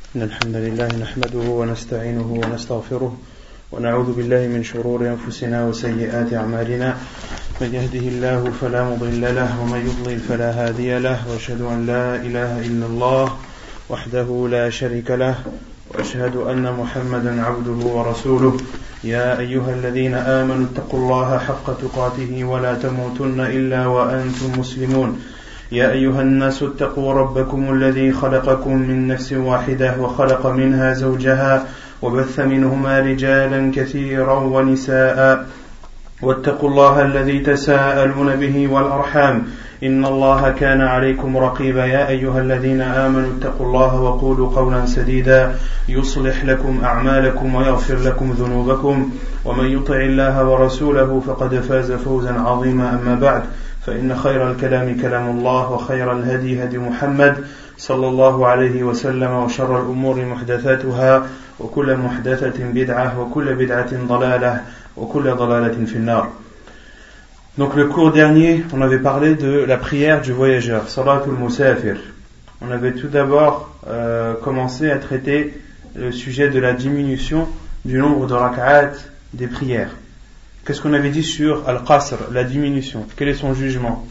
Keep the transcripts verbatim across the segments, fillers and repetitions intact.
إن الحمد لله نحمده ونستعينه ونستغفره ونعوذ بالله من شرور أنفسنا وسيئات أعمالنا من يهده الله فلا مضل له ومن يضلل فلا هادي له وأشهد أن لا إله إلا الله وحده لا شريك له وأشهد أن محمدا عبده ورسوله يا أيها الذين آمنوا اتقوا الله حق تقاته ولا تموتن إلا وأنتم مسلمون يا أيها الناس اتقوا ربكم الذي خلقكم من نفس واحدة وخلق منها زوجها وبث منهما رجالا كثيرا ونساء واتقوا الله الذي تساءلون به والأرحام إن الله كان عليكم رقيبا يا أيها الذين آمنوا اتقوا الله وقولوا قولا سديدا يصلح لكم أعمالكم ويغفر لكم ذنوبكم ومن يطع الله ورسوله فقد فاز فوزا عظيما أما بعد فإن خير الكلام كلام الله وخير الهدي هدي محمد صلى الله عليه وسلم وشر الأمور محدثاتها وكل محدثة بدعة وكل بدعة ضلالة وكل ضلالة في النار. Donc le cours dernier, on avait parlé de la prière du voyageur, Salatul Musafir. On avait tout d'abord euh, commencé à traiter le sujet de la diminution du nombre de rak'at des prières. Qu'est-ce qu'on avait dit sur Al-Qasr, la diminution? Quel est son jugement?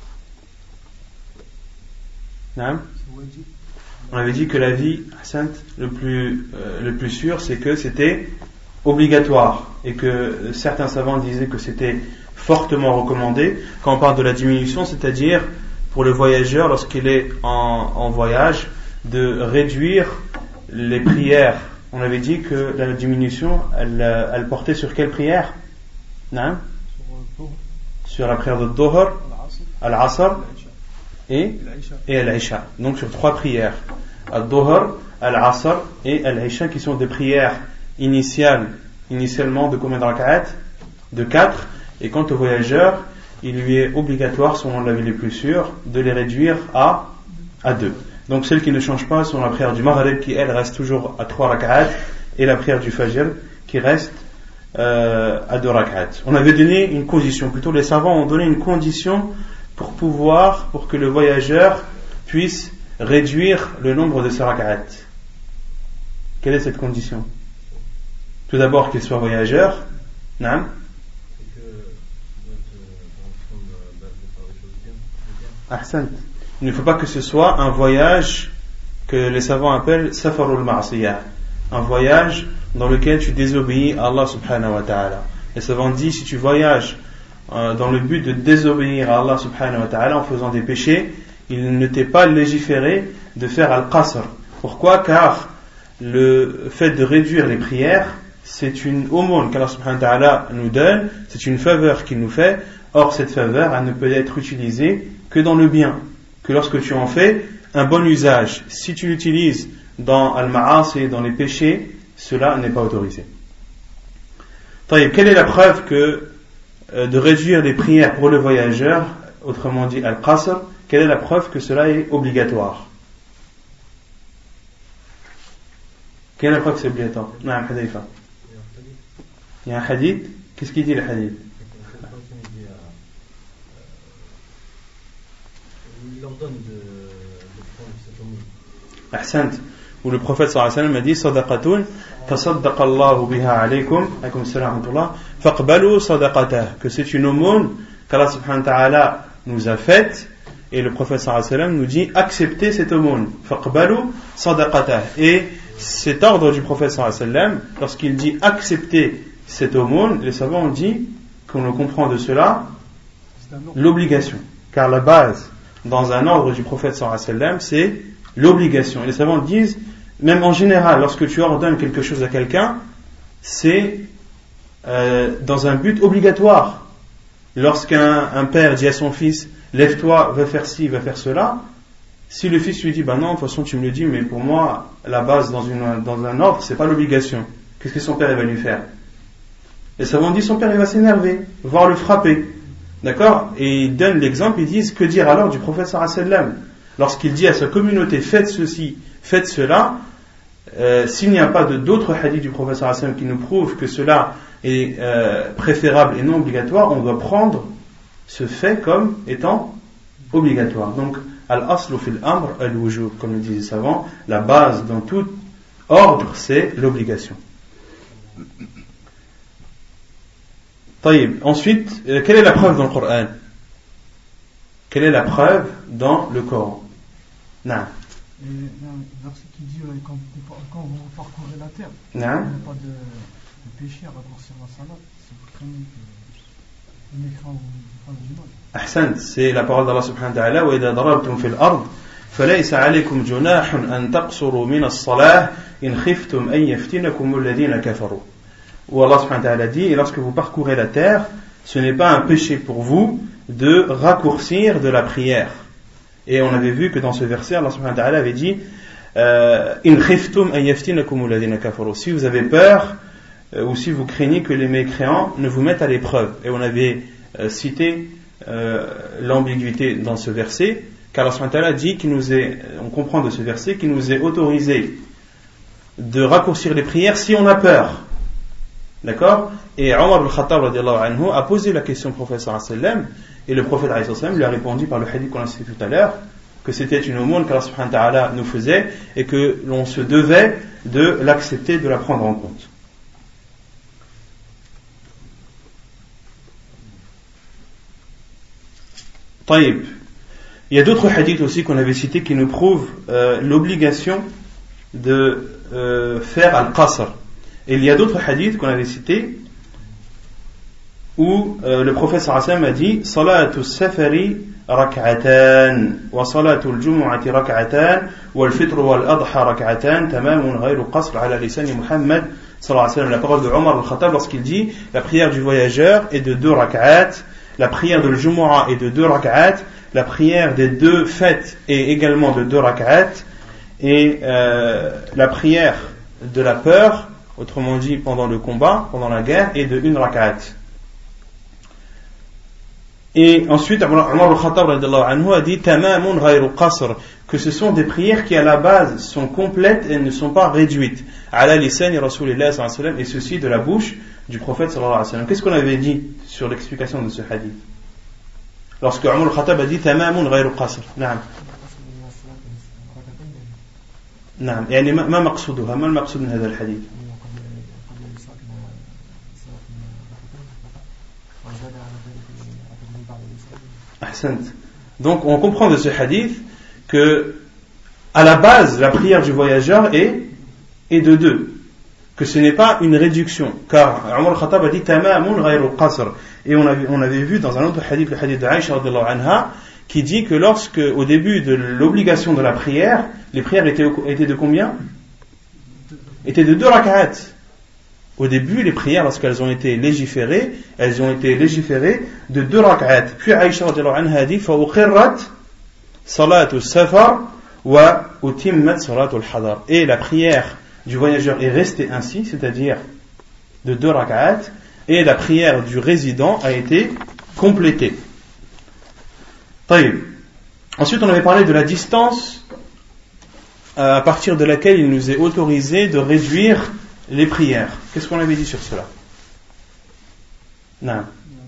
Non? On avait dit que la vie sainte, le plus, euh, le plus sûr, c'est que c'était obligatoire et que certains savants disaient que c'était fortement recommandé. Quand on parle de la diminution, c'est-à-dire pour le voyageur, lorsqu'il est en, en voyage, de réduire les prières. On avait dit que la diminution, elle, elle portait sur quelle prière? Non? Sur la prière de Dhuhr, Al-Asr et, et Al-Isha. Donc sur trois prières. Al-Dhuhr, Al-Asr et Al-Isha, qui sont des prières initiales, initialement de combien de rak'at? De quatre. Et quant au voyageur, il lui est obligatoire, selon l'avis les plus sûrs, de les réduire à, à deux. Donc celles qui ne changent pas sont la prière du Maghrib qui, elle, reste toujours à trois rak'at, et la prière du Fajr qui reste euh, à deux rak'at. On avait donné une condition, plutôt les savants ont donné une condition pour pouvoir, pour que le voyageur puisse réduire le nombre de ses rak'at. Quelle est cette condition? Tout d'abord qu'il soit voyageur, non? Ahsant. Il ne faut pas que ce soit un voyage que les savants appellent Safarul Ma'asiyah, un voyage dans lequel tu désobéis à Allah subhanahu wa ta'ala. Les savants disent, si tu voyages euh, dans le but de désobéir à Allah subhanahu wa ta'ala en faisant des péchés, il ne t'est pas légiféré de faire al-qasr. Pourquoi? Car le fait de réduire les prières, c'est une aumône qu'Allah subhanahu wa ta'ala nous donne, c'est une faveur qu'il nous fait. Or cette faveur, elle ne peut être utilisée que dans le bien, que lorsque tu en fais un bon usage. Si tu l'utilises dans al-ma'asi, dans les péchés, cela n'est pas autorisé. Taïb, quelle est la preuve que euh, de réduire les prières pour le voyageur, autrement dit al-qasr, quelle est la preuve que cela est obligatoire? Quelle est la preuve que c'est obligatoire? Non, Hadaifa. Il y a un hadith. Qu'est-ce qu'il dit le hadith? Il leur donne de, de prendre cette aumône. Ahsant. Où le prophète sallallahu alayhi wa sallam a dit sadaqatun tasaddaqa Allahu biha alaykum alaykum salam wa rahmatullah faqbalu sadaqatah, que c'est une aumône qu'Allah subhanahu wa ta'ala nous a faite, et le prophète sallallahu alayhi wa sallam nous dit acceptez cette aumône, faqbalu sadaqatah. Et cet ordre du prophète sallallahu alayhi wa sallam, lorsqu'il dit accepter cette aumône, les savants ont dit qu'on le comprend de cela l'obligation, car la base dans un ordre du prophète sallallahu alayhi wa sallam, c'est l'obligation. Et les savants disent, même en général, lorsque tu ordonnes quelque chose à quelqu'un, c'est euh, dans un but obligatoire. Lorsqu'un un père dit à son fils, lève-toi, va faire ci, va faire cela, si le fils lui dit, ben non, de toute façon tu me le dis, mais pour moi, la base dans, une, dans un ordre, c'est pas l'obligation. Qu'est-ce que son père il va lui faire? Les savants disent, son père il va s'énerver, voire le frapper. D'accord? Et ils donnent l'exemple, ils disent, que dire alors du prophète sallallahu alayhi wa sallam? Lorsqu'il dit à sa communauté, faites ceci, faites cela, euh, s'il n'y a pas de, d'autres hadiths du prophète sallallahu alayhi wa sallam qui nous prouvent que cela est euh, préférable et non obligatoire, on doit prendre ce fait comme étant obligatoire. Donc, al-aslu fil amr al-wujub, comme le disent les savants, la base dans toute ordre, c'est l'obligation. Taïb. Ensuite, euh, quelle est la preuve dans le Coran? Quelle est la preuve dans le Coran? Non. Et il y a un verset qui dit euh, quand, quand vous parcourez la terre, il n'y Non. a pas de, de péché à raccourcir la salat, si vous craignez que le mécréant vous fasse du mal. Ahsan, c'est la parole d'Allah subhanahu wa ta'ala. وَإِذَا ضَرَبْتُمْ فِي الْأَرْضِ فَلَيْسَ عَلَيْكُمْ جُنَاحٌ أَن تَقْصُرُوا مِنَ الصَّلَاةِ إِنْ خِفْتُمْ أَن يَفْتِنَكُمُ الَّذِينَ كَفَرُوا. Où Allah subhanahu wa ta'ala dit, et lorsque vous parcourez la terre, ce n'est pas un péché pour vous de raccourcir de la prière. Et on avait vu que dans ce verset, Allah subhanahu wa ta'ala avait dit euh, In khiftum an yaftinakum alladhina kafaru. Si vous avez peur euh, ou si vous craignez que les mécréants ne vous mettent à l'épreuve. Et on avait euh, cité euh, l'ambiguïté dans ce verset, car Allah subhanahu wa ta'ala dit qu'il nous est, on comprend de ce verset qu'il nous est autorisé de raccourcir les prières si on a peur. D'accord? Et Omar al-Khattab radiallahu anhu a posé la question au prophète sallallahu alayhi wa sallam, et le prophète sallallahu alayhi wa sallam lui a répondu par le hadith qu'on a cité tout à l'heure, que c'était une aumône qu'Allah subhanahu wa ta'ala nous faisait, et que l'on se devait de l'accepter, de la prendre en compte. Taïb. Il y a d'autres hadiths aussi qu'on avait cités qui nous prouvent euh, l'obligation de euh, faire al-qasr. Et il y a d'autres hadiths qu'on avait cités où euh, le prophète sallallahu alayhi wa sallam a dit Salatu safari rak'atan wa salatu al-jumu'ati rak'atan wa al-fitr wa al-adha rak'atan tamamun ghayru qasr ala lisani Muhammad sallallahu alayhi wa sallam. La parole de Omar al-Khattab lorsqu'il dit la prière du voyageur est de deux rak'at, la prière de l'Jumu'ah est de deux rak'at, la prière des deux fêtes est également de deux rak'at, et euh, la prière de la peur, autrement dit pendant le combat, pendant la guerre, est de une rak'at. Et ensuite, Umar al-Khattab a dit Tamamun ghayru qasr, que ce sont des prières qui à la base sont complètes et ne sont pas réduites. Ala lisani Rasulillah sallallahu alayhi wa sallam, et ceci de la bouche du prophète sallallahu alayhi wa sallam. Qu'est-ce qu'on avait dit sur l'explication de ce hadith? Lorsque Umar al-Khattab a dit Tamamun ghayru qasr. Naam. نعم يعني ما مقصودها ما المقصود من هذا الحديث؟ أحسنت. Donc on comprend de ce hadith que à la base la prière du voyageur est, est de deux, que ce n'est pas une réduction, car Umar al-Khattab a dit tamamun ghayru qasr, et on avait, on avait vu dans un autre hadith, le hadith de Aïcha radhiyallahu anha, qui dit que lorsque, au début de l'obligation de la prière, les prières étaient, étaient de combien? Étaient de deux rak'at. Au début, les prières, lorsqu'elles ont été légiférées, elles ont été légiférées de deux rak'at. Puis Aïcha radhiyallahu anha a dit فَأُقِرَّتْ صَلَاةُ السَّفَرِ وَأُتِمَّتْ صَلَاةُ الْحَضَرِ. Et la prière du voyageur est restée ainsi, c'est-à-dire de deux rak'at, et la prière du résident a été complétée. Ensuite, on avait parlé de la distance à partir de laquelle il nous est autorisé de réduire les prières. Qu'est-ce qu'on avait dit sur cela? Non.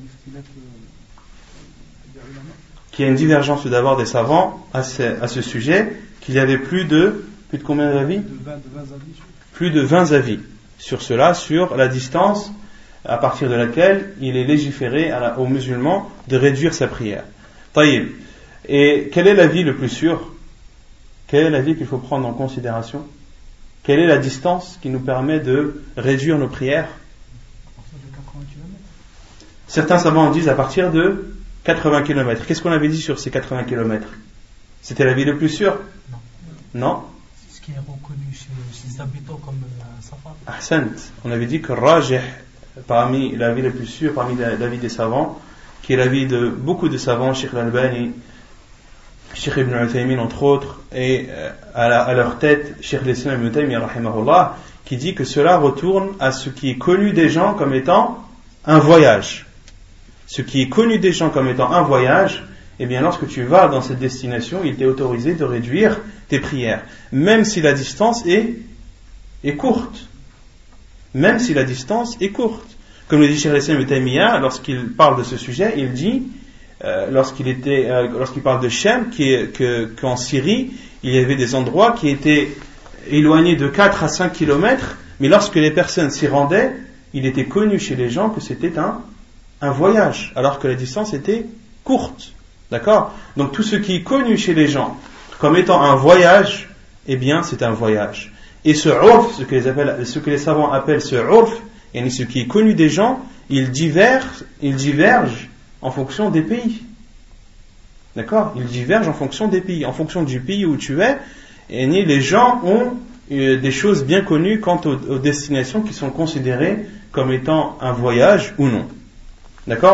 Qu'il y a une divergence d'abord des savants à ce, à ce sujet, qu'il y avait plus de, plus de combien d'avis? Plus de vingt avis sur cela, sur la distance à partir de laquelle il est légiféré à la, aux musulmans de réduire sa prière. Taïb. Et quel est l'avis le plus sûr? Quel est l'avis qu'il faut prendre en considération? Quelle est la distance qui nous permet de réduire nos prières? Certains savants disent à partir de quatre-vingts kilomètres. Qu'est-ce qu'on avait dit sur ces quatre-vingts kilomètres? C'était l'avis le plus sûr? Non. Non? C'est ce qui est reconnu chez les habitants comme euh, Safar. Ahsant. On avait dit que Rajih, parmi l'avis le plus sûr, parmi l'avis des savants, qui est l'avis de beaucoup de savants, Cheikh Al-Albani, Cheikh Ibn Uthaymin entre autres, et à, la, à leur tête Cheikh l'Islam Ibn Taymiyyah rahimahullah, qui dit que cela retourne à ce qui est connu des gens comme étant un voyage. Ce qui est connu des gens comme étant un voyage, eh bien lorsque tu vas dans cette destination, il t'est autorisé de réduire tes prières, même si la distance est, est courte. Même si la distance est courte. Comme le dit Cheikh l'Islam Ibn Taymiyyah, lorsqu'il parle de ce sujet, il dit, euh, lorsqu'il était, euh, lorsqu'il parle de Shem, qui est, que, qu'en Syrie, il y avait des endroits qui étaient éloigné de quatre à cinq kilomètres, mais lorsque les personnes s'y rendaient, il était connu chez les gens que c'était un, un voyage, alors que la distance était courte. D'accord ? Donc tout ce qui est connu chez les gens comme étant un voyage, eh bien c'est un voyage. Et ce urf, ce que les, appellent, ce que les savants appellent ce urf, et ce qui est connu des gens, il diverge, il diverge en fonction des pays. D'accord ? Il diverge en fonction des pays. En fonction du pays où tu es, et les gens ont euh, des choses bien connues quant aux, aux destinations qui sont considérées comme étant un voyage ou non. D'accord ?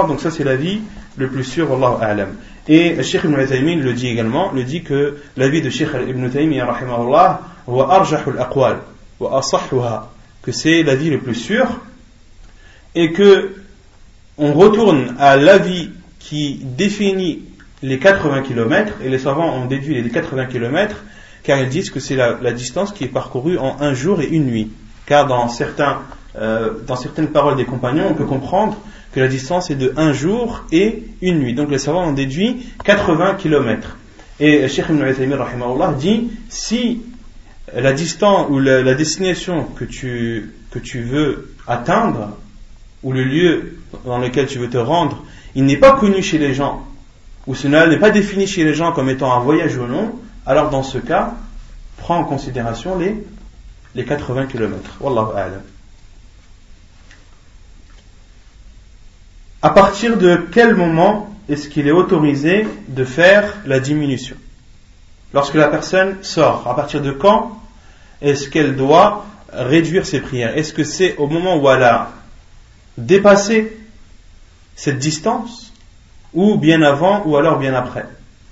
Donc ça c'est l'avis le plus sûr, Wallahu a'lam. Et Cheikh Ibn Taymiyyah le dit également, le dit que l'avis de Cheikh Ibn Taymiyyah rahimahullah wa arjahul aqwal wa asahhuha, que c'est l'avis le plus sûr, et que on retourne à l'avis qui définit les quatre-vingts kilomètres, et les savants ont déduit les quatre-vingts kilomètres car ils disent que c'est la, la distance qui est parcourue en un jour et une nuit, car dans certains euh, dans certaines paroles des compagnons on peut comprendre que la distance est de un jour et une nuit. Donc les savants ont déduit quatre-vingts kilomètres. Et Cheikh Ibn Taymiyyah rahimahullah dit, si la distance ou la, la destination que tu, que tu veux atteindre, ou le lieu dans lequel tu veux te rendre, il n'est pas connu chez les gens, ou cela n'est pas défini chez les gens comme étant un voyage ou non, alors dans ce cas, prends en considération les, les quatre-vingts kilomètres. Wallahu a'lam. À partir de quel moment est-ce qu'il est autorisé de faire la diminution ? Lorsque la personne sort, à partir de quand est-ce qu'elle doit réduire ses prières ? Est-ce que c'est au moment où elle a dépassé cette distance, ou bien avant, ou alors bien après ? Non ?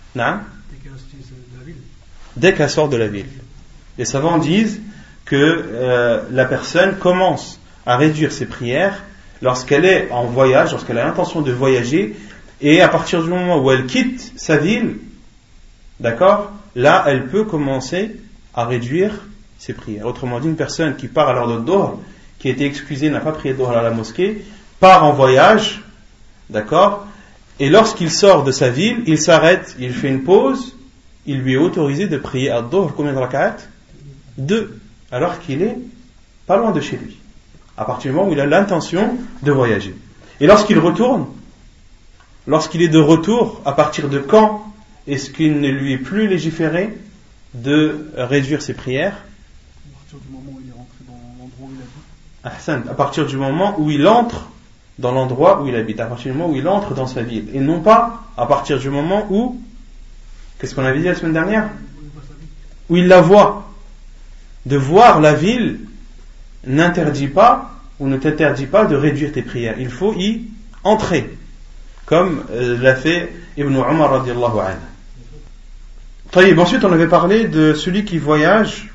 Dès qu'elle sort de la ville. Les savants disent que euh, la personne commence à réduire ses prières lorsqu'elle est en voyage, lorsqu'elle a l'intention de voyager, et à partir du moment où elle quitte sa ville, d'accord, là elle peut commencer à réduire ses prières. Autrement dit, une personne qui part à l'heure de Dhuhr, qui a été excusée, n'a pas prié Dhuhr à la mosquée, part en voyage, d'accord, et lorsqu'il sort de sa ville, il s'arrête, il fait une pause, il lui est autorisé de prier à Dhuhr combien de rak'at ? Deux, alors qu'il est pas loin de chez lui, à partir du moment où il a l'intention de voyager. Et lorsqu'il retourne, lorsqu'il est de retour, à partir de quand est-ce qu'il ne lui est plus légiféré de réduire ses prières ? À partir du moment où il est rentré dans l'endroit où il habite. Ahsan, à partir du moment où il entre dans l'endroit où il habite, à partir du moment où il entre dans sa ville, et non pas à partir du moment où, qu'est-ce qu'on avait dit la semaine dernière ? Où il la voit. De voir la ville n'interdit pas ou ne t'interdit pas de réduire tes prières. Il faut y entrer, comme euh, l'a fait Ibn Umar radiallahu anhu. Taïb, ensuite on avait parlé de celui qui voyage.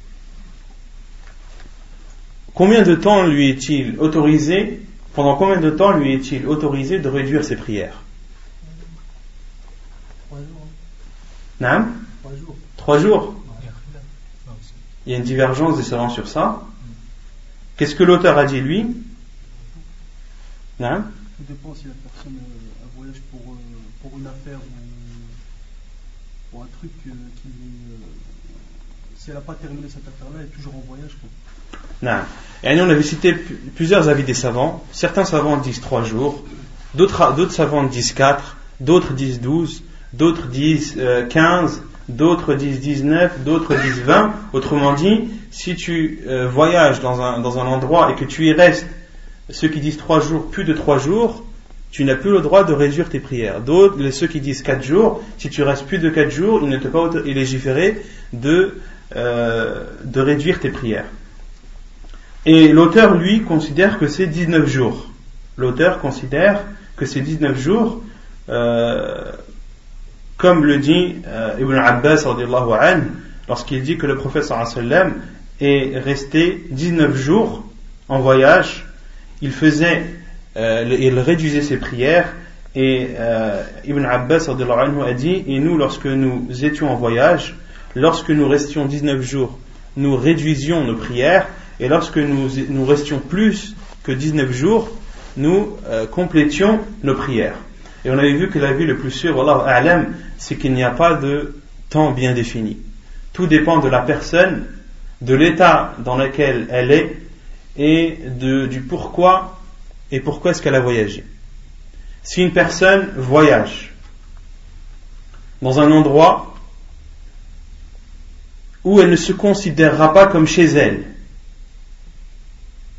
Combien de temps lui est-il autorisé, pendant combien de temps lui est-il autorisé de réduire ses prières ? Trois jours. Naam ? Trois jours. Trois jours. Il y a une divergence des savants sur ça. Qu'est-ce que l'auteur a dit lui ? Non ? Tout dépend si la personne euh, a voyage pour, euh, pour une affaire ou pour un truc euh, qui. Euh, si elle n'a pas terminé cette affaire-là, elle est toujours en voyage. Quoi. Non. Et on avait cité plusieurs avis des savants. Certains savants disent trois jours, d'autres, d'autres savants disent quatre, d'autres disent douze, d'autres disent euh, quinze. D'autres disent dix-neuf, d'autres disent vingt. Autrement dit, si tu euh, voyages dans un, dans un endroit et que tu y restes, ceux qui disent trois jours, plus de trois jours, tu n'as plus le droit de réduire tes prières. D'autres, ceux qui disent quatre jours, si tu restes plus de quatre jours, il ne t'est pas légiféré de, euh, de réduire tes prières. Et l'auteur, lui, considère que c'est dix-neuf jours. L'auteur considère que c'est dix-neuf jours, euh, comme le dit euh, Ibn Abbas radiallahu anhu, lorsqu'il dit que le prophète sallallahu alayhi wa sallam est resté dix-neuf jours en voyage, il faisait, euh, il réduisait ses prières, et euh, Ibn Abbas radiallahu anhu a dit, et nous lorsque nous étions en voyage, lorsque nous restions dix-neuf jours, nous réduisions nos prières, et lorsque nous, nous restions plus que dix-neuf jours, nous euh, complétions nos prières. Et on avait vu que l'avis le plus sûr, wallahu a'lam, c'est qu'il n'y a pas de temps bien défini. Tout dépend de la personne de l'état dans lequel elle est et de, du pourquoi et pourquoi est-ce qu'elle a voyagé. Si une personne voyage dans un endroit où elle ne se considérera pas comme chez elle, d'accord ?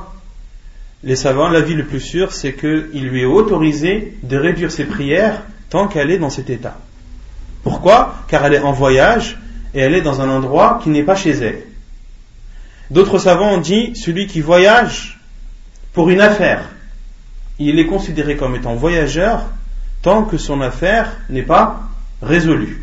Les savants, l'avis le plus sûr, c'est qu'il lui est autorisé de réduire ses prières tant qu'elle est dans cet état. Pourquoi ? Car elle est en voyage et elle est dans un endroit qui n'est pas chez elle. D'autres savants ont dit, celui qui voyage pour une affaire, il est considéré comme étant voyageur tant que son affaire n'est pas résolue.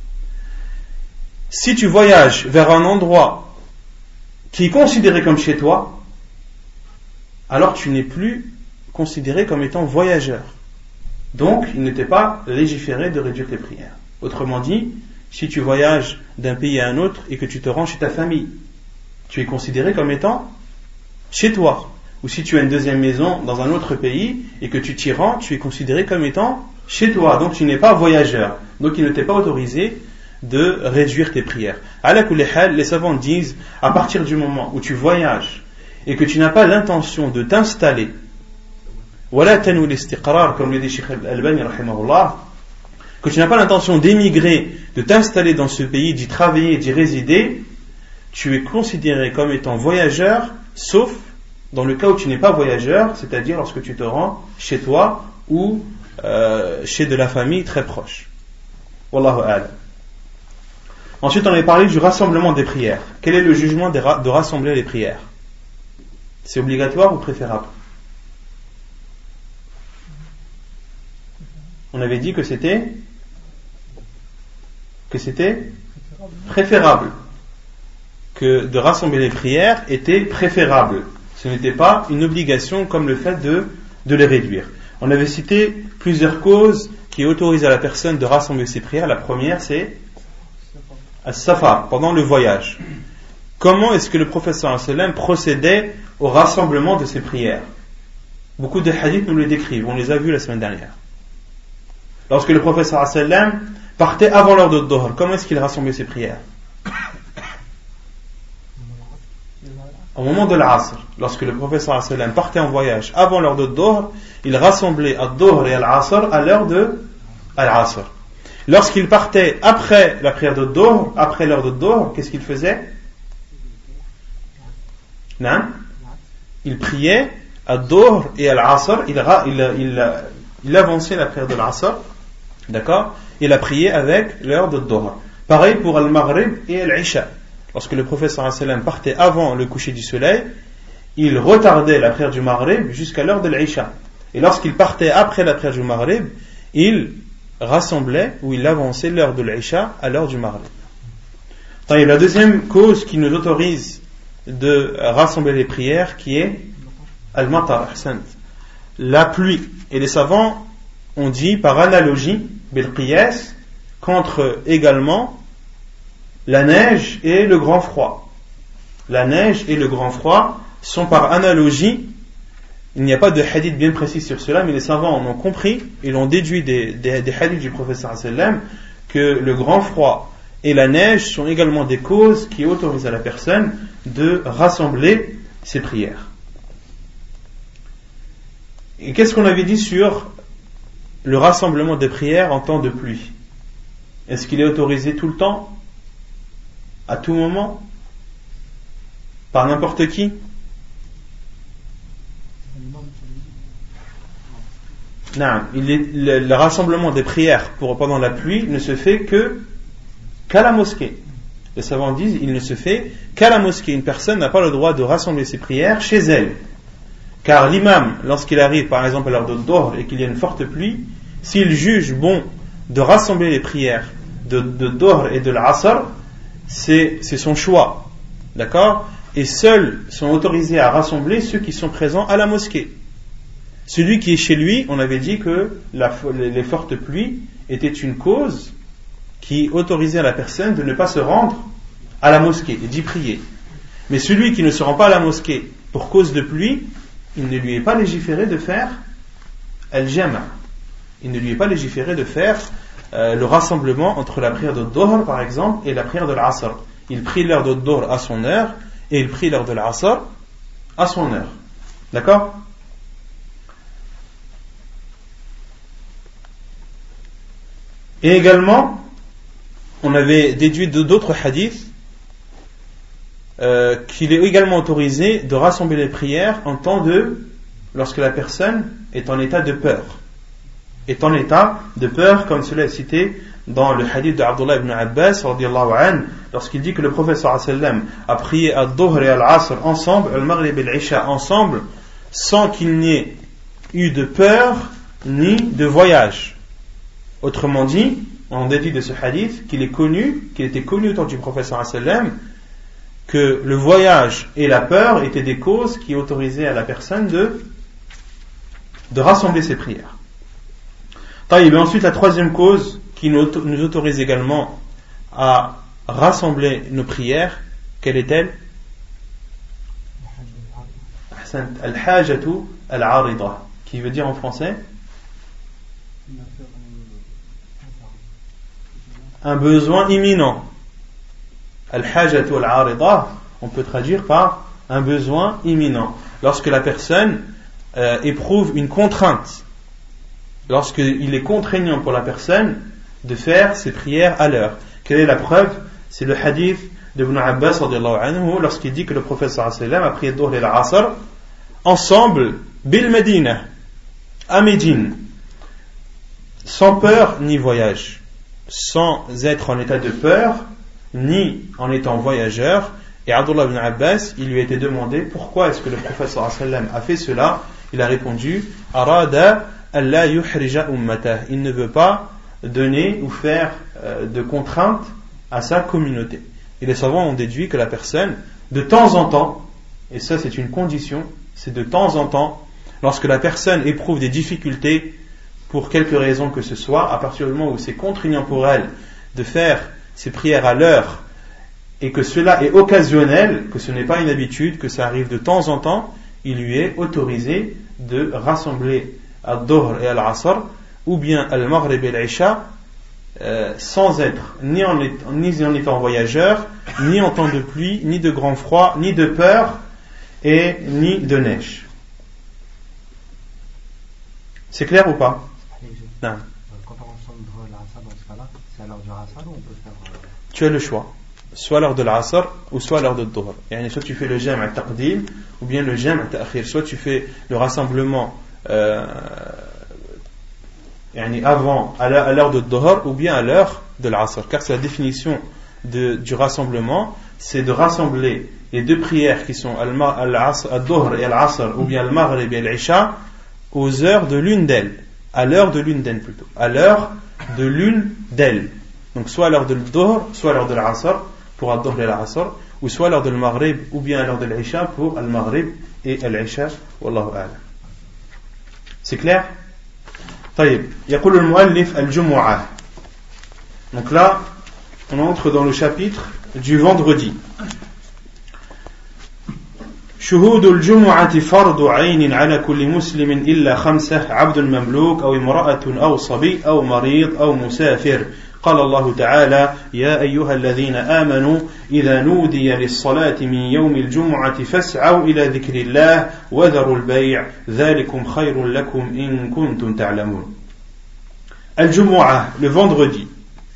Si tu voyages vers un endroit qui est considéré comme chez toi, alors tu n'es plus considéré comme étant voyageur. Donc, il n'était pas légiféré de réduire tes prières. Autrement dit, si tu voyages d'un pays à un autre et que tu te rends chez ta famille, tu es considéré comme étant chez toi. Ou si tu as une deuxième maison dans un autre pays et que tu t'y rends, tu es considéré comme étant chez toi. Donc, tu n'es pas voyageur. Donc, il ne t'est pas autorisé de réduire tes prières. Ala kulli hal, les savants disent, à partir du moment où tu voyages et que tu n'as pas l'intention de t'installer, wala tanu l'istiqrar, comme le dit Cheikh Al-Albani rahimahullah, que tu n'as pas l'intention d'émigrer, de t'installer dans ce pays, d'y travailler, d'y résider, tu es considéré comme étant voyageur, sauf dans le cas où tu n'es pas voyageur, c'est-à-dire lorsque tu te rends chez toi ou euh, chez de la famille très proche. Wallahu a'lam. Ensuite, on avait parlé du rassemblement des prières. Quel est le jugement de rassembler les prières ? C'est obligatoire ou préférable ? On avait dit que c'était que c'était préférable, que de rassembler les prières était préférable. Ce n'était pas une obligation comme le fait de, de les réduire. On avait cité plusieurs causes qui autorisent à la personne de rassembler ses prières. La première, c'est as-safar, pendant le voyage. Comment est-ce que le prophète sallallahu alayhi wa sallam procédait au rassemblement de ses prières ? Beaucoup de hadiths nous le décrivent, on les a vus la semaine dernière. Lorsque le prophète sallallahu alayhi wa sallam partait avant l'heure de Dhuhr, comment est-ce qu'il rassemblait ses prières ? Au moment de l'Asr, lorsque le prophète sallallahu alayhi wa sallam partait en voyage avant l'heure de Dhuhr, il rassemblait Ad-Dhuhr et Al-Asr à l'heure de Al-Asr. Lorsqu'il partait après la prière de Dhuhr, après l'heure de Dhuhr, qu'est-ce qu'il faisait ? Non ? Il priait Ad-Dhuhr et Al-Asr, il, il, il, il avançait la prière de l'Asr, d'accord ? Il a prié avec l'heure de Dhuhr. Pareil pour Al-Maghrib et Al-Isha. Lorsque le prophète sallallahu alayhi wa sallam partait avant le coucher du soleil, il retardait la prière du Maghrib jusqu'à l'heure de l'Isha. Et lorsqu'il partait après la prière du Maghrib, il rassemblait ou il avançait l'heure de l'Isha à l'heure du Maghrib. Et la deuxième cause qui nous autorise de rassembler les prières, qui est Al-Matar, la pluie. Et les savants ont dit par analogie, bil qiyas, contre également la neige et le grand froid. La neige et le grand froid sont par analogie. Il n'y a pas de hadith bien précis sur cela, mais les savants en ont compris, ils ont déduit des, des, des hadiths du prophète sallallahu alayhi wa sallam que le grand froid et la neige sont également des causes qui autorisent à la personne de rassembler ses prières. Et qu'est-ce qu'on avait dit sur le rassemblement des prières en temps de pluie ? Est-ce qu'il est autorisé tout le temps ? À tout moment, par n'importe qui? Non, il est, le, le rassemblement des prières pour, pendant la pluie ne se fait que qu'à la mosquée. Les savants disent il ne se fait qu'à la mosquée. Une personne n'a pas le droit de rassembler ses prières chez elle. Car l'imam, lorsqu'il arrive par exemple à l'heure de Dhuhr et qu'il y a une forte pluie, s'il juge bon de rassembler les prières de, de Dhuhr et de l'Asr, c'est, c'est son choix, d'accord ? Et seuls sont autorisés à rassembler ceux qui sont présents à la mosquée. Celui qui est chez lui, on avait dit que la, les fortes pluies étaient une cause qui autorisait à la personne de ne pas se rendre à la mosquée et d'y prier. Mais celui qui ne se rend pas à la mosquée pour cause de pluie, il ne lui est pas légiféré de faire al-jama'. Il ne lui est pas légiféré de faire euh, le rassemblement entre la prière de Dhuhr par exemple et la prière de l'Asr. il prie l'heure de Dhuhr à son heure et il prie l'heure de l'Asr à son heure. D'accord? Et également, on avait déduit de d'autres hadiths euh, qu'il est également autorisé de rassembler les prières en temps de, lorsque la personne est en état de peur. Est en état de peur, comme cela est cité dans le hadith de Abdullah ibn Abbas radiyallahu anhu, lorsqu'il dit que le prophète sallallahu alayhi wa sallam a prié à Dhuhr et à l'Asr ensemble, al-Maghrib et l'Isha ensemble, sans qu'il n'y ait eu de peur ni de voyage. Autrement dit, on déduit de ce hadith qu'il est connu, qu'il était connu au temps du prophète sallallahu alayhi wa sallam, que le voyage et la peur étaient des causes qui autorisaient à la personne de, de rassembler ses prières. Et ensuite, la troisième cause qui nous autorise également à rassembler nos prières, quelle est-elle? Al-hajatu al-arida, qui veut dire en français un besoin imminent. Al-hajatu al-arida, on peut traduire par un besoin imminent. Lorsque la personne euh, éprouve une contrainte, lorsqu'il est contraignant pour la personne de faire ses prières à l'heure. Quelle est la preuve? C'est le hadith d'Ibn Abbas radiyallahu anhu, lorsqu'il dit que le prophète sallallahu alayhi wa sallam a prié Dhuhr et l'Asr ensemble, bil Medina, à Médine, sans peur ni voyage, sans être en état de peur ni en étant voyageur. Et Abdullah ibn Abbas, il lui a été demandé pourquoi est-ce que le prophète sallallahu alayhi wa sallam a fait cela. Il a répondu arada alla yuhrija ummatah, il ne veut pas donner ou faire euh, de contraintes à sa communauté. Et les savants ont déduit que la personne, de temps en temps, et ça c'est une condition, c'est de temps en temps, lorsque la personne éprouve des difficultés pour quelque raison que ce soit, à partir du moment où c'est contraignant pour elle de faire ses prières à l'heure, et que cela est occasionnel, que ce n'est pas une habitude, que ça arrive de temps en temps, il lui est autorisé de rassembler à Dhuhr et à l'Asr, ou bien à Maghrib et l'Isha, euh, sans être ni en, ni en étant voyageur, ni en temps de pluie, ni de grand froid, ni de peur, et ni de neige. C'est clair ou pas? Non. Quand on rassemble l'Asr dans ce cas-là, c'est à l'heure du Asr ou on peut faire... Euh... Tu as le choix. Soit l'heure de l'Asr ou soit l'heure de Dhuhr. Yani soit tu fais le jam' al-taqdim ou bien le jam' al-ta'khir. Soit tu fais le rassemblement euh, yani avant, à l'heure de Dhuhr ou bien à l'heure de l'Asr. Car c'est la définition de, du rassemblement, c'est de rassembler les deux prières qui sont al-Dhuhr et al-Asr ou bien al-Maghrib et al-Isha aux heures de l'une d'elles. À l'heure de l'une d'elles plutôt. À l'heure de l'une d'elles. Donc soit à l'heure de Dhuhr, soit à l'heure de l'Asr pour al-Dhuhr et al-Asr, ou soit à l'heure de al-Maghrib ou bien à l'heure de l'Isha pour al-Maghrib et al-Isha. Wallahu a'lam. C'est clair? طيب يقول المؤلف الجمعة. Donc là on entre dans le chapitre du vendredi. شهود الجمعة فرض عين على كل مسلم إلا خمسة عبد مملوك أو امرأة أو صبي أو مريض أو مسافر. قال الله تعالى يا أيها الذين آمنوا إذا نودي للصلاة من يوم الجمعة فاسعوا إلى ذكر الله وذروا البيع ذلكم خير لكم إن كنتم تعلمون. الجمعة, le vendredi.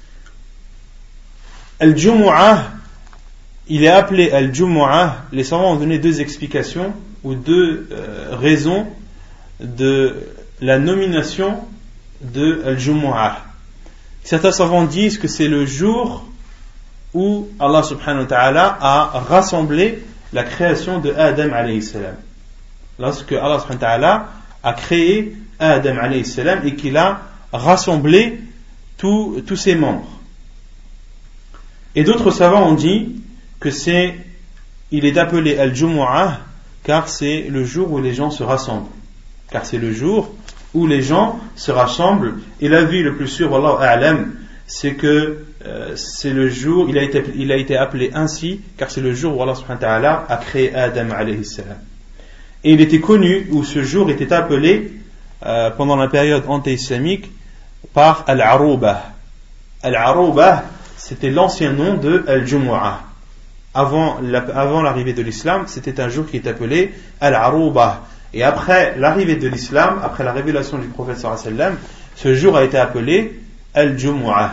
Al-Jumu'ah, il est appelé Al-Jumu'ah. Les savants ont donné deux explications ou deux euh, raisons de la nomination de Al-Jumu'ah. Certains savants disent que c'est le jour où Allah subhanahu wa ta'ala a rassemblé la création de Adam alayhi salam. Lorsque Allah subhanahu wa ta'ala a créé Adam alayhi salam et qu'il a rassemblé tous tous ses membres. Et d'autres savants ont dit que c'est, il est appelé Al-Jumu'ah car c'est le jour où les gens se rassemblent. Car c'est le jour où les gens se rassemblent. Et l'avis le plus sûr, wallahu a'lam, c'est que euh, c'est le jour, il a, été, il a été appelé ainsi, car c'est le jour où Allah subhanahu wa ta'ala a créé Adam alayhi salam. Et il était connu, où ce jour était appelé, euh, pendant la période anté-islamique, par Al-Aruba. Al-Aruba, c'était l'ancien nom de Al-Jumu'ah. avant, la, avant l'arrivée de l'islam, c'était un jour qui est appelé Al-Aruba. Et après l'arrivée de l'islam, après la révélation du prophète sallallahu alayhi wa sallam, ce jour a été appelé Al-Jumu'ah.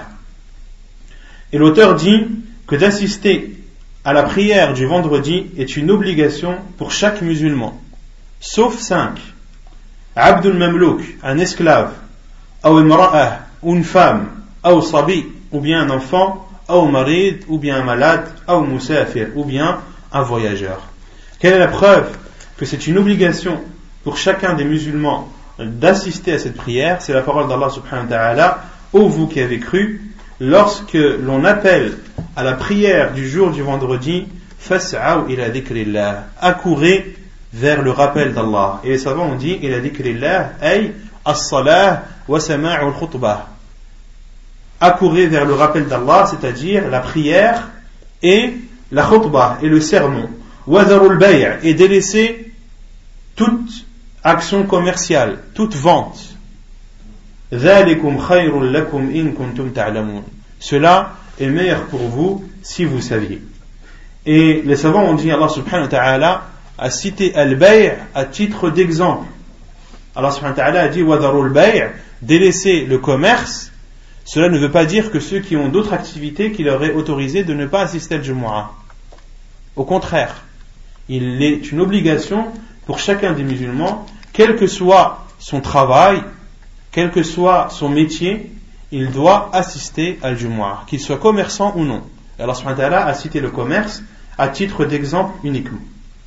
Et l'auteur dit que d'assister à la prière du vendredi est une obligation pour chaque musulman, sauf cinq. Abdul Mamlouk, un esclave, ou imra'ah, ou une femme, ou sabi, ou bien un enfant, ou marid, ou bien un malade, ou musafir, ou bien un voyageur. Quelle est la preuve que c'est une obligation pour chacun des musulmans d'assister à cette prière? C'est la parole d'Allah subhanahu wa ta'ala: ô vous qui avez cru, lorsque l'on appelle à la prière du jour du vendredi, fas'aw ila dhikrillah, accourez vers le rappel d'Allah. Et les savants ont dit ila dhikrillah ay as-salah wa sama'u al-khutbah, accourez vers le rappel d'Allah, c'est-à-dire la prière et la khutbah et le sermon, wa dharul bay', et délaissez toute action commerciale, toute vente. ذَلِكُمْ خَيْرٌ لَكُمْ إِن كُنْتُمْ تَعْلَمُونَ, cela est meilleur pour vous si vous saviez. Et les savants ont dit, Allah subhanahu wa ta'ala a cité al-bay' à titre d'exemple. Allah subhanahu wa ta'ala a dit وَذَرُوا الْبَيْعِ, délaisser le commerce. Cela ne veut pas dire que ceux qui ont d'autres activités qui leur est autorisé de ne pas assister al Jumu'ah. Au contraire, il est une obligation pour chacun des musulmans, quel que soit son travail, quel que soit son métier, il doit assister al Jumu'ah, qu'il soit commerçant ou non. Et Allah subhanahu wa ta'ala a cité le commerce à titre d'exemple uniquement.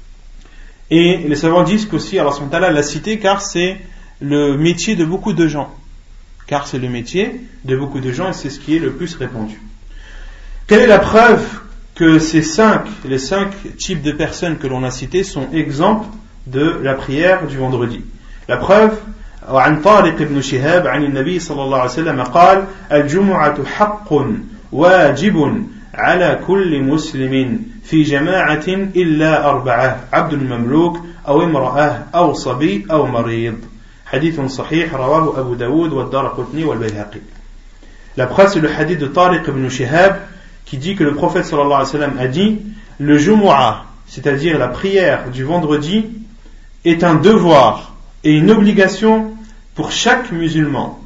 Et les savants disent qu'aussi Allah subhanahu wa ta'ala l'a cité car c'est le métier de beaucoup de gens. Car c'est le métier de beaucoup de gens et c'est ce qui est le plus répandu. Quelle est la preuve que ces cinq, les cinq types de personnes que l'on a cités sont exemples de la prière du vendredi? La preuve, عن طارق بن شهاب عن النبي صلى الله عليه وسلم قال الجمعة حق واجب على كل مسلم في جماعة إلا أربعة عبد المملوك أو امرأة أو صبي أو مريض. حديث صحيح رواه أبو داود والدارقطني والبيهقي. La preuve, c'est le hadith de Tariq ibn Shihab qui dit que le prophète sallallahu alayhi wa sallam a dit: le Jumu'ah, c'est-à-dire la prière du vendredi, est un devoir et une obligation pour chaque musulman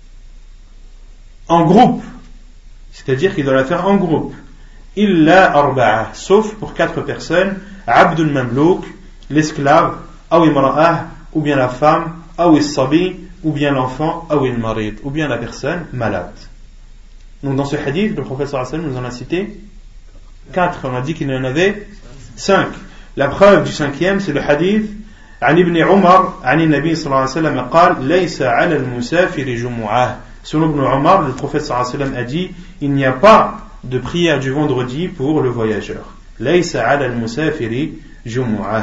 en groupe, c'est-à-dire qu'il doit la faire en groupe, illa arba'a, sauf pour quatre personnes: Abdul Mamlouk, l'esclave, ou imra'ah, ou bien la femme, ou as-sabi, ou bien l'enfant, ou al-marid, ou bien la personne malade. Donc dans ce hadith, le prophète sallallahu alayhi wa sallam nous en a cité quatre. On a dit qu'il y en avait cinq. La preuve du cinquième, c'est le hadith عن ابن عمر عن النبي صلى الله عليه وسلم قال ليس على المسافر جمعة. Selon Ibn Umar, le prophète sallallahu alayhi wa sallam a dit: il n'y a pas de prière du vendredi pour le voyageur. ليس على المسافر جمعة.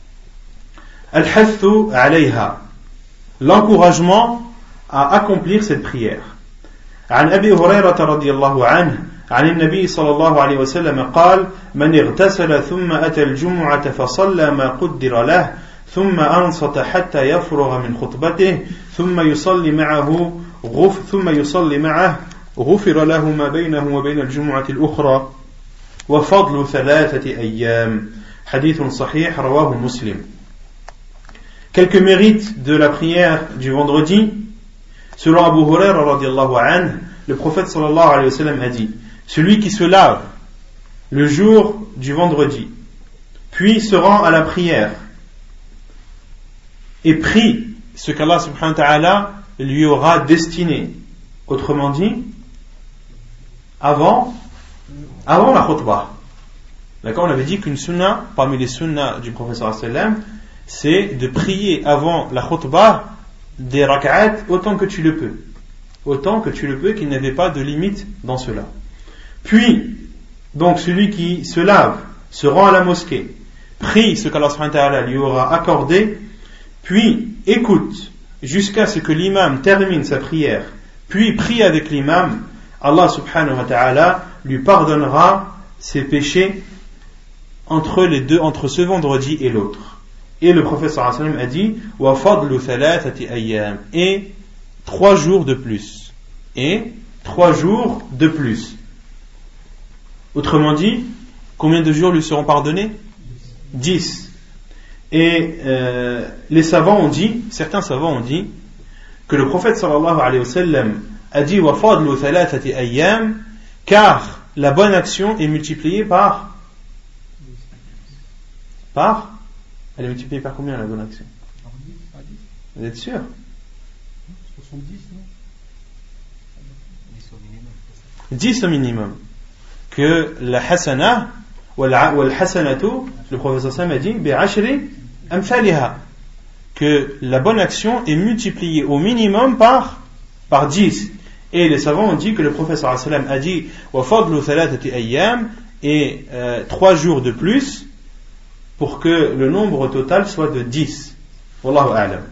الحث عليها, l'encouragement à accomplir cette prière. عن أبي هريرة رضي الله عنه عن النبي صلى الله عليه وسلم قال من اغتسل ثم أتى الجمعة فصلى ما قدر له ثم أنصت حتى يفرغ من خطبته ثم يصلي معه غف ثم يصلي معه غفر له ما بينه وبين الجمعة الأخرى وفضل ثلاثة أيام. حديث صحيح رواه مسلم. Quelques mérites de la prière du vendredi. Selon Abu Huraira radiyallahu anhu, le prophète sallallahu alayhi wa sallam a dit: celui qui se lave le jour du vendredi, puis se rend à la prière et prie ce qu'Allah subhanahu wa ta'ala lui aura destiné, autrement dit, avant, avant la khutbah. D'accord, on avait dit qu'une sunna, parmi les sunnas du prophète sallallahu alayhi wa sallam, c'est de prier avant la khutbah des rak'at autant que tu le peux. Autant que tu le peux, qu'il n'y avait pas de limite dans cela. Puis, donc celui qui se lave, se rend à la mosquée, prie ce qu'Allah subhanahu wa ta'ala lui aura accordé, puis écoute jusqu'à ce que l'imam termine sa prière, puis prie avec l'imam, Allah subhanahu wa ta'ala lui pardonnera ses péchés entre les deux, entre ce vendredi et l'autre. Et le prophète sallallahu alayhi wa sallam a dit: wa fadlu thalathati ayyam, et trois jours de plus. Et trois jours de plus. Autrement dit, combien de jours lui seront pardonnés? Dix. Et euh, les savants ont dit, certains savants ont dit, que le prophète sallallahu alayhi wa sallam a dit wa fadlu thalathati ayyam, car la bonne action est multipliée par par elle est multipliée par combien la bonne action? Vous êtes sûr? dix au minimum. Que la hasana wal hasanatu, le prophète sallallahu alayhi wa sallam a dit bi ashri amthaliha, que la bonne action est multipliée au minimum par par dix. Et les savants ont dit que le prophète sallallahu alayhi wa sallam a dit wa fadlu thalathati ayyam, et euh, trois jours de plus pour que le nombre total soit de dix. Wallahu a'lam.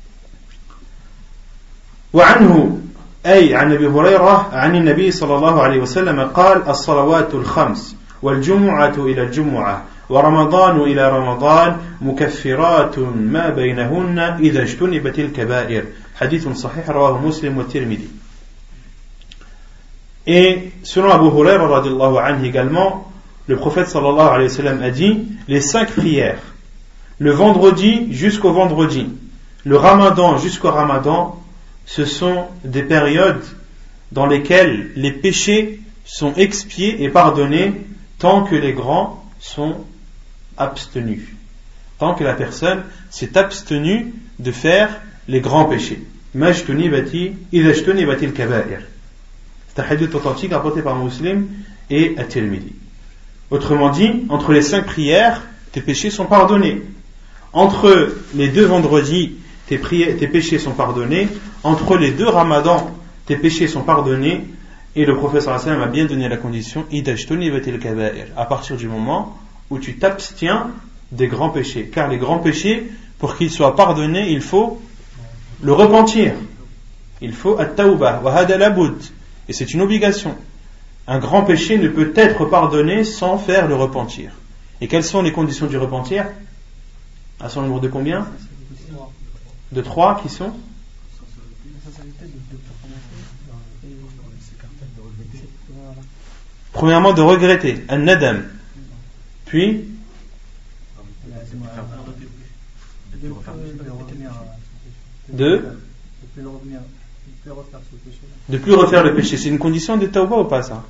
وعنه أي عن أبي هريرة عن النبي صلى الله عليه وسلم قال الصلوات الخمس والجمعة إلى الجمعة ورمضان إلى رمضان مكفرات ما بينهن إذا اجتنبت الكبائر. حديث صحيح رواه مسلم والترمذي. Et selon Abu Huraira radiallahu anhu également, le prophète sallallahu alayhi wa sallam a dit les cinq prières, le vendredi jusqu'au vendredi, le ramadan jusqu'au ramadan, ce sont des périodes dans lesquelles les péchés sont expiés et pardonnés tant que les grands sont abstenus, tant que la personne s'est abstenue de faire les grands péchés. Majtunibati idajtunibati al-kaba'ir. C'est un hadith authentique rapporté par Muslim et At-Tirmidhi. Autrement dit, entre les cinq prières, tes péchés sont pardonnés. Entre les deux vendredis, tes, prières, tes péchés sont pardonnés. Entre les deux ramadans, tes péchés sont pardonnés. Et le prophète sallallahu alayhi wa sallam a bien donné la condition idajtunibati al-kaba'ir, à partir du moment où tu t'abstiens des grands péchés. Car les grands péchés, pour qu'ils soient pardonnés, il faut le repentir. Il faut at-tawbah wa hada labud. Et c'est une obligation. Un grand péché ne peut être pardonné sans faire le repentir. Et quelles sont les conditions du repentir? À son nombre de combien? De trois qui sont? Premièrement, de regretter, an-nadam. Puis, de de plus refaire le péché. C'est une condition de tawbah ou pas ça?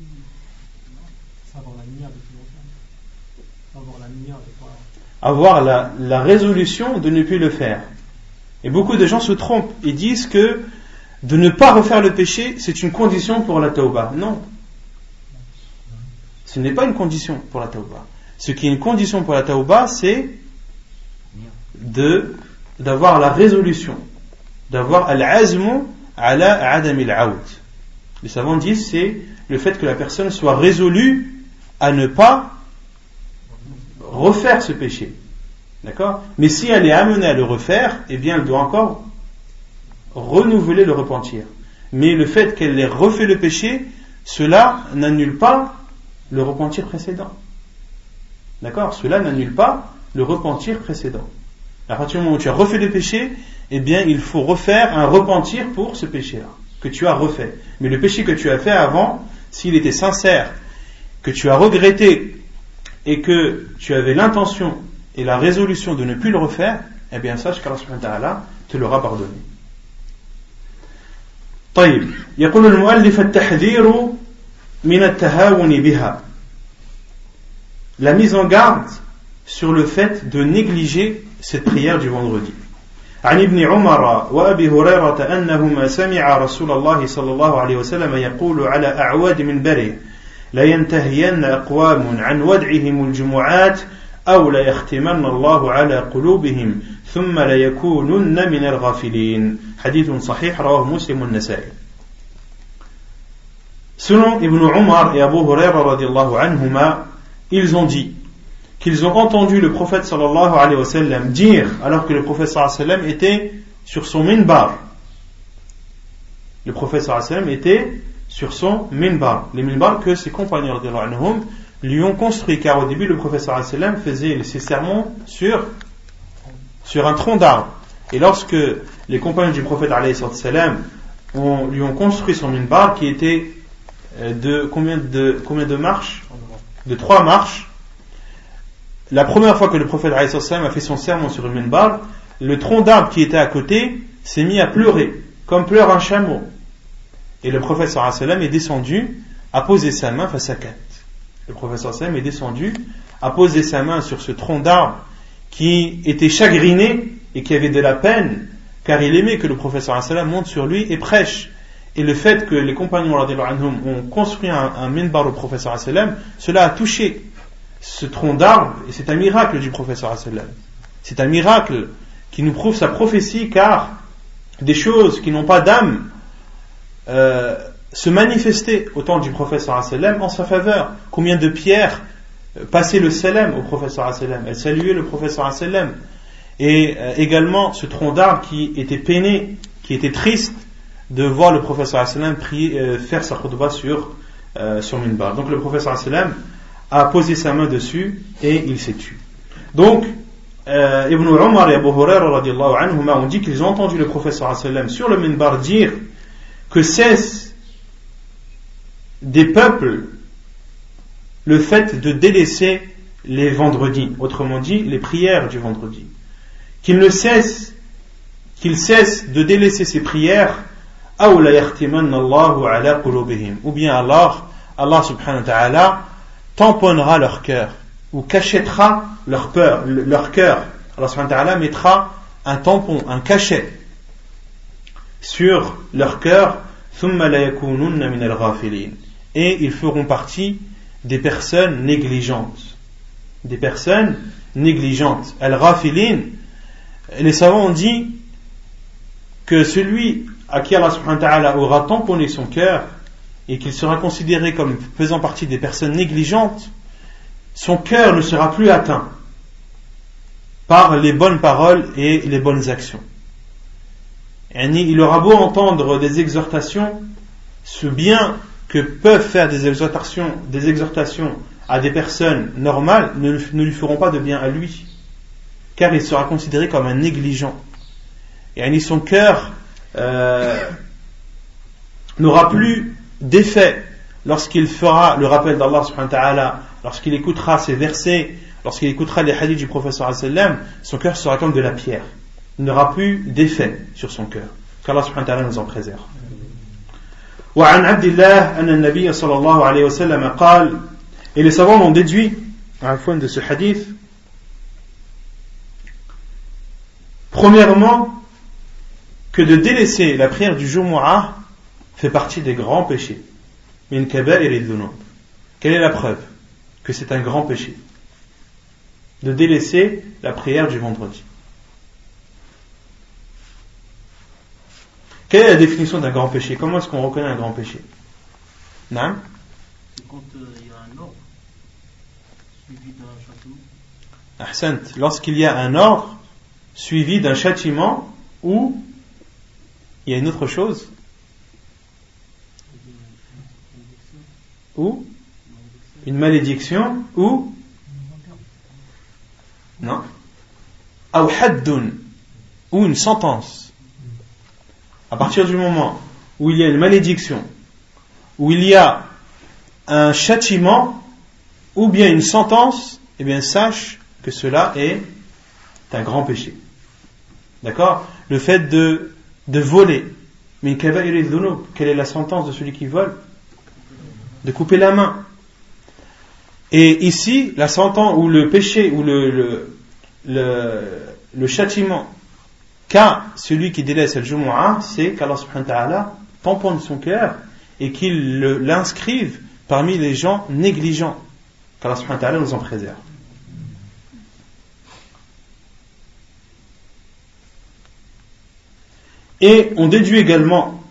Avoir la, la résolution de ne plus le faire. Et beaucoup de gens se trompent et disent que de ne pas refaire le péché, c'est une condition pour la tawbah. Non. Ce n'est pas une condition pour la tawbah. Ce qui est une condition pour la tawbah, c'est de, d'avoir la résolution, d'avoir al-azmu ala adam al-aoud. Les savants disent c'est le fait que la personne soit résolue à ne pas refaire ce péché. D'accord? Mais si elle est amenée à le refaire, eh bien elle doit encore renouveler le repentir. Mais le fait qu'elle ait refait le péché, cela n'annule pas le repentir précédent. D'accord? Cela n'annule pas le repentir précédent. À partir du moment où tu as refait le péché, eh bien il faut refaire un repentir pour ce péché-là que tu as refait. Mais le péché que tu as fait avant, s'il était sincère, que tu as regretté et que tu avais l'intention et la résolution de ne plus le refaire, eh bien sache qu'Allah subhanahu wa ta'ala te l'aura pardonné. طيب يقول المؤلف التحذير من التهاون بها. La mise en garde sur le fait de négliger cette prière du vendredi. عن ابن عمر وأبي هريرة أنهما سمع رسول الله صلى الله عليه وسلم يقول على أعواد منبره لا ينتهين أقوام عن ودعهم الجمعات أو لا يختمن الله على قلوبهم ثم لا يكونن من الغافلين. حديث صحيح رواه مسلم والنسائي. Selon Ibn Umar et Abu Huraira radiallahu anhuma, ils ont dit qu'ils ont entendu le prophète sallallahu alayhi wa sallam dire, alors que le prophète sallallahu alayhi wa sallam était sur son minbar. Le prophète sallallahu alayhi wa sallam était sur son minbar. Les minbars que ses compagnons radiallahu anhum lui ont construit, car au début le prophète sallallahu alayhi wa sallam faisait ses sermons sur, sur un tronc d'arbre. Et lorsque les compagnons du prophète alayhi wa sallam lui ont construit son minbar, qui était de combien de, combien de marches? de trois marches. La première fois que le prophète alayhi salam a fait son sermon sur le minbar, le tronc d'arbre qui était à côté s'est mis à pleurer, comme pleure un chameau. Et le prophète sallallahu alayhi wa sallam est descendu, a posé sa main face à quatre. Le prophète sallallahu alayhi wa sallam est descendu, a posé sa main sur ce tronc d'arbre qui était chagriné et qui avait de la peine, car il aimait que le prophète sallallahu alayhi wa sallam monte sur lui et prêche. Et le fait que les compagnons radhiyallahu anhum ont construit un, un minbar au prophète sallallahu alayhi wa sallam, cela a touché ce tronc d'arbre, et c'est un miracle du prophète sallallahu alayhi wa sallam. C'est un miracle qui nous prouve sa prophétie, car des choses qui n'ont pas d'âme euh, se manifestaient au temps du prophète sallallahu alayhi wa sallam en sa faveur. Combien de pierres passaient le salam au prophète sallallahu alayhi wa sallam, elles saluaient le prophète sallallahu alayhi wa sallam. Et euh, également ce tronc d'arbre qui était peiné, qui était triste de voir le prophète sallallahu alayhi wa sallam prier, euh, faire sa khutbah sur, euh, sur minbar. Donc le prophète sallallahu alayhi wa sallam a posé sa main dessus et il s'est tué. Donc euh, Ibn Umar et Abu Huraira radiallahu anhuma ont dit qu'ils ont entendu le prophète sallallahu alayhi wa sallam sur le minbar dire que cesse des peuples le fait de délaisser les vendredis, autrement dit les prières du vendredi, qu'ils ne cessent qu'ils cessent de délaisser ces prières, ou bien alors Allah subhanahu wa ta'ala tamponnera leur cœur ou cachètera leur peur, leur cœur. Allah subhanahu wa ta'ala mettra un tampon, un cachet sur leur cœur, et ils feront partie des personnes négligentes. Des personnes négligentes. Al-Ghafilin, les savants ont dit que celui à qui Allah subhanahu wa ta'ala aura tamponné son cœur et qu'il sera considéré comme faisant partie des personnes négligentes, son cœur ne sera plus atteint par les bonnes paroles et les bonnes actions. Il aura beau entendre des exhortations, ce bien que peuvent faire des exhortations, des exhortations à des personnes normales ne, ne lui feront pas de bien à lui, car il sera considéré comme un négligent. Et son cœur euh, n'aura plus d'effet lorsqu'il fera le rappel d'Allah subhanahu wa ta'ala, lorsqu'il écoutera ces versets, lorsqu'il écoutera les hadiths du prophète sallallahu alayhi wa sallam, son cœur sera comme de la pierre. Il n'aura plus d'effet sur son cœur, qu'Allah subhanahu wa ta'ala nous en préserve. وعن عبد الله أن النبي صلى الله عليه وسلم قال, et les savants ont déduit à la fin de ce hadith, premièrement, que de délaisser la prière du Jumu'ah fait partie des grands péchés. Min kaba'ir al-dhunub. Quelle est la preuve que c'est un grand péché de délaisser la prière du vendredi? Quelle est la définition d'un grand péché? Comment est-ce qu'on reconnaît un grand péché? Non? C'est quand il euh, y a un ordre suivi d'un châtiment. Ahsant. Lorsqu'il y a un ordre suivi d'un châtiment ou il y a une autre chose, ou une malédiction, ou non, ou haddun, ou une sentence. À partir du moment où il y a une malédiction, où il y a un châtiment, ou bien une sentence, eh bien sache que cela est un grand péché. D'accord? Le fait de, de voler, mais quelle est la sentence de celui qui vole? De couper la main. Et ici, la sentence ou le péché ou le, le, le, le châtiment qu'a celui qui délaisse le Jumu'ah, c'est qu'Allah subhanahu wa ta'ala tamponne son cœur et qu'il le, l'inscrive parmi les gens négligents. Qu'Allah subhanahu wa ta'ala nous en préserve. Et on déduit également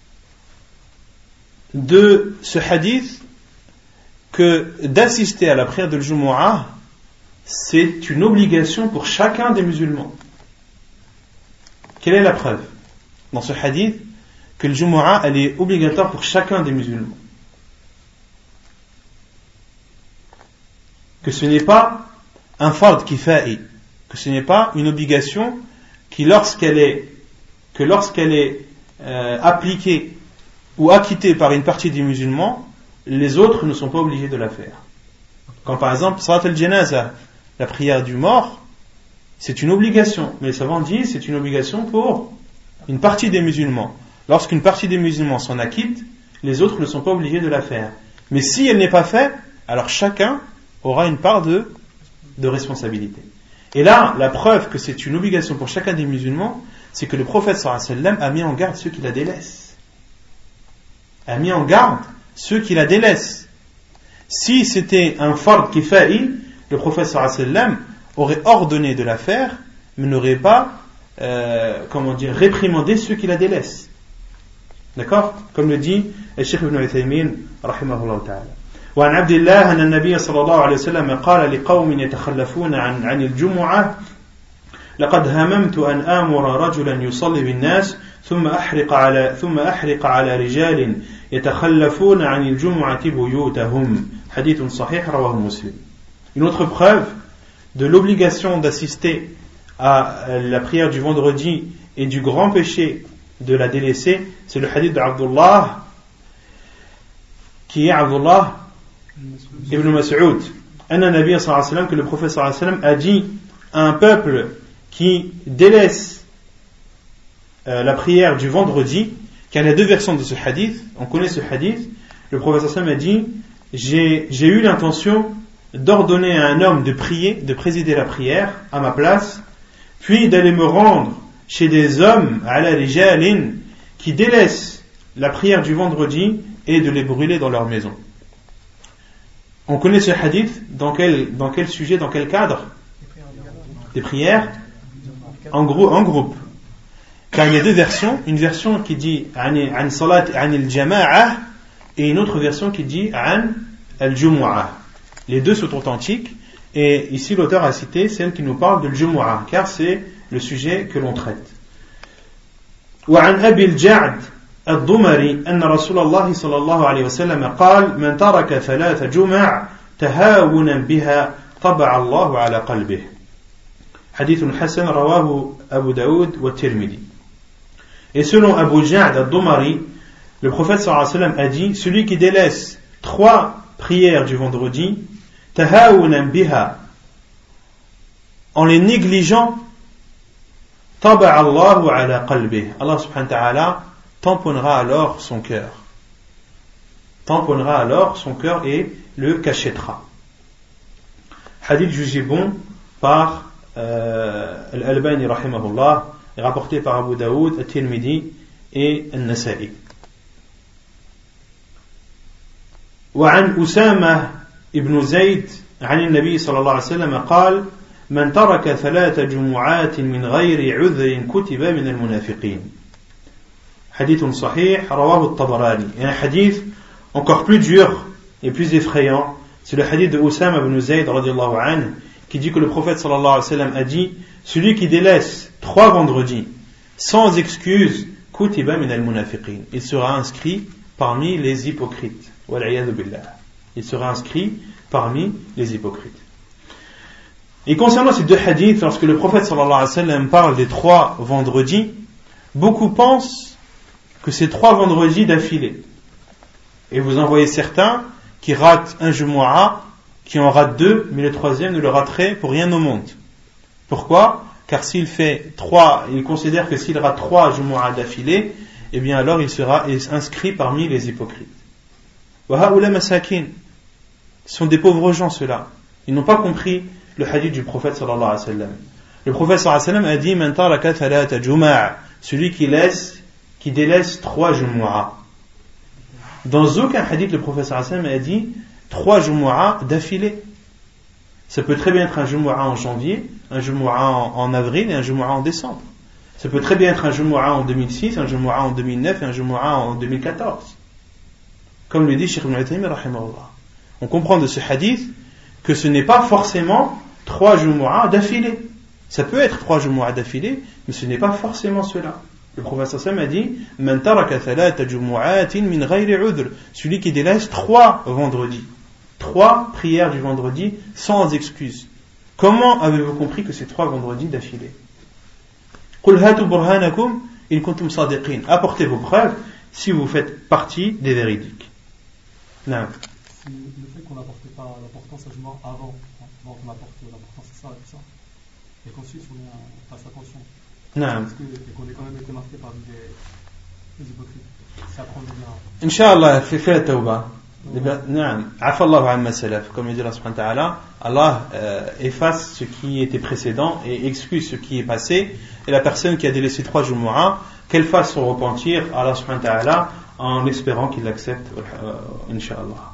de ce hadith que d'assister à la prière de Jumu'ah, c'est une obligation pour chacun des musulmans. Quelle est la preuve dans ce hadith que le Jumu'ah elle est obligatoire pour chacun des musulmans? Que ce n'est pas un fard kifa'i, que ce n'est pas une obligation qui lorsqu'elle est que lorsqu'elle est euh, appliquée ou acquittée par une partie des musulmans, les autres ne sont pas obligés de la faire. Quand par exemple, salat al-janaza, la prière du mort, c'est une obligation. Mais les savants disent c'est une obligation pour une partie des musulmans. Lorsqu'une partie des musulmans s'en acquitte, les autres ne sont pas obligés de la faire. Mais si elle n'est pas faite, alors chacun aura une part de, de responsabilité. Et là, la preuve que c'est une obligation pour chacun des musulmans, c'est que le prophète sallallahu alayhi wa sallam a mis en garde ceux qui la délaissent. A mis en garde ceux qui la délaissent. Si c'était un fard kifa'i, le prophète sallallahu alayhi wa sallam aurait ordonné de la faire, mais n'aurait pas, euh, comment dire, réprimandé ceux qui la délaissent. D'accord? Comme le dit le Cheikh Ibn Uthaymin, rahimahullah ta'ala. وعن عبد الله أن النبي صلى الله عليه وسلم قال لقوم يتخلفون عن عن الجمعة لقد هممت أن آمر رجلا يصلي بالناس ثم أحرق على ثم أحرق على رجال يتخلفون عن الجمعة بيوتهم حديث صحيح رواه مسلم. Une autre preuve de l'obligation d'assister à la prière du vendredi et du grand péché de la délaisser, c'est le hadith d'Abdullah, qui est Abdullah ibn Mas'ud, anna Nabi sallallahu alayhi wa sallam, que le prophète sallallahu alayhi wa sallam a dit à un peuple qui délaisse euh, la prière du vendredi, car il y a deux versions de ce hadith, on connaît ce hadith, le prophète sallallahu alayhi wa sallam a dit j'ai, j'ai eu l'intention d'ordonner à un homme de prier, de présider la prière à ma place, puis d'aller me rendre chez des hommes ala rijalin qui délaissent la prière du vendredi et de les brûler dans leur maison. On connaît ce hadith dans quel, dans quel sujet, dans quel cadre? Des prières en, gros, en groupe. Car il y a deux versions, une version qui dit an salat an al-jama'a et une autre version qui dit an al-jumu'ah. Les deux sont authentiques et ici l'auteur a cité celle qui nous parle de al-jumu'ah car c'est le sujet que l'on traite. وعن أبي الجعد الضمري أن رسول الله صلى الله عليه وسلم قال من ترك ثلاث جمع تهاونا بها طبع الله على قلبه حديث حسن رواه أبو داود والترمذي. Et selon Abu Ja'd al-Dumari, le prophète sallallahu alayhi wa sallam a dit celui qui délaisse trois prières du vendredi tahawunan biha en les négligeant طبع الله على قلبه, Allah subhanahu wa ta'ala tamponnera alors son cœur. Tamponnera alors son cœur et le cachetera. Hadith jugé bon par euh, Al-Albani rahimahullah, rapporté par Abu Daoud, At-Tirmidhi et An-Nasa'i. وعن أسامة ابن زيد عن النبي صلى الله عليه وسلم قال من ترك ثلاث جمعات من غير عذر كتب من المنافقين. Hadith sahih, rawahu al-Tabarani. Et un hadith encore plus dur et plus effrayant, c'est le hadith de Usama ibn Zayd radiyallahu anhu, qui dit que le prophète sallallahu alayhi wa sallam a dit celui qui délaisse trois vendredis sans excuse, kutiba min al-munafiqin, il sera inscrit parmi les hypocrites. Wal-'iyadhu billah. Il sera inscrit parmi les hypocrites. Et concernant ces deux hadiths, lorsque le prophète sallallahu alayhi wa sallam parle des trois vendredis, beaucoup pensent que c'est trois vendredis d'affilée. Et vous en voyez certains qui ratent un Jumu'ah, qui en ratent deux, mais le troisième ne le raterait pour rien au monde. Pourquoi? Car s'il fait trois, il considère que s'il rate trois Jumu'ah d'affilée, eh bien alors il sera inscrit parmi les hypocrites. Wa ha'ula masakin, ce sont des pauvres gens ceux-là. Ils n'ont pas compris le hadith du prophète sallallahu alayhi wa sallam. Le prophète sallallahu alayhi wa sallam a dit man taraka thalatha jumu'a, celui qui laisse qui délaisse trois Jumu'ah. Dans aucun hadith le prophète sallallahu alayhi wa sallam a dit trois Jumu'ah d'affilée. Ça peut très bien être un Jumu'ah en janvier, un Jumu'ah en, en avril et un Jumu'ah en décembre. Ça peut très bien être un Jumu'ah en deux mille six, un Jumu'ah en deux mille neuf et un Jumu'ah en deux mille quatorze. Comme le dit Cheikh Ibn Uthaymin rahimahullah. On comprend de ce hadith que ce n'est pas forcément trois Jumu'ah d'affilée. Ça peut être trois Jumu'ah d'affilée, mais ce n'est pas forcément cela. Le prophète sallallahu alayhi wa sallam a dit man taraka thalatha jumu'atin min ghayri 'udhr, celui qui délaisse trois vendredis, trois prières du vendredi sans excuse. Comment avez-vous compris que c'est trois vendredis d'affilée? Qul hatu burhanakum in kuntum sadiqin, apportez vos preuves si vous faites partie des véridiques. Non. Le fait qu'on n'apportait pas l'importance à Jumu'ah avant, avant qu'on apporte l'importance à ça et tout ça. Et qu'ensuite on fasse attention. Non. Parce que, et qu'on ait quand même été marqué par des, des hypocrites. Ça prend du bien. Inch'Allah, fais fais la tawbah. Non, afa Allah amma salaf, comme il dit Allah subhanahu wa ta'ala, Allah euh, efface ce qui était précédent et excuse ce qui est passé. Et la personne qui a délaissé trois Jumu'ah, qu'elle fasse son repentir à Allah subhanahu wa ta'ala en espérant qu'il l'accepte, euh, Inch'Allah.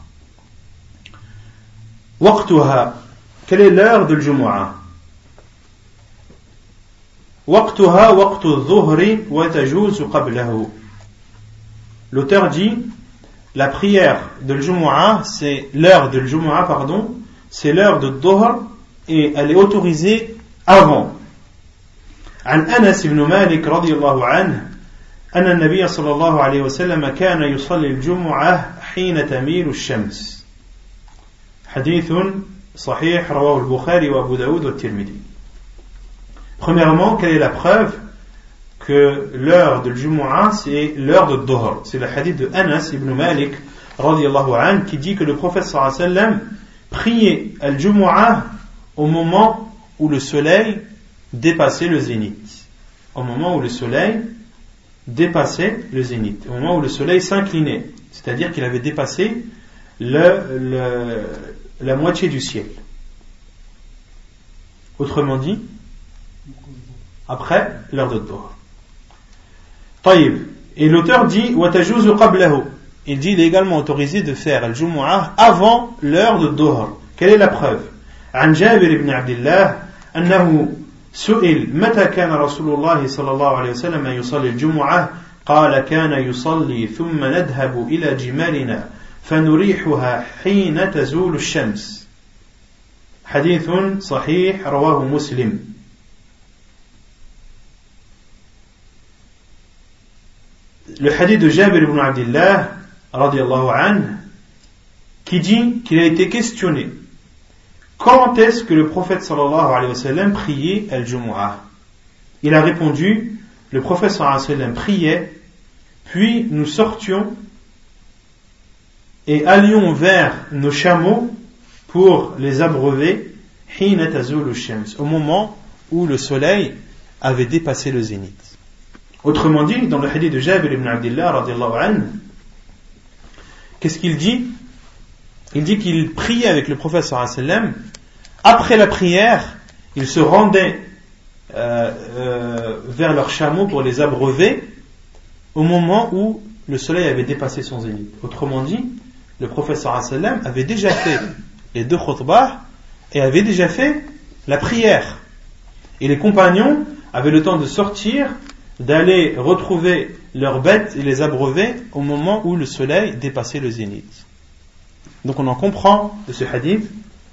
Waqtuha, quelle est l'heure de Jumu'ah? Waqtuha waqtu adh-dhuhri wa tajuzu qablahu. L'auteur dit, la prière de Jumu'ah, c'est l'heure de Jumu'ah, pardon, c'est l'heure de Dhuhr et elle est autorisée avant. عن أنس بن مالك رضي الله عنه أن النبي صلى الله عليه وسلم كان يصلي الجمعة حين تميل الشمس. حديث صحيح رواه البخاري وأبو داود والترمذي. Premièrement, quelle est la preuve que l'heure de Jumu'ah c'est l'heure de Dhuhr? C'est le hadith de Anas ibn Malik radiyallahu anhu qui dit que le prophète sallallahu alayhi wa sallam priait al-Jumu'ah au moment où le soleil dépassait le zénith. Au moment où le soleil dépassait le zénith. Au moment où le soleil s'inclinait. C'est-à-dire qu'il avait dépassé le, le, la moitié du ciel. Autrement dit, après l'heure de Dhuhr. Taïb. Et l'auteur dit وَتَجُوزُ قَبْلَهُ. Il dit il est également autorisé de faire al-Jumu'ah avant l'heure de Dhuhr. Quelle est la preuve? عن جابر بن عبد الله أنه سئل متى كان رسول الله صلى الله عليه وسلم يصلي الجمعة قال كان يصلي ثم نذهب إلى جمالنا فنريحها حين تزول الشمس. حديث صحيح رواه مسلم. Le hadith de Jabir ibn Abdillah radiyallahu anhu qui dit qu'il a été questionné quand est-ce que le prophète sallallahu alayhi wa sallam priait al-Jumu'ah. Il a répondu, le prophète sallallahu alayhi wa sallam priait, puis nous sortions et allions vers nos chameaux pour les abreuver hina tazulu shams, au moment où le soleil avait dépassé le zénith. Autrement dit, dans le hadith de Jabir ibn Abdillah radiyallahu anhu, qu'est-ce qu'il dit? Il dit qu'il priait avec le prophète sallallahu alayhi wa sallam. Après la prière, ils se rendaient euh, euh, vers leurs chameaux pour les abreuver au moment où le soleil avait dépassé son zénith. Autrement dit, le prophète sallallahu alayhi wa sallam avait déjà fait les deux khutbahs et avait déjà fait la prière. Et les compagnons avaient le temps de sortir, d'aller retrouver leurs bêtes et les abreuver au moment où le soleil dépassait le zénith. Donc on en comprend de ce hadith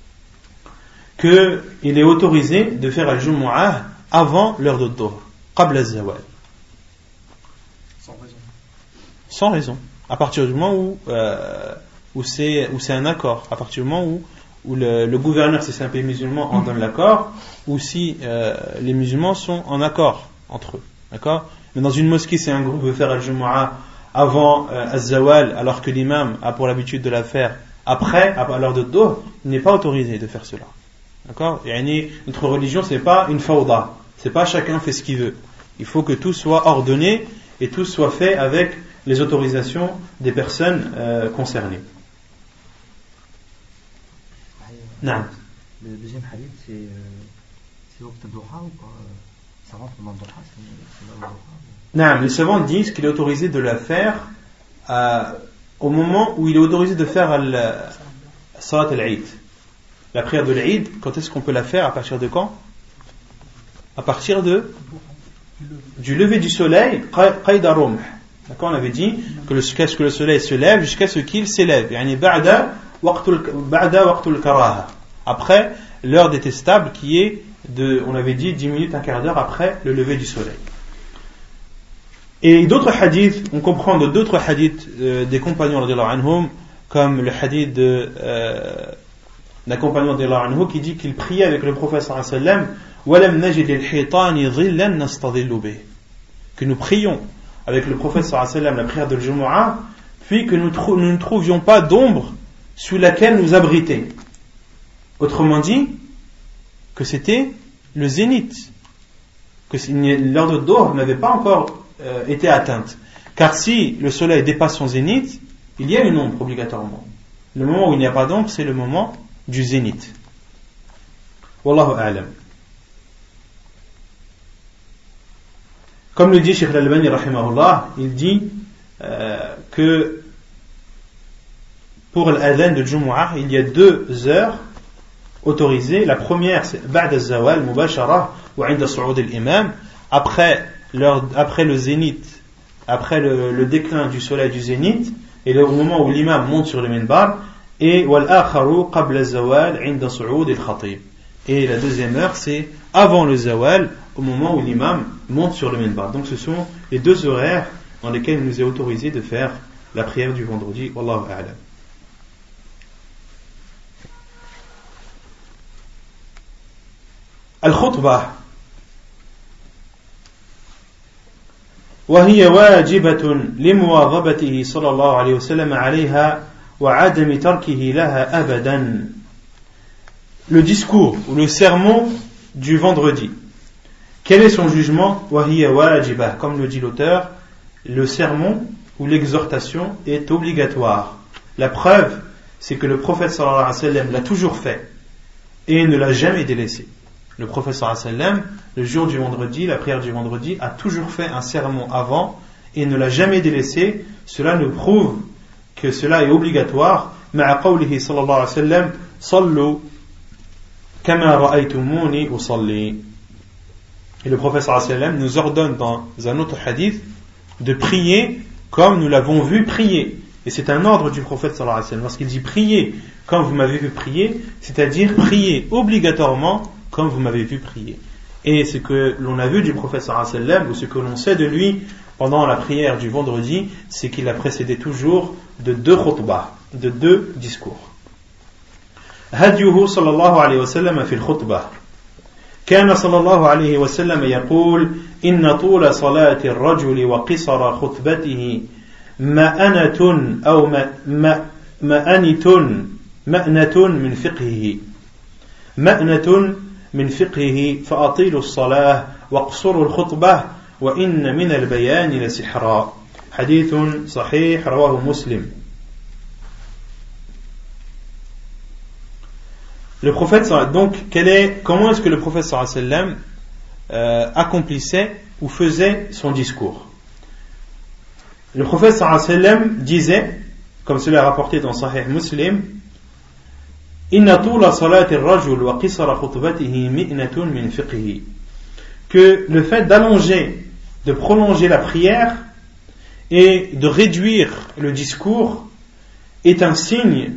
qu'il est autorisé de faire al-Jumu'ah avant l'heure de Dhuhr, qabla az-zawal. Sans raison. Sans raison. À partir du moment où, euh, où, c'est, où c'est un accord, à partir du moment où, où le, le gouverneur, si c'est un pays musulman, en donne l'accord, ou si euh, les musulmans sont en accord entre eux. D'accord? Mais dans une mosquée, si un groupe veut faire al-Jumu'ah avant euh, az-zawal, alors que l'imam a pour l'habitude de la faire après, à l'heure de Dhuhr, il n'est pas autorisé de faire cela. D'accord? Et notre religion, c'est pas une fawda. C'est pas chacun fait ce qu'il veut. Il faut que tout soit ordonné et tout soit fait avec les autorisations des personnes euh, concernées. Non. Le deuxième hadith, c'est c'est Waqt al-Duha ou pas? Ça rentre dans le Duha, c'est là le Duha. Non, les savants disent qu'il est autorisé de la faire euh, au moment où il est autorisé de faire al Salat al-Eid. La prière de l'Eid, quand est-ce qu'on peut la faire? À partir de quand? À partir de du lever du soleil, qayda rumh. D'accord, on avait dit que jusqu'à ce que le soleil se lève, jusqu'à ce qu'il s'élève. Yani ba'da waqtul ba'da waqtul karaha. Après l'heure détestable qui est de, on avait dit dix minutes, un quart d'heure après le lever du soleil. Et d'autres hadiths, on comprend de d'autres hadiths euh, des compagnons radiyallahu anhum, comme le hadith de euh, d'un compagnon radiyallahu anhu qui dit qu'il priait avec le prophète sallallahu alayhi wa sallam walam najid al-hitani dhillan nastadhillu bih, que nous prions avec le prophète sallallahu alayhi wa sallam la prière de Jumu'ah, puis que nous, trou- nous ne trouvions pas d'ombre sous laquelle nous abriter. Autrement dit, que c'était le zénith, que l'heure de Dhuhr n'avait pas encore euh, été atteinte. Car si le soleil dépasse son zénith, il y a une ombre obligatoirement. Le moment où il n'y a pas d'ombre, c'est le moment du zénith. Wallahu a'lam. Comme le dit Cheikh Al-Albani rahimahullah, il dit euh, que pour l'adhan de Jumu'ah, il y a deux heures autorisées. La première, c'est ba'da az-zawal mubashara wa 'inda su'ud al-imam, après l'heure, après le zénith, après le, le déclin du soleil du zénith, et le, au moment où l'imam monte sur le minbar, et wal akharu qabla az-zawal 'inda su'ud al-khatib. Et la deuxième heure, c'est avant le zawal, au moment où l'imam monte sur le minbar. Donc ce sont les deux horaires dans lesquels il nous est autorisé de faire la prière du vendredi. Wallahu a'lam. الخطبة وهي واجبة لمواظبته صلى الله عليه وسلم عليها وعدم تركه لها أبدا. Le discours ou le sermon du vendredi. Quel est son jugement? وهي واجبة, comme le dit l'auteur, le sermon ou l'exhortation est obligatoire. La preuve, c'est que le prophète sallallahu alayhi wa sallam l'a toujours fait et ne l'a jamais délaissé. Le prophète sallallahu alayhi wa sallam, le jour du vendredi, la prière du vendredi, a toujours fait un sermon avant et ne l'a jamais délaissé. Cela nous prouve que cela est obligatoire. مع قوله صلى الله عليه وسلم صلوا كما رأيتموني أصلي. Et le prophète sallallahu alayhi wa sallam nous ordonne dans un autre hadith de prier comme nous l'avons vu prier. Et c'est un ordre du prophète sallallahu alayhi wa sallam. Lorsqu'il dit prier comme vous m'avez vu prier, c'est-à-dire prier obligatoirement comme vous m'avez vu prier. Et ce que l'on a vu du prophète sallallahu alayhi wa sallam, ou ce que l'on sait de lui pendant la prière du vendredi, c'est qu'il a précédé toujours de deux khutbah, de deux discours. هديه صلى الله عليه وسلم في الخطبة. كان صلى الله عليه وسلم يقول إن طول صلاة الرجل وقصر خطبته مأنة أو مأنة مأنة من فقهه مأنة من فقهه فأطيلوا الصلاة واقصروا الخطبة وإن من البيان لسحرا. حديث صحيح رواه مسلم. Le prophète, donc, quel est, comment est-ce que le prophète sallallahu alayhi wa sallam euh, accomplissait ou faisait son discours? Le prophète sallallahu alayhi wa sallam disait, comme cela est rapporté dans Sahih Muslim, Inna tula salati ar-rajul wa qisara khutbatihi mi'natun min fiqhihi, que le fait d'allonger, de prolonger la prière et de réduire le discours est un signe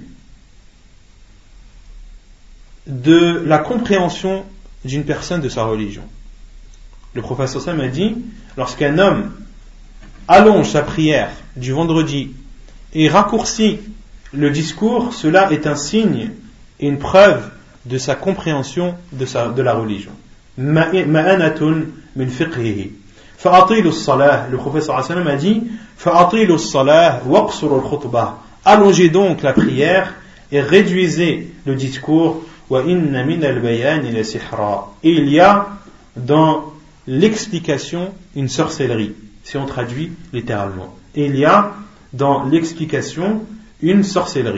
de la compréhension d'une personne de sa religion. Le prophète sallallahu alayhi wa sallam a dit, lorsqu'un homme allonge sa prière du vendredi et raccourcit le discours, cela est un signe et une preuve de sa compréhension de, sa, de la religion. Ma'anatun min fiqhihi. Fa'atilu as-salah, le prophète sallallahu alayhi wa sallam a dit, Fa'atilu as-salah waqsuru al-khutbah. Allongez donc la prière et réduisez le discours. Wa inna min al-bayani la sihra. Et il y a dans l'explication une sorcellerie, si on traduit littéralement. Et il y a dans l'explication une sorcellerie.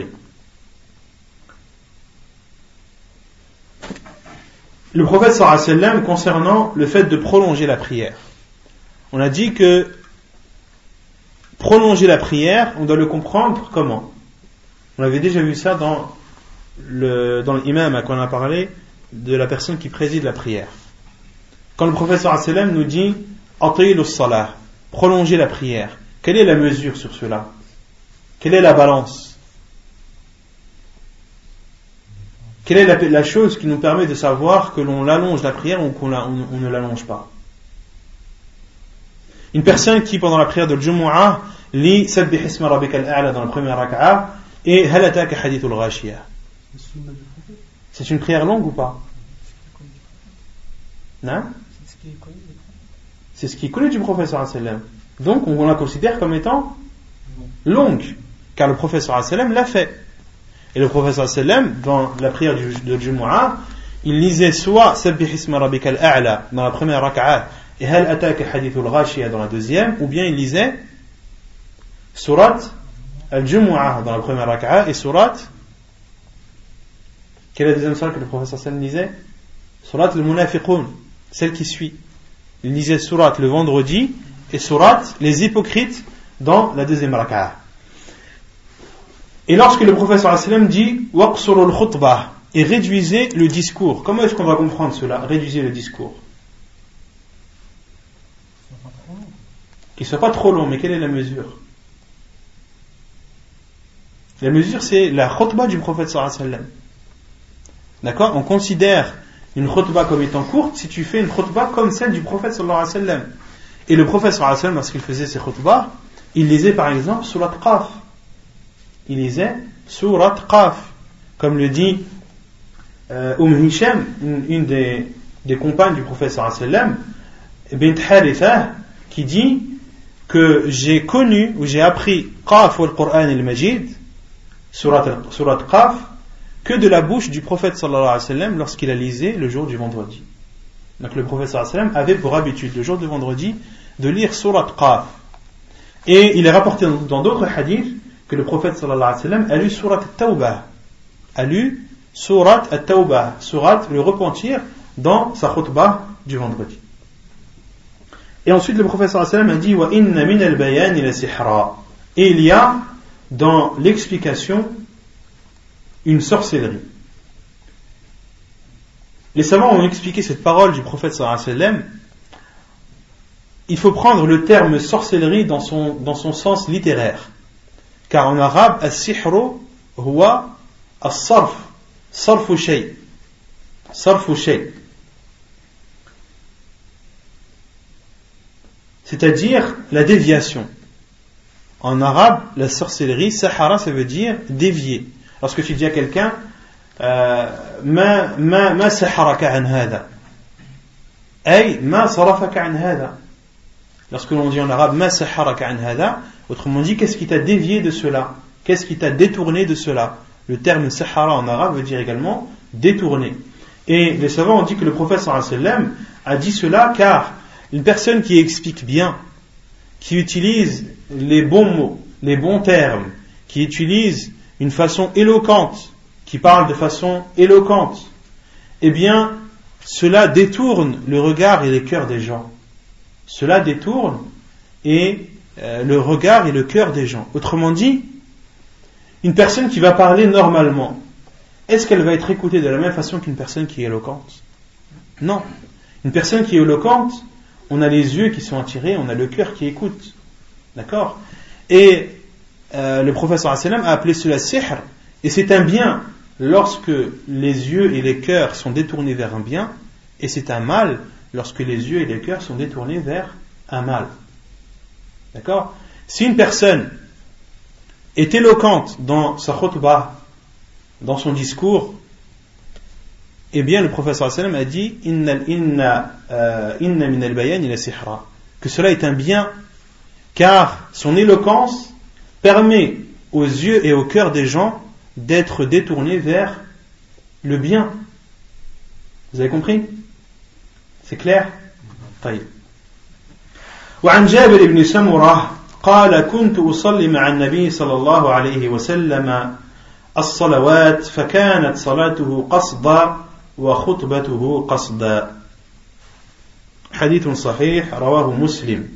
Le prophète sallallahu alayhi wa sallam, concernant le fait de prolonger la prière, on a dit que prolonger la prière, on doit le comprendre comment? On avait déjà vu ça dans le, dans l'imam à quoi on a parlé de la personne qui préside la prière. Quand le prophète sallallahu alayhi wa sallam nous dit Atilu as-salah, prolonger la prière, quelle est la mesure sur cela? Quelle est la balance? Quelle est la, la chose qui nous permet de savoir que l'on allonge la prière ou qu'on la, on, on ne l'allonge pas? Une personne qui, pendant la prière de Jumu'ah, lit Sabbih isma rabbikal a'la dans la première raka'a et Hal ataka hadithul ghashiyah. C'est une prière longue ou pas? Non? C'est ce qui est connu du prophète sallallahu alayhi wa sallam. Donc on la considère comme étant longue, car le prophète sallallahu alayhi wa sallam l'a fait. Et le prophète sallam, dans la prière de Jumu'ah, il lisait soit Sabbih isma rabbikal a'la dans la première rak'a et Hal ataka hadithul ghashiya dans la deuxième, ou bien il lisait Surat al-Jumu'ah dans la première rak'a et Surat. Quelle est la deuxième surat que le prophète sallam lisait? Surat al-Munafiqun, celle qui suit. Il lisait Surat le vendredi et Surat les hypocrites dans la deuxième rak'a. Et lorsque le prophète sallallahu alayhi wa sallam dit waqsuru al-khutbah et réduisez le discours, comment est-ce qu'on va comprendre cela? Réduisez le discours. Qu'il ne soit pas trop long, mais quelle est la mesure? La mesure, c'est la khutbah du prophète sallallahu alayhi wa sallam. D'accord? On considère une khutbah comme étant courte si tu fais une khutbah comme celle du prophète sallallahu alayhi wa sallam. Et le prophète sallallahu alayhi wa sallam, lorsqu'il faisait ses khutbahs, il lisait par exemple Surat Qaf. Il lisait Surat Qaf, comme le dit euh, Umm Hisham, une, une des, des compagnes du prophète sallallahu alayhi wa sallam, bint Haritha, qui dit que j'ai connu ou j'ai appris Qaf wal Qur'an al-Majid, Surat, Surat Qaf, que de la bouche du prophète sallallahu alayhi wa sallam lorsqu'il a lisé le jour du vendredi. Donc le prophète sallallahu alayhi wa sallam avait pour habitude le jour du vendredi de lire Surat Qaf. Et il est rapporté dans d'autres hadiths que le prophète sallallahu alayhi wa sallam a lu Surat At-Tawbah, a lu Surat At-Tawbah, Surat le repentir, dans sa khutbah du vendredi. Et ensuite le prophète sallallahu alayhi wa sallam a dit wa inna min al-bayan ila sihra. Et il y a dans l'explication une sorcellerie. Les savants ont expliqué cette parole du prophète sallallahu alayhi wa sallam. Il faut prendre le terme sorcellerie dans son, dans son sens littéraire. Car en arabe, as-sihru huwa as-sarf, sarfu shay, sarfu shay. C'est-à-dire la déviation. En arabe, la sorcellerie, sahara, ça veut dire dévier. Lorsque tu dis à quelqu'un, ma ma ma saharaka an hada, ay ma sarafaka an hada. Lorsque l'on dit en arabe ma saharaka an hada, autrement dit, qu'est-ce qui t'a dévié de cela? Qu'est-ce qui t'a détourné de cela? Le terme sahara en arabe veut dire également détourné. Et les savants ont dit que le prophète sallallahu alayhi wa sallam a dit cela car une personne qui explique bien, qui utilise les bons mots, les bons termes, qui utilise une façon éloquente, qui parle de façon éloquente, eh bien, cela détourne le regard et les cœurs des gens. Cela détourne et euh, le regard et le cœur des gens. Autrement dit, une personne qui va parler normalement, est-ce qu'elle va être écoutée de la même façon qu'une personne qui est éloquente? Non. Une personne qui est éloquente, on a les yeux qui sont attirés, on a le cœur qui écoute. D'accord? Et euh, le prophète sallallahu alayhi wa sallam a appelé cela sihr, et c'est un bien lorsque les yeux et les cœurs sont détournés vers un bien, et c'est un mal lorsque les yeux et les cœurs sont détournés vers un mal. D'accord? Si une personne est éloquente dans sa khutbah, dans son discours, eh bien le prophète sallallahu alayhi wa sallam a dit inna, inna, uh, inna min al-bayan ila sihra, que cela est un bien car son éloquence permet aux yeux et au cœur des gens d'être détournés vers le bien. Vous avez compris? C'est clair? طيب. وعن جابر بن سمرة قال كنت أصلي مع النبي صلى الله عليه وسلم الصلوات فكانت صلاته قصدا وخطبته قصدا. حديث صحيح رواه مسلم.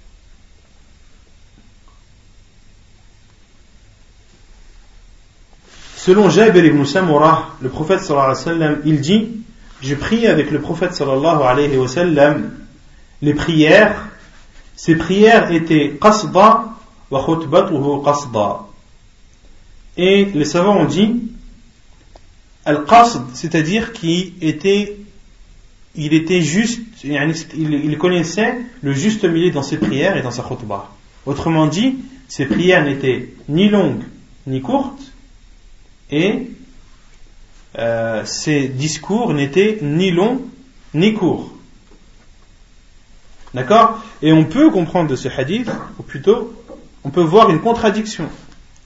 Selon Jabir ibn Samurah, le prophète sallallahu alayhi wa sallam, il dit, je priais avec le prophète sallallahu alayhi wa sallam les prières, ces prières étaient qasda wa khutbatuhu qasda. Et les savants ont dit al-qasd, c'est-à-dire qu'il était, il était juste, il connaissait le juste milieu dans ses prières et dans sa khutbah. Autrement dit, ses prières n'étaient ni longues ni courtes, et euh, ses discours n'étaient ni longs ni courts. D'accord? Et on peut comprendre de ce hadith, ou plutôt, on peut voir une contradiction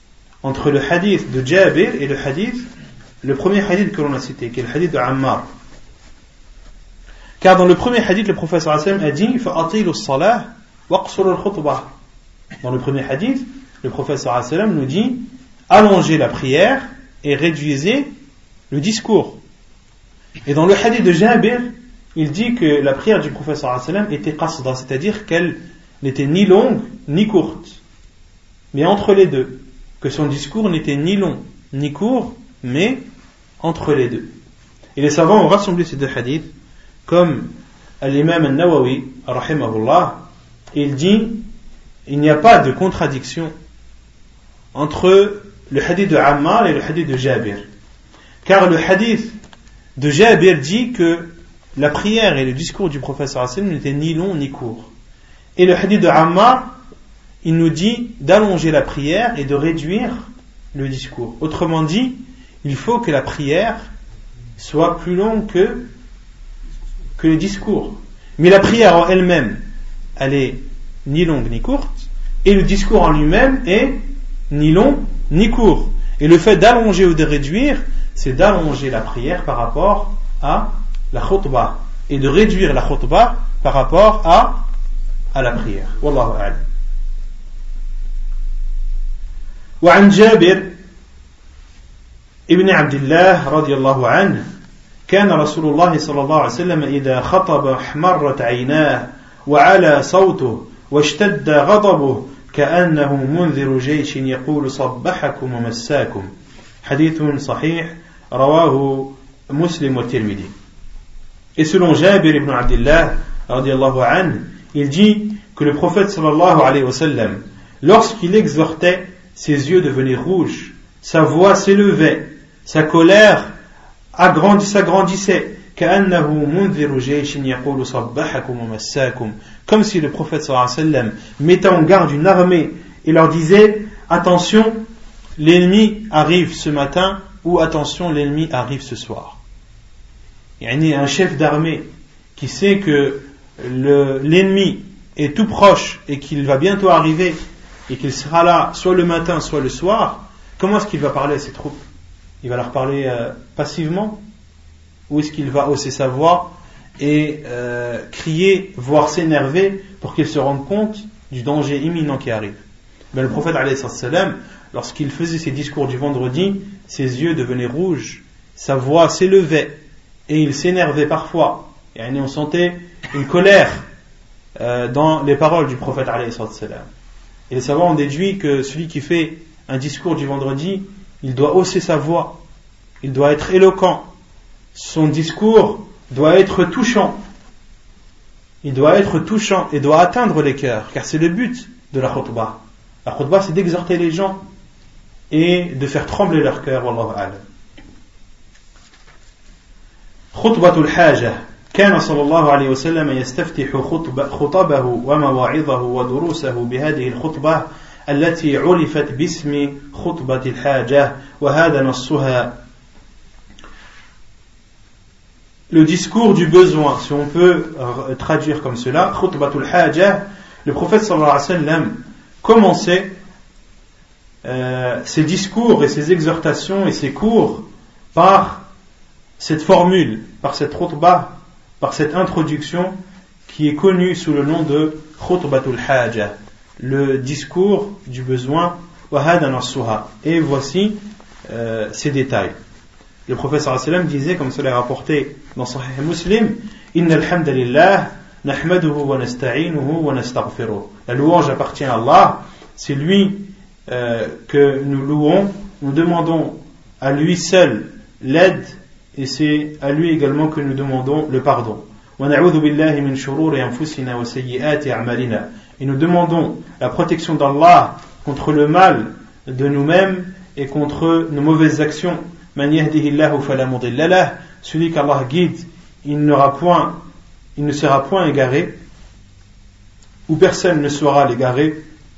entre le hadith de Jabir et le hadith, le premier hadith que l'on a cité, qui est le hadith de Ammar. Car dans le premier hadith, le prophète sallallahu alayhi wa sallam a dit فَأَطِيلُوا الصَّلَاةِ وَاقْصُرُوا الْخُطْبَةِ. Dans le premier hadith, le prophète sallallahu alayhi wa sallam nous dit allongez la prière et réduisez le discours. Et dans le hadith de Jabir, il dit que la prière du prophète sallallahu alayhi wa sallam était qasda, c'est-à-dire qu'elle n'était ni longue ni courte, mais entre les deux, que son discours n'était ni long ni court, mais entre les deux. Et les savants ont rassemblé ces deux hadiths, comme l'imam al-Nawawi rahimahullah, il dit il n'y a pas de contradiction entre le hadith de Ammar et le hadith de Jabir, car le hadith de Jabir dit que la prière et le discours du prophète sallallahu alayhi wa sallam n'étaient ni longs ni courts, et le hadith de Ammar il nous dit d'allonger la prière et de réduire le discours. Autrement dit, il faut que la prière soit plus longue que, que le discours. Mais la prière en elle-même, elle est ni longue ni courte, et le discours en lui-même est ni long ni court. Et le fait d'allonger ou de réduire, c'est d'allonger la prière par rapport à la khutbah, et de réduire la khutbah par rapport à, à la prière. Wallahu a'lam. وعن جابر ابن عبد الله رضي الله عنه كان رسول الله صلى الله عليه وسلم إذا خطب احمرت عيناه وعلى صوته واشتد غضبه كأنه منذر جيش يقول صبحكم ومساكم حديث صحيح رواه مسلم والترمذي. Et selon Jabir ibn Abdillah radiallahu anhu, il dit que le prophète sallallahu alayhi wa sallam, lorsqu'il exhortait, ses yeux devenaient rouges, sa voix s'élevait, sa colère agrandissait, s'agrandissait, comme si le prophète sallallahu alayhi wa sallam mettait en garde une armée et leur disait attention, l'ennemi arrive ce matin, ou attention, l'ennemi arrive ce soir. Il y a un chef d'armée qui sait que le, l'ennemi est tout proche et qu'il va bientôt arriver et qu'il sera là soit le matin soit le soir. Comment est-ce qu'il va parler à ses troupes? Il va leur parler euh, passivement, ou est-ce qu'il va hausser sa voix et euh, crier, voire s'énerver pour qu'ils se rendent compte du danger imminent qui arrive? Ben, le prophète alayhi salam, lorsqu'il faisait ses discours du vendredi, ses yeux devenaient rouges, sa voix s'élevait et il s'énervait parfois, et on sentait une colère euh, dans les paroles du prophète alayhi salam. Et les savants ont déduit que celui qui fait un discours du vendredi, il doit hausser sa voix, il doit être éloquent, son discours doit être touchant, il doit être touchant et doit atteindre les cœurs, car c'est le but de la khutbah. La khutbah, c'est d'exhorter les gens et de faire trembler leur cœur. Wallahu a'lam. Khutbatul hajah. كان صلى الله عليه وسلم يستفتح خطبه ومواعظه ودروسه بهذه الخطبة التي عرفت باسم خطبة الحاجة وهذا نصها. Le discours du besoin, si on peut traduire comme cela, khutbatul hajah, le prophète sallallahu alayhi wa sallam commençait euh, ses discours et ses exhortations et ses cours par cette formule, par cette khutbah, par cette introduction qui est connue sous le nom de khutbatul hajah, le discours du besoin, wa hada nassuha. Et voici euh, ces détails. Le prophète sallallahu alayhi wa sallam disait, comme cela est rapporté dans Sahih Muslim, Inna alhamdulillah nahmaduhu wa nasta'inuhu wa nastaghfiruh. La louange appartient à Allah, c'est lui euh, que nous louons, nous demandons à lui seul l'aide, et c'est à lui également que nous demandons le pardon. Et nous demandons la protection d'Allah contre le mal de nous-mêmes et contre nos mauvaises actions. Celui qu'Allah guide, il n'aura point, il ne sera point égaré, ou personne ne sera l'égaré.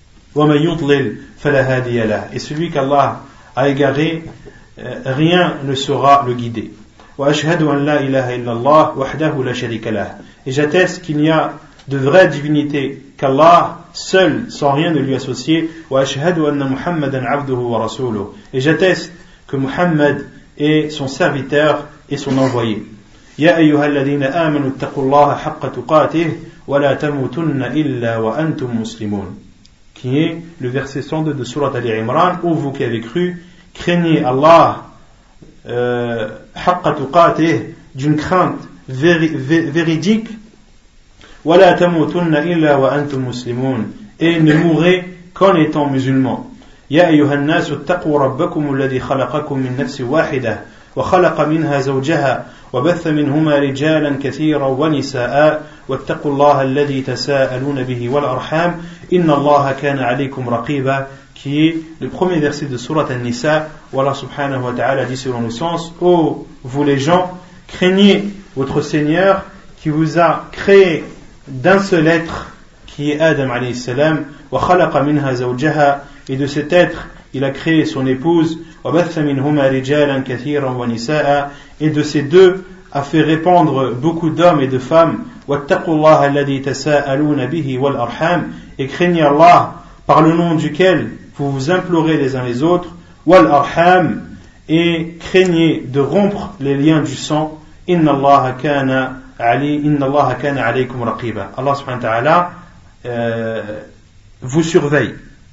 Et celui qu'Allah a égaré, rien ne saura le guider. Et j'atteste qu'il n'y a de vraie divinité qu'Allah seul, sans rien de lui associer. Wa ashhadu anna Muhammadan abduhu wa rasuluhu. Et j'atteste que Muhammad est son serviteur et son envoyé. Ya ayyuhalladhina amanu ittaqullaha haqqa tuqatih wa la tamutunna illa wa antum muslimun. Qui est le verset cent deux de Surat Ali Imran, où vous qui avez cru, craignez Allah euh, haqqa tuqatih, d'une crainte véri, vé, véridique, wa la tamutunna illa wa antum muslimun, et ne mourrez qu'en étant musulmans. Ya ayyuhan nasu ittaqu rabbakum alladhi khalaqakum min nafsin wahidah wa khalaqa minha zawjaha وبث منهما رجالا كثيرا ونساء واتقوا الله الذي تساءلون به والأرحام إن الله كان عليكم رقيبا, qui est le premier verset de Surat An-Nisa, où Allah subhanahu wa ta'ala dit selon le sens: ô vous les gens, craignez votre Seigneur qui vous a créé d'un seul être qui est Adam alayhi salam, wa khalaqa minha zawjaha, et de cet être il a créé son épouse, وبث منهما رجالا كثيرا ونساء, et de ces deux a fait répandre beaucoup d'hommes et de femmes. واتقوا الله الذي تساءلون به والأرحام, et craignez Allah par le nom duquel vous vous implorez les uns les autres. والأرحام, et craignez de rompre les liens du sang. إن الله كان علي إن الله كان عليكم رقيبا. Allah subhanahu wa ta'ala euh, vous surveille.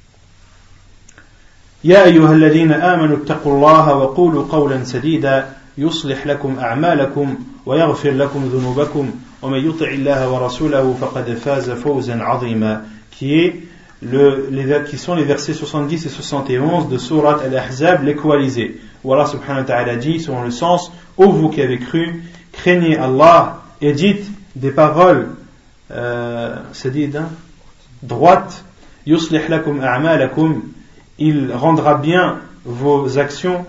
يا أيها الذين آمنوا اتقوا الله وقولوا قولا سديدا يصلح لكم أعمالكم ويغفر لكم ذنوبكم ومن يطع الله ورسوله فقد فاز فوزا عظيما, qui est le, les, qui sont les versets soixante-dix et soixante et onze de Surat Al-Ahzab, l'équalisé, où Allah subhanahu wa ta'ala dit selon le sens: ô vous qui avez cru, craignez Allah et dites des paroles euh, sadides, droites. يصلح لكم أعمالكم, il rendra bien vos actions,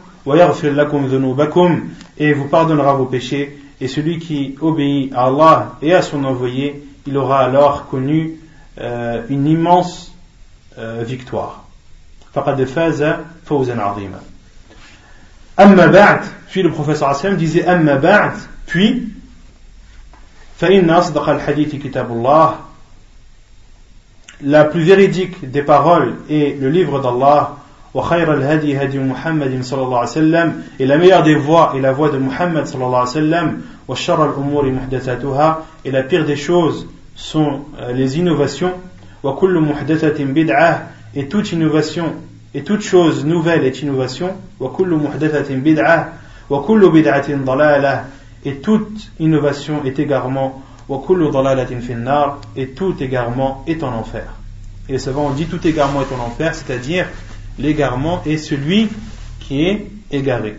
et vous pardonnera vos péchés, et celui qui obéit à Allah et à son envoyé, il aura alors connu euh, une immense euh, victoire. فقد فاز فوزا عظيما. أما بعد, puis le professeur Hassan disait أما بعد, puis فإن أصدق الحديث كتاب الله, la plus véridique des paroles est le livre d'Allah, وخير الهدي هدي محمد صلى الله عليه وسلم, et la meilleure des voies est la voie de Muhammad صلى الله عليه وسلم, وشر الأمور محدثاتها, et la pire des choses sont les innovations, وكل محدثة بدعة, et toute innovation et toute chose nouvelle est innovation, وكل محدثة بدعة وكل بدعة ضلالة, et toute innovation est égarement, وكل ضلالة في النار, et tout égarement est en enfer. Et les savants ont dit tout égarement est en enfer, c'est-à-dire l'égarement est celui qui est égaré.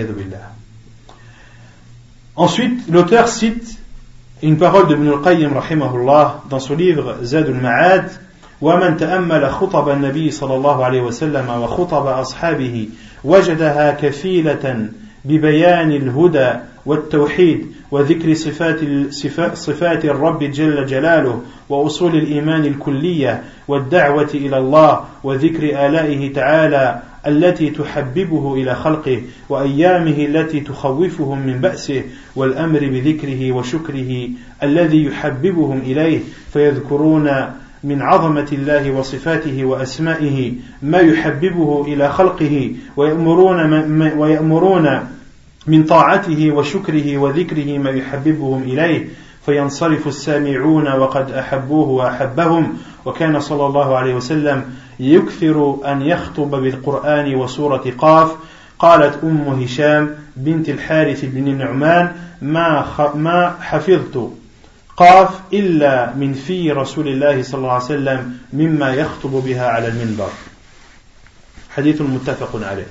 Ensuite, l'auteur cite une parole de Ibn al-Qayyim rahimahullah dans son livre Zad al-Ma'ad: وَمَنْ تَأَمَّلَ خُطَبَ النَّبِيِّ صلى الله عليه وسلم وخطب أصحابه وجدها كفيلة ببيان الهدى والتوحيد وذكر صفات صفات الرب جل جلاله وأصول الإيمان الكلية والدعوة إلى الله وذكر آلائه تعالى التي تحببه إلى خلقه وأيامه التي تخوفهم من بأسه والأمر بذكره وشكره الذي يحببهم إليه فيذكرون من عظمة الله وصفاته وأسمائه ما يحببه إلى خلقه ويأمرون ويأمرون من طاعته وشكره وذكره ما يحببهم إليه فينصرف السامعون وقد أحبوه وأحبهم. وكان صلى الله عليه وسلم يكثر أن يخطب بالقرآن وسورة قاف. قالت أم هشام بنت الحارث بن النعمان: ما ما حفظت قاف إلا من في رسول الله صلى الله عليه وسلم مما يخطب بها على المنبر. حديث متفق عليه.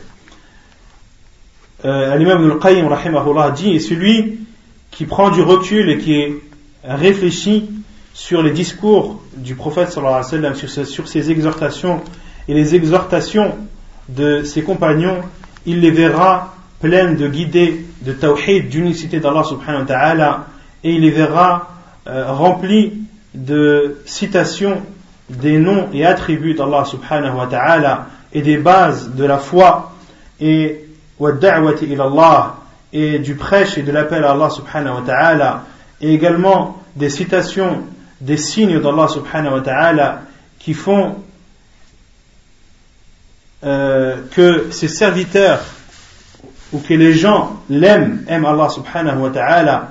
Euh, l'imam Ibn al-Qayyim rahimahullah dit: et celui qui prend du recul et qui réfléchit sur les discours du prophète sallallahu alayhi wa sallam, sur ses, sur ses exhortations et les exhortations de ses compagnons, il les verra pleines de guidées, de tawhid, d'unicité d'Allah subhanahu wa ta'ala, et il les verra euh, remplis de citations des noms et attributs d'Allah subhanahu wa ta'ala et des bases de la foi et et du prêche et de l'appel à Allah subhanahu wa ta'ala, et également des citations des signes d'Allah subhanahu wa ta'ala qui font euh, que ses serviteurs ou que les gens l'aiment, aiment Allah subhanahu wa ta'ala.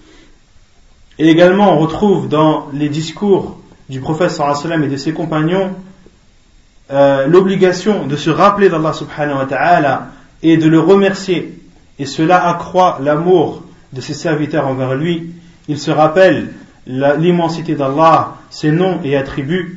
Et également on retrouve dans les discours du prophète sallallahu alayhi wa sallam et de ses compagnons euh, l'obligation de se rappeler d'Allah subhanahu wa ta'ala et de le remercier, et cela accroît l'amour de ses serviteurs envers lui. Il se rappelle la, l'immensité d'Allah, ses noms et attributs,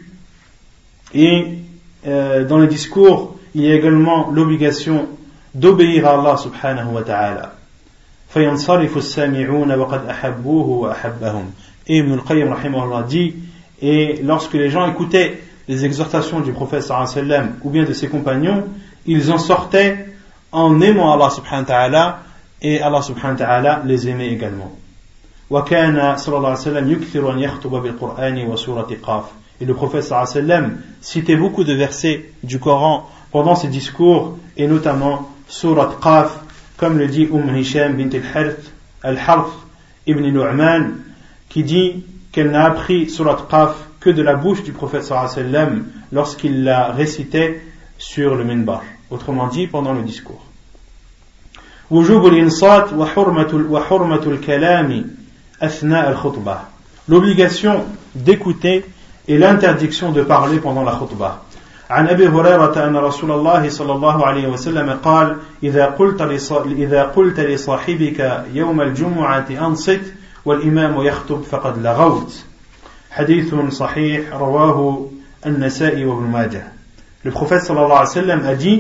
et euh, dans les discours il y a également l'obligation d'obéir à Allah subhanahu wa ta'ala. فَيَنْصَرِفُ السَّامِعُونَ وَقَدْ أَحَبُّوهُ وَأَحَبَّهُم. Et Ibn al-Qayyim rahimahullah dit, et lorsque les gens écoutaient les exhortations du prophète sallallahu alayhi wa sallam ou bien de ses compagnons, ils en sortaient en aimant Allah subhanahu wa ta'ala, et Allah subhanahu wa ta'ala les aimait également. وَكَانَ صلى الله عليه وسلم يكثر أن يخطب بالقرآن وسورة قاف. Et le prophète sallallahu alayhi wa sallam citait beaucoup de versets du Coran pendant ses discours, et notamment Surat Qaf, comme le dit Umm Hisham bint al-Harth, al-Harth ibn Nu'man, qui dit qu'elle n'a appris Surat Qaf que de la bouche du prophète sallallahu alayhi wa sallam lorsqu'il la récitait sur le minbar, autrement dit pendant le discours. وجوب الإنصات وحرمة الكلام أثناء الخطبة. L'obligation d'écouter et l'interdiction de parler pendant la khutbah. عن أبي هريرة أن رسول الله صلى الله عليه وسلم قال إذا قلت إذا قلت لصاحبك يوم الجمعة أنصت والإمام يخطب فقد لغوت. حديث صحيح رواه النسائي وابن ماجه. Le prophète sallallahu alayhi wa sallam a dit,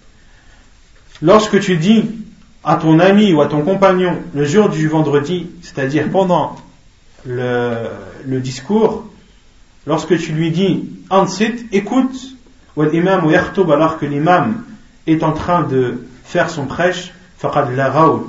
lorsque tu dis à ton ami ou à ton compagnon le jour du vendredi, c'est-à-dire pendant le, le discours, lorsque tu lui dis ansit, écoute, ou l'imam ou yakhtoub, alors que l'imam est en train de faire son prêche, faqad laghaut.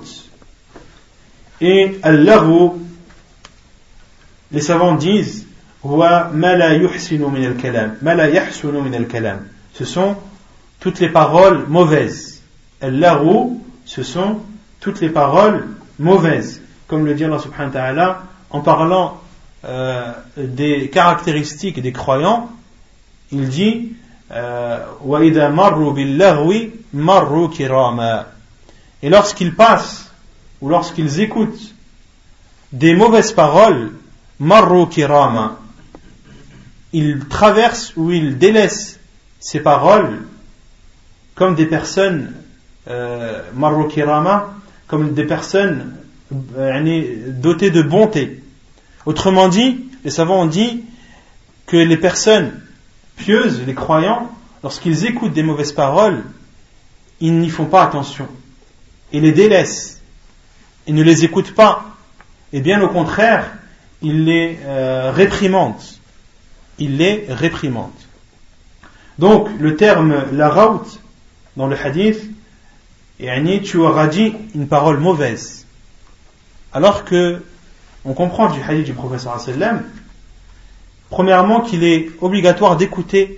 Et al-laghu, les savants disent huwa ma la yuhsinu min al-kalam, ma la yahsunu min al-kalam. Ce sont toutes les paroles mauvaises. Al-laghu, ce sont toutes les paroles mauvaises, comme le dit Allah subhanahu wa ta'ala en parlant euh, des caractéristiques des croyants. Il dit wa idha marru bil laghwi marru kirama. Et lorsqu'ils passent ou lorsqu'ils écoutent des mauvaises paroles, marru kirama, ils traversent ou ils délaissent ces paroles comme des personnes euh, marru kirama, comme des personnes euh, dotées de bonté. Autrement dit, les savants ont dit que les personnes pieuses, les croyants, lorsqu'ils écoutent des mauvaises paroles, ils n'y font pas attention. Ils les délaissent. Ils ne les écoutent pas. Et bien au contraire, ils les euh, réprimandent. Ils les réprimandent. Donc, le terme laghaut dans le hadith, yani, tu auras dit une parole mauvaise. Alors que, on comprend du hadith du prophète sallallahu alayhi wa sallam, premièrement, qu'il est obligatoire d'écouter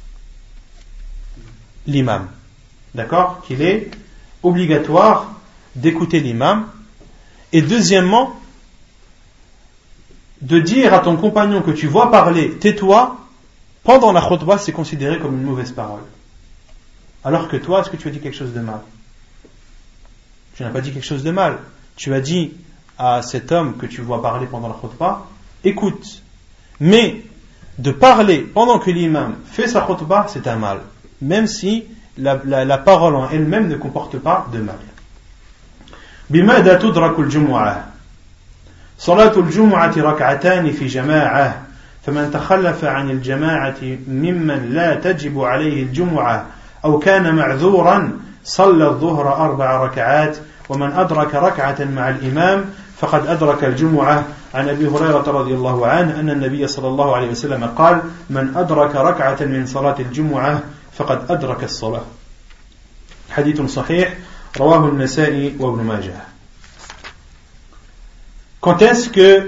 l'imam. D'accord ? Qu'il est obligatoire d'écouter l'imam. Et deuxièmement, de dire à ton compagnon que tu vois parler, tais-toi, pendant la khutbah, c'est considéré comme une mauvaise parole. Alors que toi, est-ce que tu as dit quelque chose de mal ? Tu n'as pas dit quelque chose de mal. Tu as dit à cet homme que tu vois parler pendant la khutbah, écoute. Mais de parler pendant que l'imam fait sa khutbah, c'est un mal, même si la, la, la parole en elle-même ne comporte pas de mal. بماذا تدرك الجمعة؟ صلاة الجمعة ركعتان في جماعة، فمن تخلف عن الجماعة ممن لا تجب عليه الجمعة أو كان معذورا صلى الظهر أربع ركعات، ومن أدرك ركعة مع الإمام فقد أدرك الجمعة. عن أبي هريرة رضي الله عنه أن النبي صلى الله عليه وسلم قال من أدرك ركعة من صلاة الجمعة فقد أدرك الصلاة. حديث صحيح رواه النسائي وابن ماجه. Quand est-ce que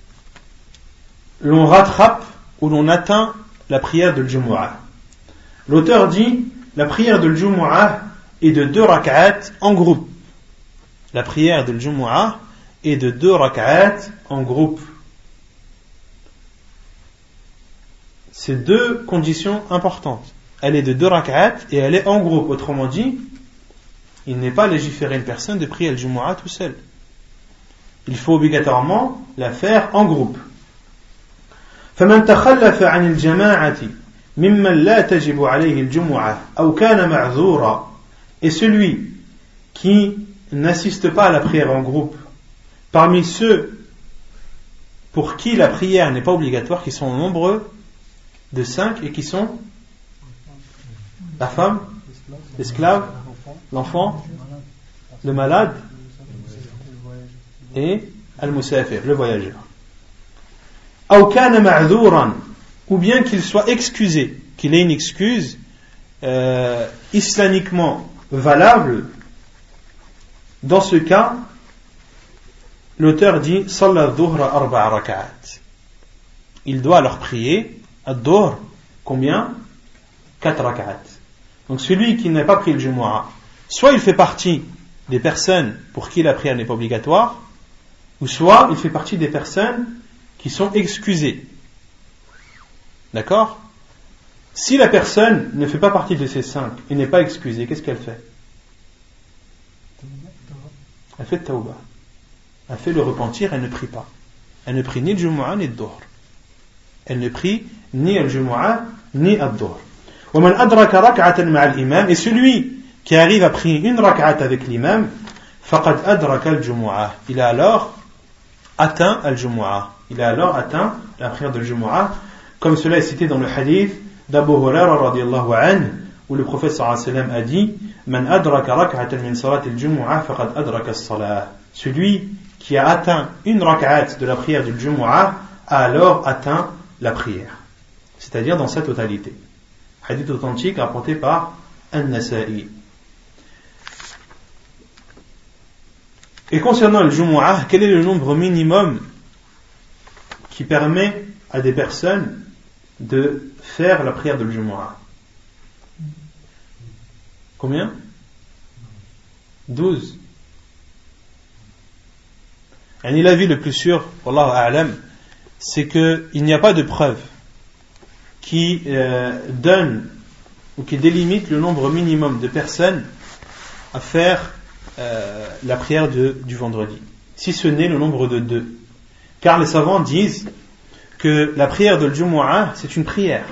l'on rattrape ou l'on atteint la prière de l'Jumu'ah? L'auteur dit la prière de l'Jumu'ah est de deux rak'at en groupe. La prière de l'Jumu'ah est de deux rak'at en groupe. c'est deux conditions importantes. Elle est de deux rak'at et elle est en groupe. Autrement dit, il n'est pas légiféré une personne de prier al-Jumu'ah tout seul. Il faut obligatoirement la faire en groupe. فمن تخلف عن الجماعة ممن لا تجب عليه الجمعة أو كان معذورا. Et celui qui n'assiste pas à la prière en groupe, parmi ceux pour qui la prière n'est pas obligatoire, qui sont nombreux, de cinq, et qui sont la femme, l'esclave, l'enfant, le malade et al-musafir, le voyageur. أو كان معذورا, ou bien qu'il soit excusé, qu'il ait une excuse euh, islamiquement valable. Dans ce cas, l'auteur dit صلى الظهر أربع ركعات. Il doit alors prier ad-dhuhr, combien? Quatre rak'at. Donc celui qui n'a pas pris le Jumu'ah, soit il fait partie des personnes pour qui la prière n'est pas obligatoire, ou soit il fait partie des personnes qui sont excusées. D'accord? Si la personne ne fait pas partie de ces cinq et n'est pas excusée, qu'est-ce qu'elle fait? Elle fait tawbah. Elle fait le repentir, elle ne prie pas. Elle ne prie ni le Jumu'ah ni le Dhuhr. Elle ne prie ni le Jumu'ah ni le Dhuhr. وَمَنْ أَدْرَكَ رَكْعَةً مَعَ الْإِمَامِ. Et celui qui arrive à prier une rak'at avec l'imam, فَقَدْ أَدْرَكَ الْجُمُعَةِ. Il a alors atteint al-Jumu'ah. Il a alors atteint la prière de Jumu'ah, comme cela est cité dans le hadith d'Abu Huraira radiyallahu anhu, où le prophète sallallahu alayhi wa sallam a dit Man adraka rak'atan min salat al-Jumu'ah faqad adraka as-salah. Celui qui a atteint une rak'at de la prière du Jumu'ah a alors atteint la prière, c'est-à-dire dans sa totalité. Hadith authentique rapporté par An-Nasa'i. Et concernant le Jumu'ah, quel est le nombre minimum qui permet à des personnes de faire la prière de Jumu'ah? Combien? Douze. Et l'avis le plus sûr, Wallahu a'lam, c'est qu'il n'y a pas de preuve qui euh, donne ou qui délimite le nombre minimum de personnes à faire euh, la prière de, du vendredi, si ce n'est le nombre de deux. Car les savants disent que la prière de Jumu'ah, c'est une prière.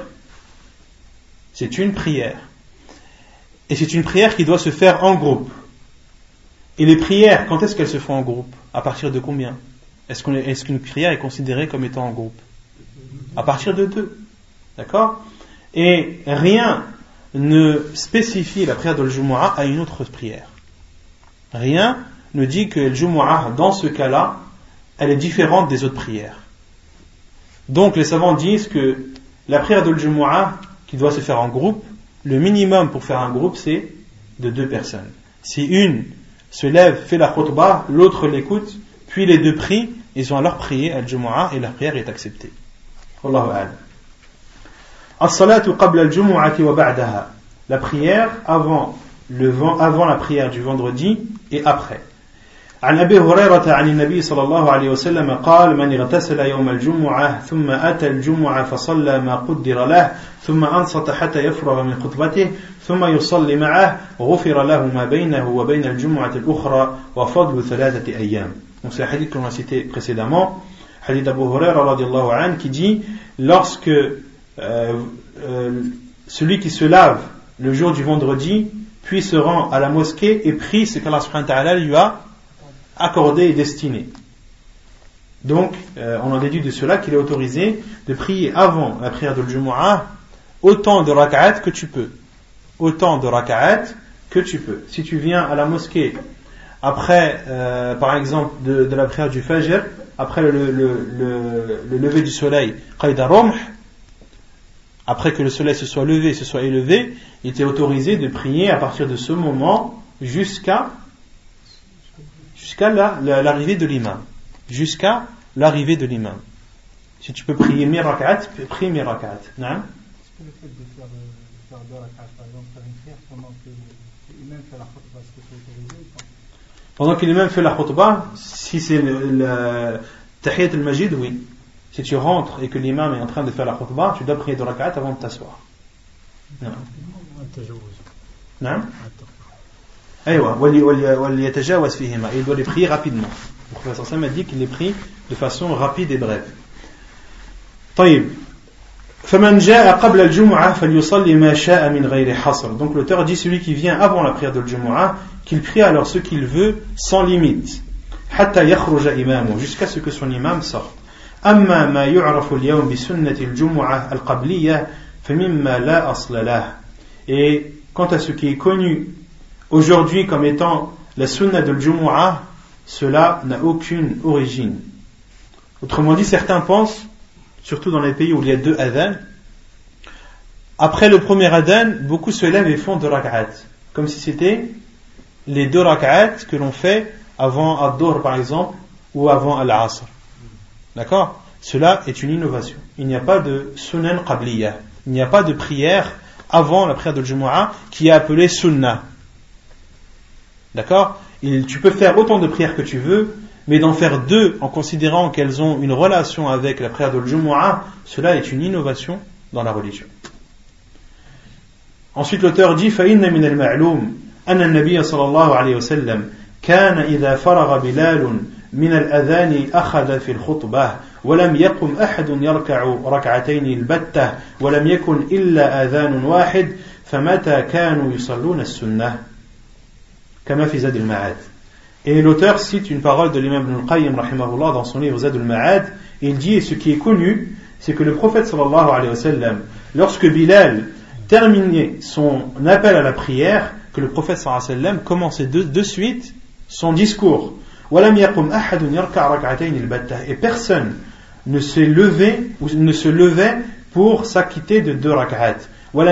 C'est une prière. Et c'est une prière qui doit se faire en groupe. Et les prières, quand est-ce qu'elles se font en groupe? À partir de combien? Est-ce, qu'on est, est-ce qu'une prière est considérée comme étant en groupe? À partir de deux. D'accord? Et rien ne spécifie la prière de Jumu'ah à une autre prière. Rien ne dit que le Jumu'ah, dans ce cas-là, elle est différente des autres prières. Donc les savants disent que la prière de Jumu'ah, qui doit se faire en groupe, le minimum pour faire un groupe, c'est de deux personnes. Si une se lève, fait la khutbah, l'autre l'écoute, puis les deux prient, ils ont alors prié al-Jumu'ah et la prière est acceptée. Wallahu a'lam. As-salatu qabla al-Jumu'ati wa ba'daha. La prière avant, le, avant la prière du vendredi et après. عن أبي هريرة عن النبي صلى الله عليه وسلم قال من اغتسل يوم الجمعة ثم أتى الجمعة فصلى ما قدر له ثم أنصت حتى يفرغ من خطبته ثم يصلي معه غفر له ما بينه وبين الجمعة الأخرى وفضل ثلاثة أيام. Donc c'est le hadith qu'on a cité précédemment, hadith d'Abu Huraira radiyallahu anhu, qui dit lorsque euh, euh, celui qui se lave le jour du vendredi puis se rend à la mosquée et prie ce qu'Allah subhanahu wa ta'ala lui a accordé et destiné. Donc, euh, on en déduit de cela qu'il est autorisé de prier avant la prière de Jumu'ah autant de rak'at que tu peux. Autant de rak'at que tu peux. Si tu viens à la mosquée après, euh, par exemple, de, de la prière du Fajr, après le, le, le, le lever du soleil, Qayda Rumh, après que le soleil se soit levé, se soit élevé, il était autorisé de prier à partir de ce moment jusqu'à jusqu'à la, la, l'arrivée de l'imam. Jusqu'à l'arrivée de l'imam. Si tu peux prier mi rak'at, prie mi rak'at. Non? Est-ce que le fait de faire, de faire deux rak'at, par exemple, faire une prière pendant que l'imam fait la khutbah, est-ce que c'est autorisé ou pas? Pendant que l'imam fait la khutbah, si c'est le, le Tahiyat al-Majid, oui. si tu rentres et que l'imam est en train de faire la khutbah, tu dois prier deux rak'at avant de t'asseoir. Non. Non. أيوة وليتجاوز فيهما. Il doit les prier rapidement. Le professeur Sam a dit qu'il les prie de façon rapide et brève. طيب. فمن جاء قبل الجمعة فليصلي ما شاء من غير حصر. Donc l'auteur dit celui qui vient avant la prière de Jumu'ah qu'il prie alors ce qu'il veut sans limite. حتى يخرج إمامه, jusqu'à ce que son imam sorte. أما ما يعرف اليوم بسنة الجمعة القبلية فمما لا أصل له. Et quant à ce qui est connu aujourd'hui comme étant la sunna de Jumu'ah, cela n'a aucune origine. Autrement dit, certains pensent, surtout dans les pays où il y a deux adhan, après le premier adhan, beaucoup se lèvent et font deux rak'at, comme si c'était les deux rak'at que l'on fait avant ad-dhuhr par exemple, ou avant al-asr. D'accord? Cela est une innovation. Il n'y a pas de sunan qabliyah. Il n'y a pas de prière avant la prière de Jumu'ah qui est appelée sunnah. D'accord? Il, tu peux faire autant de prières que tu veux, mais d'en faire deux en considérant qu'elles ont une relation avec la prière de Jumu'ah, cela est une innovation dans la religion. Ensuite l'auteur dit فَإِنَّ مِنَ الْمَعْلُومِ أَنَّ النَّبِيَّ صلى الله عليه وسلم كان إذا فرغ بلال من الأذان أخذ في الخطبة ولم يقم أحد يركع ركعتين البتة ولم يكن إلا آذان واحد فمتى كانوا يصلون السنة كما في زاد المعاد. Et l'auteur cite une parole de l'imam Ibn al-Qayyim rahimahullah dans son livre Zad al-Ma'ad. Il dit, et ce qui est connu, c'est que le prophète sallallahu alayhi wa sallam, lorsque Bilal terminait son appel à la prière, que le prophète sallallahu alayhi wa sallam commençait de, de suite son discours. Et personne ne s'est levé ou ne se levait pour s'acquitter de deux rak'at. Il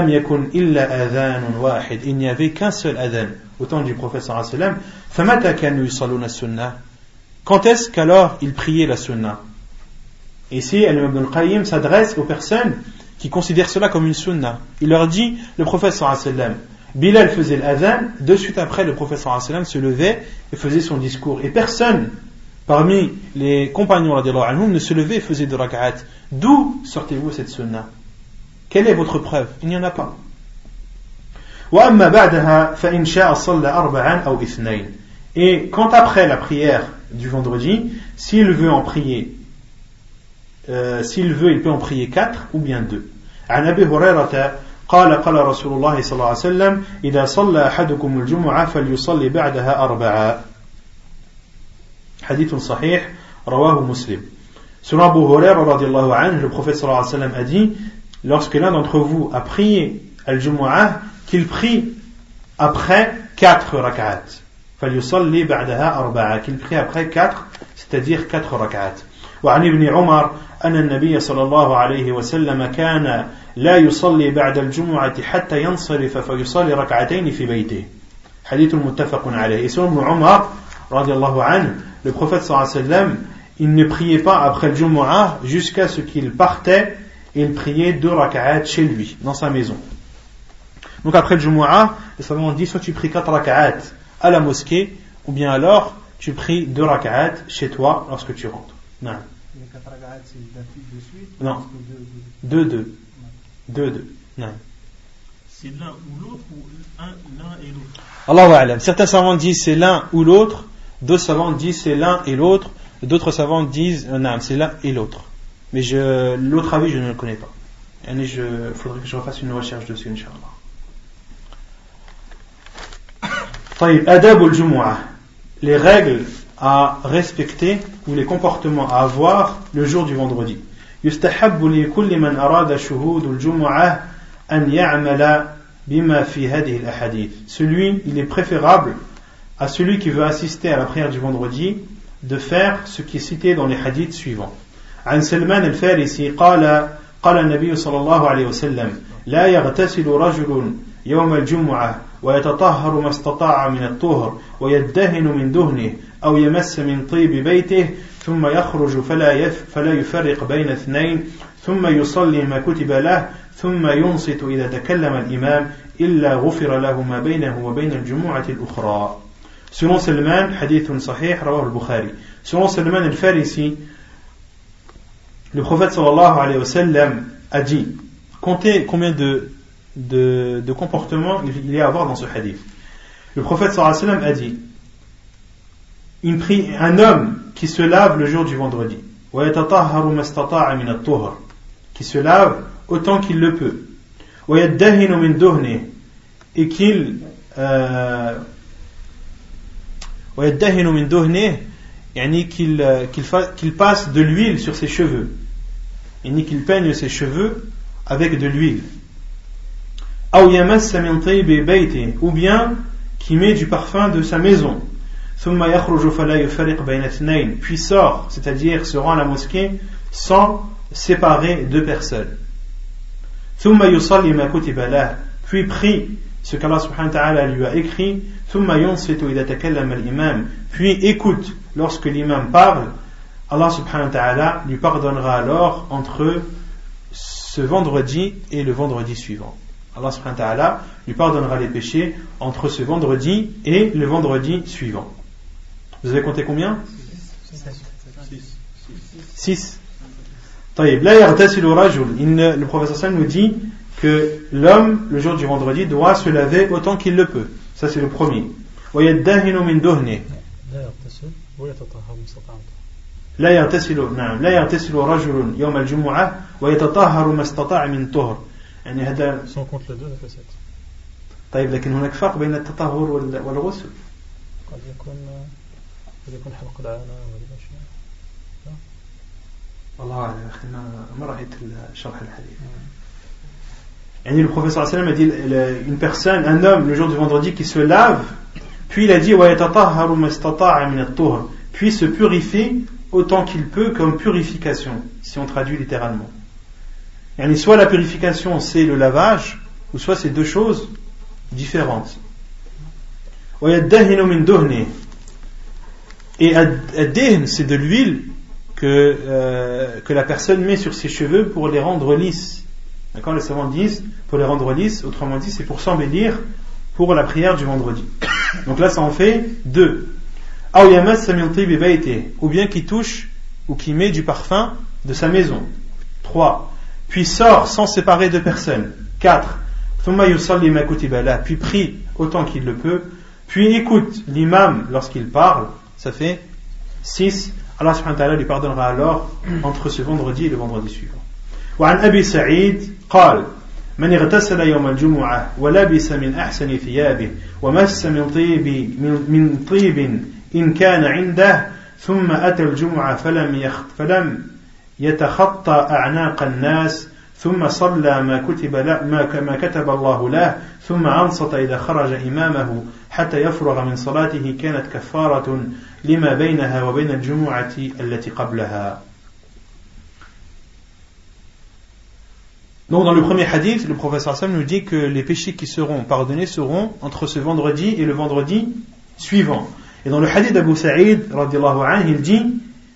n'y avait qu'un seul adhan au temps du prophète sallallahu alayhi wa sallam. Quand est-ce qu'alors il priait la sunna? Et ici, Ibn al-Qayyim s'adresse aux personnes qui considèrent cela comme une sunna. Il leur dit, le prophète sallallahu alayhi wa sallam, Bilal faisait l'adhan, de suite après le prophète sallallahu alayhi wa sallam se levait et faisait son discours. Et personne parmi les compagnons radiyallahu anhum ne se levait et faisait de rak'at. D'où sortez-vous cette sunna? Quelle est votre preuve? Il n'y en a pas. Et quand après la prière du vendredi, s'il veut en prier, euh, s'il veut, il peut en prier quatre ou bien deux. قال قال رسول الله صلى الله عليه وسلم إذا صلى أحدكم الجمعة فليصلي بعدها أربعة. حديث صحيح رواه مسلم. Selon Abu Huraira radiyallahu anhu, le prophète sallallahu alayhi wa sallam a dit, lorsque l'un d'entre vous a prié al-Jumu'ah, qu'il prie après quatre rak'at. فليصلي بعدها أربعة. Qu'il prie après quatre, c'est-à-dire quatre rak'at. وعن ابن عمر أن النبي صلى الله عليه وسلم كان لا يصلي بعد الجمعة حتى ينصرف فيصلي ركعتين في بيته. حديث متفق عليه. Et selon Ibn Umar radiyallahu anhu, le prophète sallallahu alayhi wa sallam, il ne priait pas après le Jumu'ah jusqu'à ce qu'il partait et il priait deux rak'at chez lui, dans sa maison. Donc après le Jumu'ah, les savants ont dit soit tu pries quatre rak'at à la mosquée, ou bien alors tu pries deux rak'at chez toi lorsque tu rentres. Non. Les quatre rak'at c'est d'affilée de suite? Non. Deux, deux. Deux, deux. Non. C'est l'un ou l'autre ou un, l'un et l'autre? Allahu a'lam. Certains savants disent c'est l'un ou l'autre, d'autres savants disent c'est l'un et l'autre, d'autres savants disent euh, non, c'est l'un et l'autre. Mais je, l'autre avis je ne le connais pas. Il faudrait que je refasse une recherche dessus, Inch'Allah. طيب adab al-jumu'ah, les règles à respecter ou les comportements à avoir le jour du vendredi. يستحب لكل من أراد شهود الجمعة أن يعمل بما في هذه الأحاديث. Celui, il est préférable à celui qui veut assister à la prière du vendredi de faire ce qui est cité dans les hadiths suivants. عن سلمان الفارسي قال قال النبي صلى الله عليه وسلم لا يغتسل رجل يوم الجمعة ويتطهر ما استطاع من الطهر ويدهن من دهنه أو يمس من طيب بيته ثم يخرج فلا يف فلا يفرق بين اثنين ثم يصلي ما كتب له ثم ينصت إذا تكلم الإمام إلا غفر له ما بينه وبين الجمعة الأخرى. Selon Salman, hadith sahih, rawah al-Bukhari. Selon Salman al-Farisi, le prophète sallallahu alayhi wa sallam a dit, comptez combien de, de, de comportements il y a à avoir dans ce hadith. Le prophète sallallahu alayhi wa sallam a dit, une pri- un homme qui se lave le jour du vendredi, qui se lave autant qu'il le peut, et qu'il euh, qu'il, qu'il, fa- qu'il passe de l'huile sur ses cheveux, et qu'il peigne ses cheveux avec de l'huile, ou bien qu'il met du parfum de sa maison, puis sort, c'est-à-dire se rend à la mosquée sans séparer deux personnes, puis prie ce qu'Allah subhanahu wa ta'ala lui a écrit, puis écoute lorsque l'imam parle, Allah subhanahu wa ta'ala lui pardonnera alors entre ce vendredi et le vendredi suivant. Allah subhanahu wa ta'ala lui pardonnera les péchés entre ce vendredi et le vendredi suivant. Vous avez compté combien? Six. Le professeur nous dit que l'homme, le jour du vendredi, doit se laver autant qu'il le peut. Ça, c'est le premier. لا يغتسل نعم لا يغتسل رجل يوم الجمعة ويتطهر ما استطاع من طهر يعني هذا Si on compte les deux, ça fait sept. طيب لكن هناك فرق بين التطهر والغسل. قد يكون قد يكون حلق العانة ولا شيء. والله أعلم أخي ما رأيت شرح الحديث. يعني le professeur sallam a dit une personne, un homme le jour du vendredi qui se lave, puis il a dit ويتطهر ما استطاع من الطهر, puis se purifie autant qu'il peut comme purification, si on traduit littéralement. Yani soit la purification c'est le lavage, ou soit c'est deux choses différentes. Et ad-dihn, c'est de l'huile que, euh, que la personne met sur ses cheveux pour les rendre lisses. D'accord, les savants disent pour les rendre lisses, autrement dit c'est pour s'embellir pour la prière du vendredi. Donc là ça en fait deux. Ou bien qui touche ou qui met du parfum de sa maison. Trois. Puis sort sans séparer deux personnes. Quatre. Puis prie autant qu'il le peut. Puis écoute l'imam lorsqu'il parle. Ça fait six. Allah subhanahu wa ta'ala lui pardonnera alors entre ce vendredi et le vendredi suivant. وعن أبي سعيد قال من اغتسل يوم الجمعة ولبس من أحسن ثيابه ومس من طيب من طيب إن كان عنده ثم أتى الجمعة فلم فلم يتخطى أعناق الناس ثم صلى ما كتب ما ما كتب الله له ثم أنصت إذا خرج إمامه حتى يفرغ من صلاته كانت كفارة لما بينها وبين الجمعة التي قبلها. Donc dans le premier hadith, le professeur Sam nous dit que les péchés qui seront pardonnés seront entre ce vendredi et le vendredi suivant. Et dans le hadith d'Abu Sa'id, radiyallahu anhu, il dit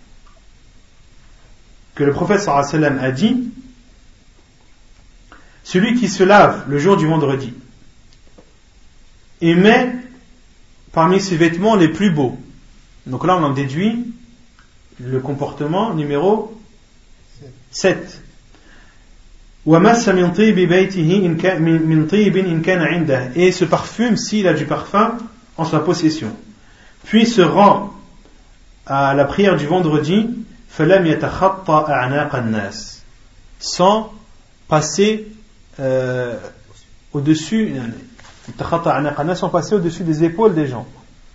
que le prophète sallallahu alayhi wa sallam a dit: celui qui se lave le jour du vendredi et met parmi ses vêtements les plus beaux. Donc là on en déduit le comportement numéro sept. Et se parfume s'il a du parfum en sa possession. Puis se rend à la prière du vendredi sans passer euh, au-dessus sans passer au-dessus des épaules des gens.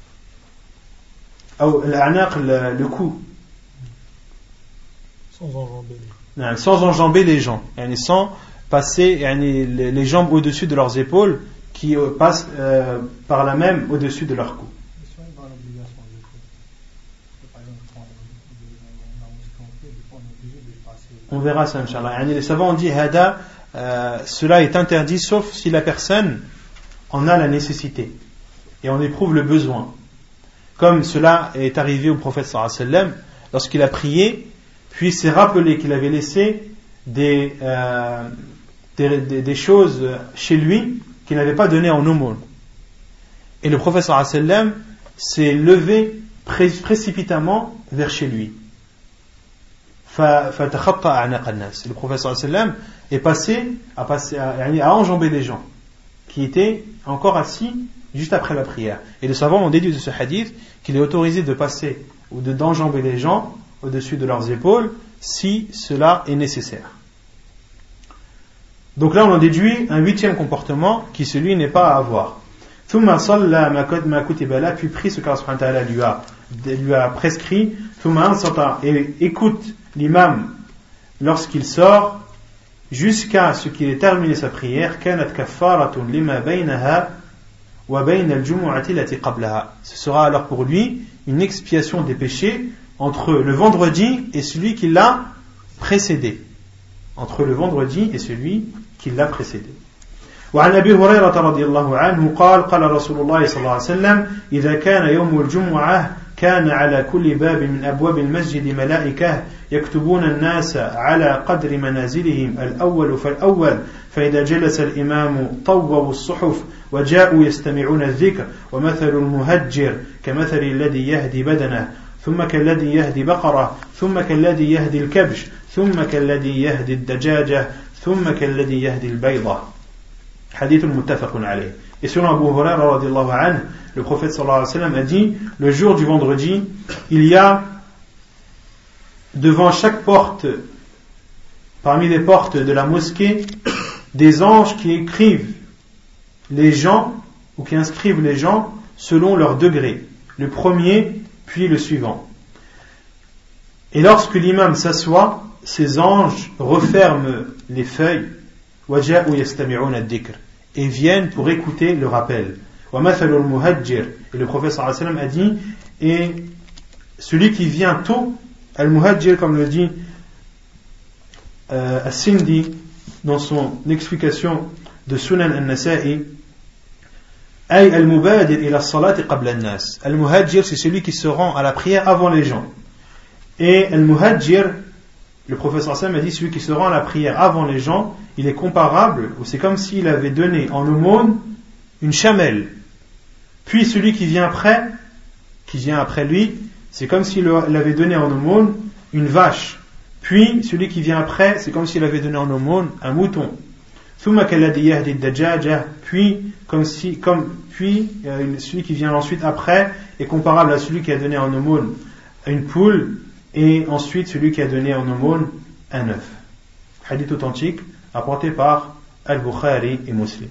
Le, le cou. Sans enjamber. Sans enjamber les gens, sans passer les jambes au-dessus de leurs épaules qui passent euh, par là même au-dessus de leur cou. On verra ça, Inch'Allah. Les savants ont dit Hada, euh, cela est interdit sauf si la personne en a la nécessité et on éprouve le besoin. Comme cela est arrivé au prophète sallallahu alayhi wa sallam lorsqu'il a prié. Puis s'est rappelé qu'il avait laissé des, euh, des, des, des choses chez lui qu'il n'avait pas donné en aumône. Et le prophète sallallahu alayhi wa sallam s'est levé pré- précipitamment vers chez lui. فَتَخَطَّى أَعْنَاقَ النَّاسِ. Le prophète sallallahu alayhi wa sallam est passé à, passer, à, à enjamber les gens qui étaient encore assis juste après la prière. Et les savants ont déduit de ce hadith qu'il est autorisé de passer ou de d'enjamber les gens au-dessus de leurs épaules si cela est nécessaire. Donc là on en déduit un huitième comportement qui celui n'est pas à avoir. ثم صلى ما كتب له, puis prie ce qu'Allah subhanahu wa ta'ala lui a, lui a prescrit. ثم أنصت, et écoute l'imam lorsqu'il sort jusqu'à ce qu'il ait terminé sa prière. كانت كفارة لما بينها وبين الجمعة التي قبلها. Ce sera alors pour lui une expiation des péchés entre le vendredi et celui qui l'a précédé. Entre le vendredi et celui qui l'a précédé. وعن أبي هريرة رضي الله عنه قال قال رسول الله صلى الله عليه وسلم إذا كان يوم الجمعة كان على كل باب من أبواب المسجد ملائكة يكتبون الناس على قدر منازلهم الأول فالأول فإذا جلس الإمام طووا الصحف وجاءوا يستمعون الذكر ومثل المهجر كمثل الذي يهدي بدنه ثم كالذي يهدي بقرة ثم كالذي يهدي الكبش ثم كالذي يهدي الدجاجة ثم كالذي يهدي البيضة. Hadith muttafaqun alayh. Et selon Abu Hurairah radiyallahu anhu, le prophète sallallahu alayhi wa sallam a dit, le jour du vendredi, il y a devant chaque porte, parmi les portes de la mosquée, des anges qui écrivent les gens, ou qui inscrivent les gens selon leur degré. Le premier, puis le suivant. Et lorsque l'imam s'assoit, ces anges referment les feuilles, وَجَاءُوا يَسْتَمِعُونَ الذِّكْرِ, et viennent pour écouter le rappel. وَمَثَلُ الْمُهَجِّرِ, et le prophète sallallahu alayhi wa sallam a dit, et celui qui vient tôt, al-muhajjir, comme le dit euh, As-Sindi dans son explication de Sunan al-Nasa'i, ay al-mubadir ila as-salati qabla an-nas. Al-muhajjir, c'est celui qui se rend à la prière avant les gens. Et al-muhajjir, le prophète sallallahu alayhi wa sallam a dit, celui qui se rend à la prière avant les gens, il est comparable, ou c'est comme s'il avait donné en aumône une chamelle. Puis celui qui vient après, qui vient après lui, c'est comme s'il avait donné en aumône une vache. Puis celui qui vient après, c'est comme s'il avait donné en aumône un mouton. Puis, comme si, comme, puis euh, celui qui vient ensuite après est comparable à celui qui a donné en aumône une poule, et ensuite celui qui a donné en aumône un œuf. Hadith authentique apporté par Al-Bukhari et Muslim.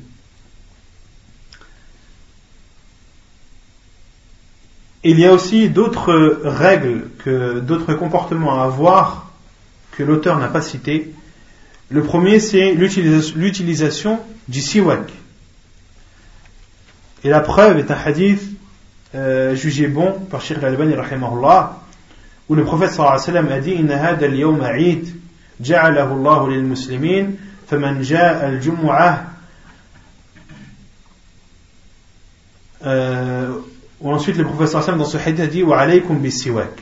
Il y a aussi d'autres règles, que, d'autres comportements à avoir que l'auteur n'a pas cités. Le premier, c'est l'utilisation, l'utilisation du siwak. Et la preuve est un hadith euh, jugé bon par Cheikh Al-Albani rahimahullah, où le prophète sallallahu alayhi wa sallam a dit Inna hada al-yawma 'Eid ja'alahu Allahu lil muslimin faman ja'a al-jum'ah euh, ou ensuite le prophète sallallahu alayhi wa sallam dans ce hadith a dit wa alaykum bis-siwak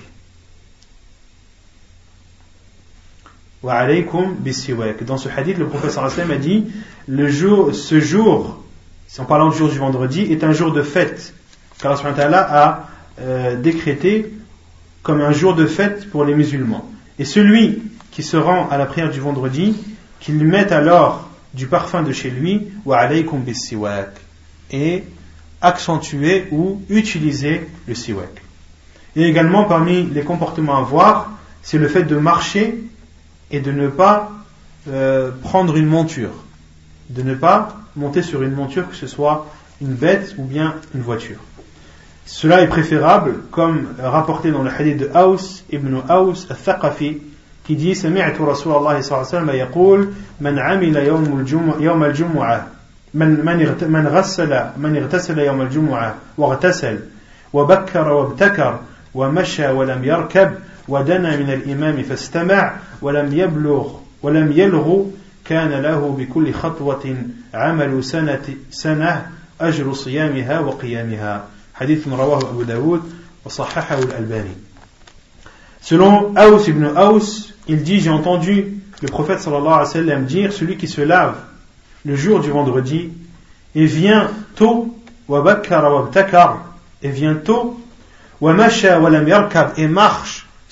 wa alaykum bis-siwak. Dans ce hadith le prophète sallallahu alayhi wa sallam a dit le jour, ce jour, si on parle du jour du vendredi, est un jour de fête qu'Allah subhanahu wa ta'ala a euh, décrété comme un jour de fête pour les musulmans. Et celui qui se rend à la prière du vendredi, qu'il mette alors du parfum de chez lui, wa alaykum bis siwak, et accentuer ou utiliser le siwak. Et également parmi les comportements à voir, c'est le fait de marcher et de ne pas euh, prendre une monture, de ne pas monter sur une monture, que ce soit une bête ou bien une voiture. Cela est préférable, comme rapporté dans le hadith de Aus ibn Aus al-Thaqafi, qui dit Sami'tu Rasulallah sallallahu alayhi wa sallam yaqul man 'amila yawm al-jum'ah yawm al-jum'ah man man man ghassala man ightasala yawm al-jum'ah wa ightasal wa bakkara wa ibtakar wa masha wa lam yarkab wa dana min al-imam fastama' wa lam yablugh wa lam yalghu kana lahu bi kulli khatwatin 'amalu sanati sanah ajru siyamiha wa qiyamiha. Hadith rawahu Abu Daoud wa sahahahu al-Albani. Selon Aus ibn Aus, il dit, j'ai entendu le prophète sallallahu alayhi wa sallam dire, celui qui se lave le jour du vendredi et vient tôt, wa bakkara wa ibtakar, et vient tôt, wa masha wa lam yarkab, et marche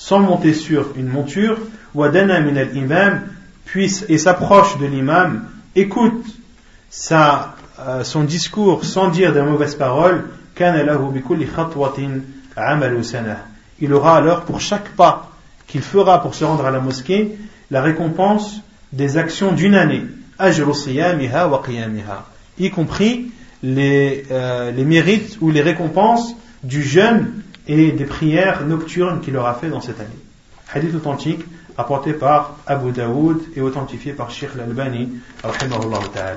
sans monter sur une monture, wadana min al-imam, puisse et s'approche de l'imam, écoute sa, euh, son discours sans dire de mauvaises paroles, kana lahu bi kulli khatwatin amalu sanah. Il aura alors pour chaque pas qu'il fera pour se rendre à la mosquée la récompense des actions d'une année, ajru siyamiha wa qiyamiha, y compris les, euh, les mérites ou les récompenses du jeûne et des prières nocturnes qu'il aura fait dans cette année. Hadith authentique apporté par Abu Daoud et authentifié par Sheikh Al-Albani rahimahullah ta'ala.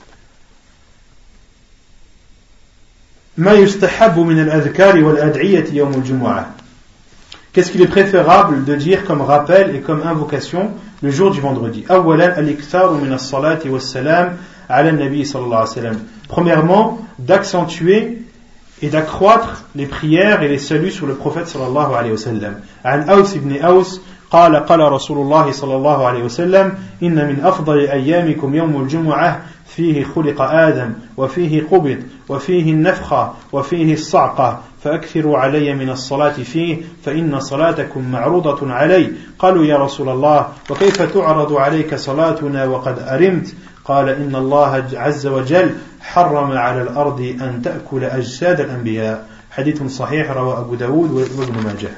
Ma yustahabbu min al-adhkari wal-ad'iyati yawm al-jumu'ah. Qu'est-ce qu'il est préférable de dire comme rappel et comme invocation le jour du vendredi? Awwalan al-iktharu min as-salati was-salam ala an-nabi sallallahu alayhi wa sallam. Premièrement, d'accentuer et d'accroître les prières et les saluts sur le prophète sallallahu alayhi wa sallam. An Aws ibn Aws قال قال رسول الله صلى الله عليه وسلم إن من أفضل أيامكم يوم الجمعة فيه خلق آدم وفيه قبض وفيه النفخة وفيه الصعقة فأكثروا علي من الصلاة فيه فإن صلاتكم معروضة علي. قالوا يا رسول الله وكيف تعرض عليك صلاتنا وقد أرمت؟ قال إن الله عز وجل حرم على الأرض أن تأكل أجساد الأنبياء. حديث صحيح رواه أبو داود وابن ماجه.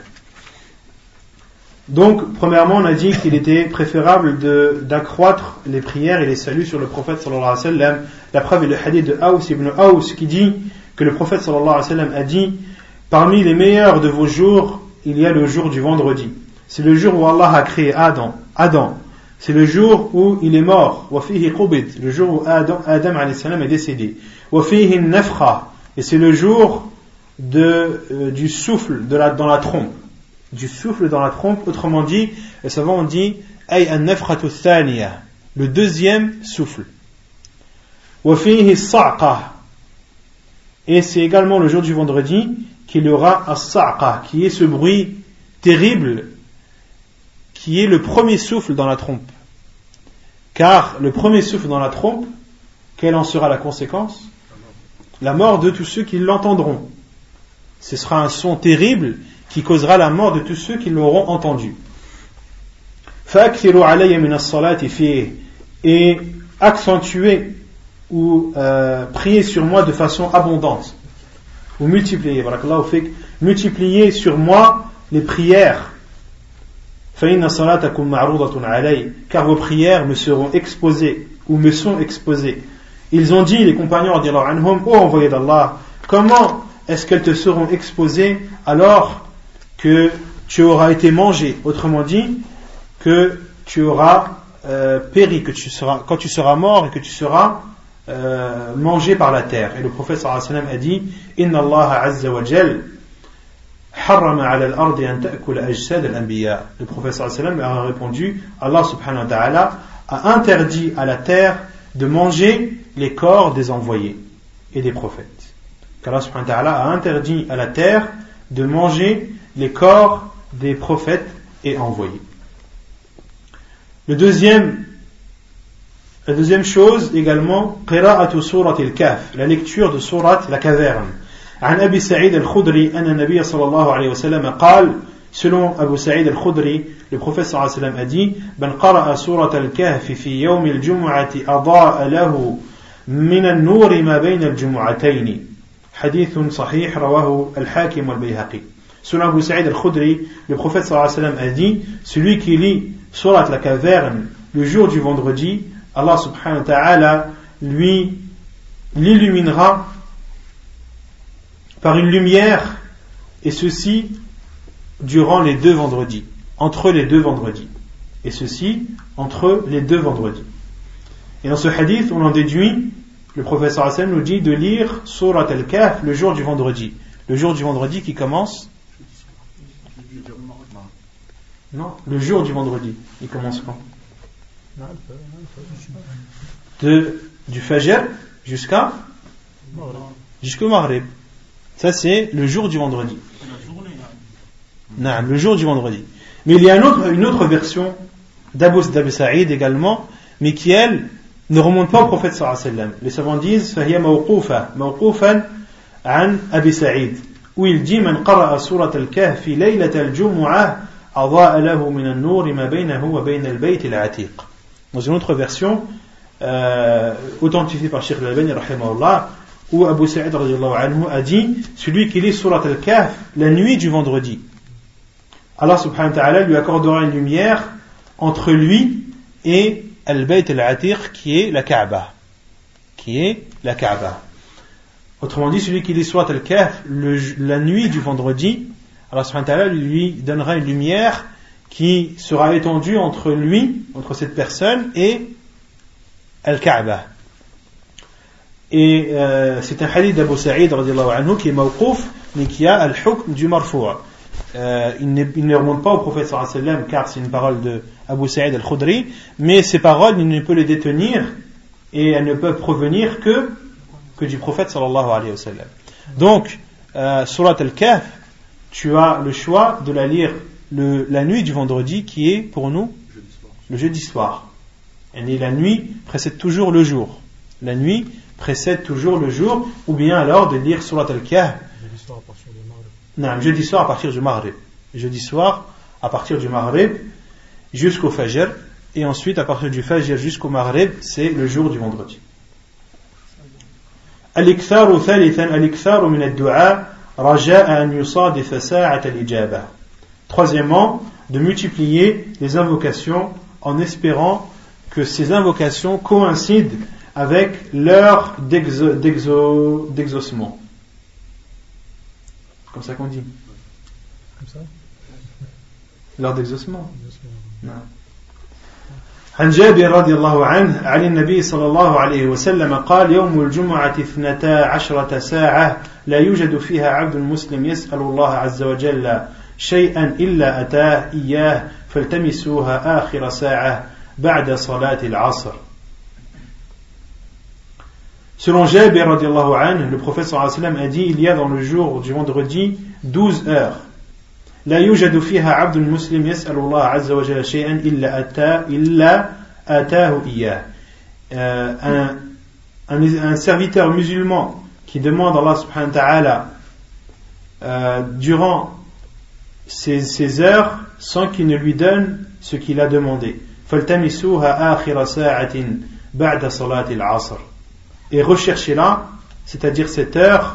Donc, premièrement, on a dit qu'il était préférable de, d'accroître les prières et les saluts sur le prophète sallallahu alayhi wa sallam. La preuve est le hadith de Aws ibn Aws qui dit que le prophète sallallahu alayhi wa sallam a dit: parmi les meilleurs de vos jours, il y a le jour du vendredi. C'est le jour où Allah a créé Adam. Adam. C'est le jour où il est mort. Wa fihi qubid. Le jour où Adam, Adam alayhi salam est décédé. Wa fihi nafkha. Et c'est le jour de, euh, du souffle de la, dans la trompe. Du souffle dans la trompe, autrement dit, les savants ont dit ay an-nafkhatu thaniya, le deuxième souffle. Wa fihi as-sa'qa, et c'est également le jour du vendredi qu'il y aura as-sa'qa, qui est ce bruit terrible, qui est le premier souffle dans la trompe. Car le premier souffle dans la trompe, quelle en sera la conséquence? La mort de tous ceux qui l'entendront. Ce sera un son terrible qui causera la mort de tous ceux qui l'auront entendu. فَأَكْثِرُوا عَلَيَّ مِنَ الصَّلَاةِ فِيهِ, et accentuer ou euh, prier sur moi de façon abondante, ou multiplier, multiplier sur moi les prières. فَإِنَّ صَلَاتَكُمْ مَعْرُوضَةٌ عَلَيَّ, car vos prières me seront exposées ou me sont exposées. Ils ont dit, les compagnons radiallahu anhum, ô envoyé d'Allah, comment est-ce qu'elles te seront exposées alors que tu auras été mangé, autrement dit, que tu auras euh, péri, que tu seras, quand tu seras mort et que tu seras euh, mangé par la terre. Et le prophète sallallahu alayhi wa sallam a dit: Inna Allah azza wa jal harrama ala al-ardi an ta'kula ajsad al-anbiya. Le prophète sallallahu alayhi wa sallam a répondu: Allah subhanahu wa ta'ala a interdit à la terre de manger les corps des envoyés et des prophètes. Allah subhanahu wa ta'ala a interdit à la terre de manger les corps des prophètes et envoyés. Le deuxième, la deuxième chose également, qira'atu surat al-Kahf, la lecture de surat la caverne. عن أبي سعيد الخدري أن النبي صلى الله عليه وسلم قال, selon Abu Sa'id al-Khudri, le prophète sallallahu alayhi wa sallam a dit: من قرأ سورة الكهف في يوم الجمعة أضاء له من النور ما بين الجمعتين. حديث صحيح رواه الحاكم والبيهقي. Selon Abu Sa'id al-Khudri, le prophète sallallahu alayhi wa sallam a dit: celui qui lit surat la caverne le jour du vendredi, Allah subhanahu wa ta'ala lui l'illuminera par une lumière, et ceci durant les deux vendredis, entre les deux vendredis, et ceci entre les deux vendredis. Et dans ce hadith, on en déduit, le prophète sallallahu alayhi wa sallam nous dit de lire surat al-Kahf le jour du vendredi. Le jour du vendredi qui commence? Non, le jour du vendredi. Il commence quand? De, du Fajr jusqu'à jusqu'au Maghrib. Ça c'est le jour du vendredi. Non, le jour du vendredi. Mais il y a une autre, une autre version d'Abu Sa'id également, mais qui elle ne remonte pas au prophète sallallahu alayhi wa sallam. Les savants disent فهي موقوفة موقوفا عن أبي سعيد, où il dit: من قرأ سورة الكهف ليلة الجمعة أضاء له من النور ما بينه وبين البيت العتيق. Dans une autre version euh, authentifiée par Cheikh Al-Albani rahimahullah, où Abu Sa'id radiyallahu anhu a dit, celui qui lit Surat Al-Kahf la nuit du vendredi, Allah subhanahu wa ta'ala lui accordera une lumière entre lui et Al-Bayt Al-Atiq, qui est la Kaaba, qui est la Kaaba. Autrement dit, celui qui lit Surat Al-Kahf le, la nuit du vendredi, Allah subhanahu wa ta'ala lui donnera une lumière qui sera étendue entre lui, entre cette personne et Al-Kaaba. Et euh, c'est un hadith d'Abu Sa'id radiyallahu anhu qui est mawqouf, mais qui a al-hukm du marfou'. Euh, il, ne, il ne remonte pas au prophète sallallahu alayhi wa sallam, car c'est une parole de Abu Sa'id al-Khudri, mais ces paroles, il ne peut les détenir et elles ne peuvent provenir que, que du prophète sallallahu alayhi wa sallam. Donc, euh, Surat Al-Kahf, tu as le choix de la lire le, la nuit du vendredi, qui est pour nous le jeudi soir. Et la nuit précède toujours le jour. La nuit précède toujours le jour, ou bien alors de lire Surat Al-Kahf. Jeudi soir à partir du Maghrib. Non, jeudi soir à partir du Maghrib. Jeudi soir à partir du Maghrib jusqu'au Fajr, et ensuite à partir du Fajr jusqu'au Maghrib, c'est le jour du vendredi. Al-Iktharu thalithan, al-Iktharu min ad-du'a raja'a an yusadif sa'at al-ijaba. Troisièmement, de multiplier les invocations en espérant que ces invocations coïncident avec l'heure d'exo, d'exo, d'exaucement. Comme ça qu'on dit. Comme ça. L'heure d'exaucement. Non. عن جابر رضي الله عنه عن النبي صلى الله عليه وسلم قال يوم الجمعة اثنتا عشرة ساعة لا يوجد فيها عبد مسلم يسأل الله عز وجل شيئا إلا أتاه إياه فالتمسوها آخر ساعة بعد صلاة العصر. Selon Jabir radiallahu anhu, le prophète sallallahu alayhi wa sallam a dit, il y a dans le jour du vendredi douze heures. لا يوجد فيها عبد مسلم يسأل الله عز وجل شيئا إلا أتاه إلا أتاه إياه. Euh, un, un, un serviteur musulman qui demande à Allah subhanahu wa ta'ala euh, durant ces, ces heures sans qu'il ne lui donne ce qu'il a demandé. فالتمسوها آخر ساعة بعد صلاة العصر. Et recherchez-la, c'est-à-dire cette heure,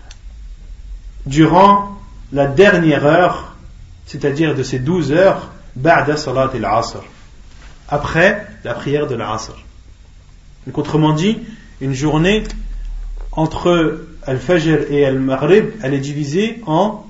durant la dernière heure, c'est-à-dire de ces douze heures, ba'da salat al-asr, après la prière de l'asr. Donc autrement dit, une journée entre al-fajr et al-maghrib, elle est divisée en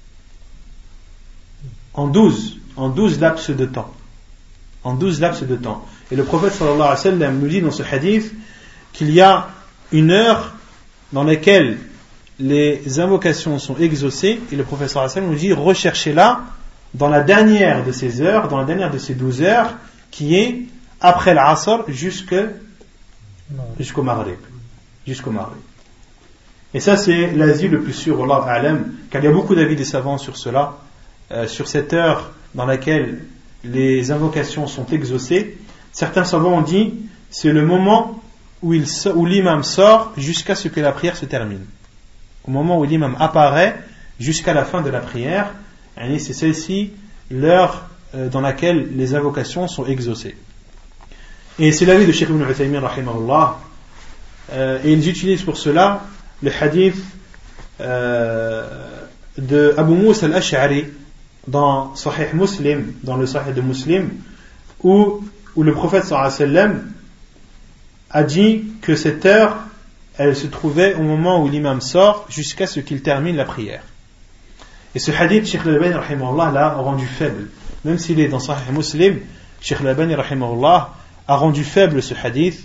en douze, en douze laps de temps. En douze laps de temps. Et le prophète sallallahu alayhi wa sallam nous dit dans ce hadith qu'il y a une heure dans laquelle les invocations sont exaucées, et le prophète sallallahu alayhi wa sallam nous dit recherchez-la dans la dernière de ces heures, dans la dernière de ces douze heures, qui est après l'asr jusqu'au jusqu'au maghrib. Jusqu'au maghrib. Et ça c'est l'avis le plus sûr, wallahu a'lam, car il y a beaucoup d'avis des savants sur cela, euh, sur cette heure dans laquelle les invocations sont exaucées. Certains savants ont dit c'est le moment où, il, où l'imam sort jusqu'à ce que la prière se termine. Au moment où l'imam apparaît jusqu'à la fin de la prière, c'est celle-ci l'heure dans laquelle les invocations sont exaucées. Et c'est l'avis de Cheikh Ibn Uthaymin rahimahullah, et ils utilisent pour cela le hadith euh, de Abu Musa al-Ash'ari dans Sahih Muslim, dans le Sahih de Muslim, où, où le prophète sallallahu alayhi wa sallam a dit que cette heure, elle se trouvait au moment où l'imam sort jusqu'à ce qu'il termine la prière. Et ce hadith, Cheikh Al-Albani rahimahullah l'a rendu faible. Même s'il est dans Sahih Muslim, Cheikh Al-Albani rahimahullah a rendu faible ce hadith.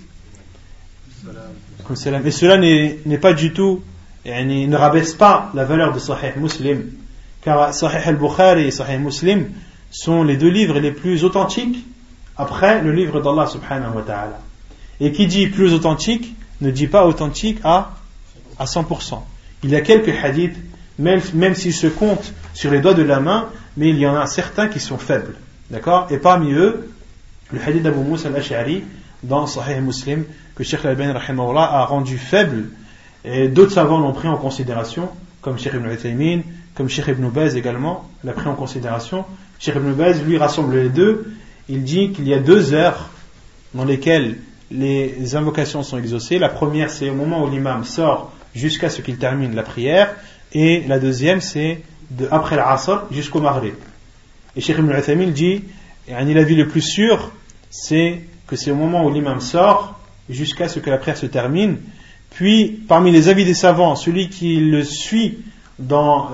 Et cela n'est, n'est pas du tout, ne rabaisse pas la valeur de Sahih Muslim. Car Sahih al-Bukhari et Sahih Muslim sont les deux livres les plus authentiques après le livre d'Allah subhanahu wa ta'ala. Et qui dit plus authentique ne dit pas authentique à, à cent pour cent. Il y a quelques hadiths, même, même s'ils se comptent sur les doigts de la main, mais il y en a certains qui sont faibles. D'accord ? Et parmi eux, le hadith d'Abu Musa al-Ash'ari dans Sahih Muslim, que Cheikh Al-Albani rahimahullah a rendu faible, et d'autres savants l'ont pris en considération, comme Cheikh Ibn Uthaymin, comme Cheikh Ibn Baz également l'a pris en considération, Cheikh Ibn Baz, lui, rassemble les deux. Il dit qu'il y a deux heures dans lesquelles les invocations sont exaucées. La première, c'est au moment où l'imam sort jusqu'à ce qu'il termine la prière. Et la deuxième, c'est de après l'Asr jusqu'au Maghrib. Et Cheikh Ibn Uthaymin dit, l'avis le plus sûr, c'est que c'est au moment où l'imam sort jusqu'à ce que la prière se termine. Puis, parmi les avis des savants, celui qui le suit dans,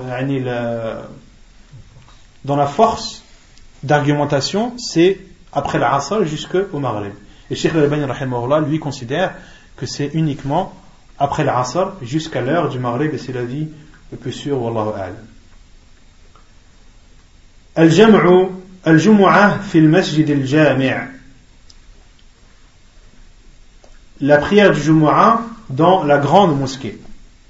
dans la force d'argumentation, c'est après l'Asr jusqu'au Maghrib. Et Cheikh Al-Albani rahimahullah, lui, considère que c'est uniquement après l'Asr jusqu'à l'heure du Maghrib, et c'est l'avis le plus sûr, wallahu a'lam. Al-Jam'u al-Jumu'ah fi al-Masjid al-Jami'. La prière du Jumu'ah dans la grande mosquée.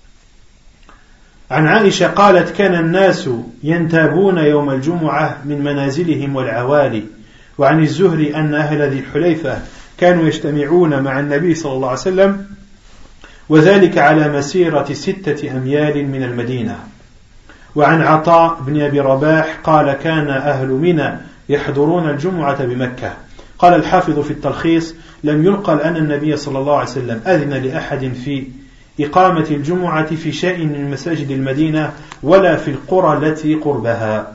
عن عائشة قالت كان الناس ينتابون يوم الجمعة من منازلهم والعوالي وعن الزهري أن أهل ذي الحليفة كانوا يجتمعون مع النبي صلى الله عليه وسلم وذلك على مسيرة ستة أميال من المدينة وعن عطاء بن أبي رباح قال كان أهل منى يحضرون الجمعة بمكة قال الحافظ في التلخيص لم ينقل أن النبي صلى الله عليه وسلم أذن لأحد في إقامة الجمعة في شيء من مساجد المدينة ولا في القرى التي قربها.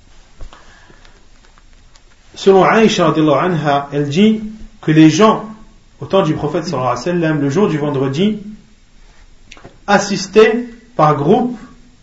Selon Aïcha radiallahu anha, elle dit que les gens au temps du prophète sallallahu alayhi wa sallam, le jour du vendredi, assistaient par groupe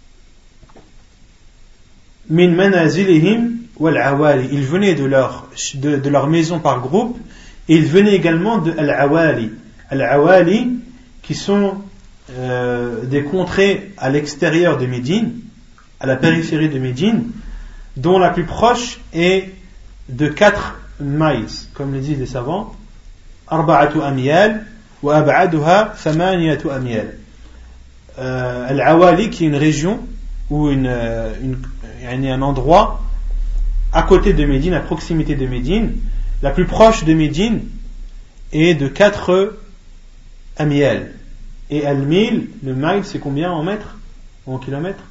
min manazilihim wal awali. Ils venaient de leur, de, de leur maison par groupe, et ils venaient également de al-awali. Al-awali, qui sont euh, des contrées à l'extérieur de Médine, à la périphérie de Médine, dont la plus proche est de quatre miles, comme le disent les savants, arba'atu amyal wa ab'aduha thamaniyatu amyal. Euh, Al-Awali, qui est une région ou une, une, une, un endroit à côté de Médine, à proximité de Médine, la plus proche de Médine est de quatre amyal. Et al-mil, le mile, c'est combien en mètres ou en kilomètres?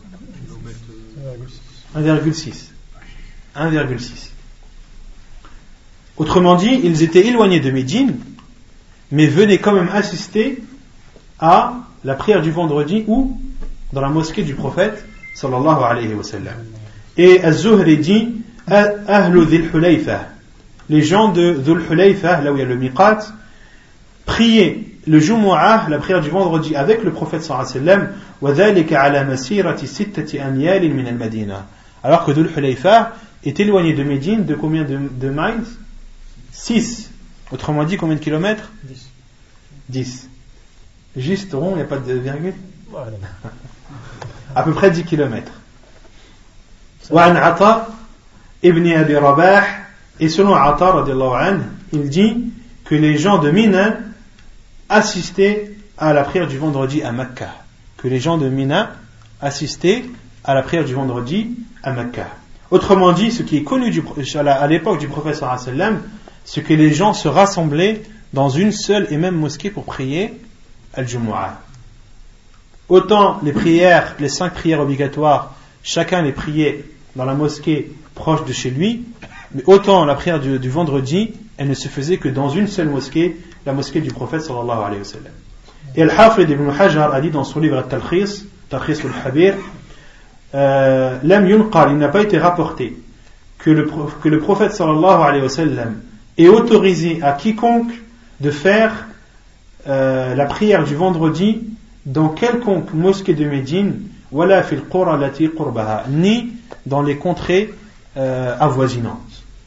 un virgule six. un virgule six. Autrement dit, ils étaient éloignés de Médine, mais venaient quand même assister à la prière du vendredi ou dans la mosquée du prophète sallallahu alayhi wa sallam. Et Az-Zuhri dit Ahlu Dhul Hulayfa, les gens de Dhul Hulayfa, là où il y a le miqat, priaient le Jumu'ah, la prière du vendredi, avec le prophète sallallahu alayhi wa sallam, wa dhalika ala masirati sittati amyal min al-Madina. Alors que Dhul Hulayfa est éloigné de Médine de combien de, de miles? six. Autrement dit, combien de kilomètres? dix. dix. Juste rond, il n'y a pas de virgule? Voilà. À peu près dix kilomètres. وعن عطاء ابن أبي رباح, et selon Ata radiallahu anhu, il dit que les gens de Mina assistaient à la prière du vendredi à Mecca. Que les gens de Mina assistaient à la prière du vendredi à Mecca. Autrement dit, ce qui est connu du, à l'époque du prophète sallallahu alayhi wa sallam, c'est que les gens se rassemblaient dans une seule et même mosquée pour prier al-Jumu'ah. Autant les prières, les cinq prières obligatoires, chacun les priait dans la mosquée proche de chez lui, mais autant la prière du, du vendredi, elle ne se faisait que dans une seule mosquée, la mosquée du prophète sallallahu alayhi wa sallam. Et Al-Hafid ibn Hajar a dit dans son livre Al-Talkhis, Talkhis al-Habir, euh, Lam yunqal, il n'a pas été rapporté que le, que le prophète sallallahu alayhi wa sallam ait autorisé à quiconque de faire euh, la prière du vendredi dans quelconque mosquée de Médine, wala fil qura lati qurbaha, ni dans les contrées euh, avoisinantes.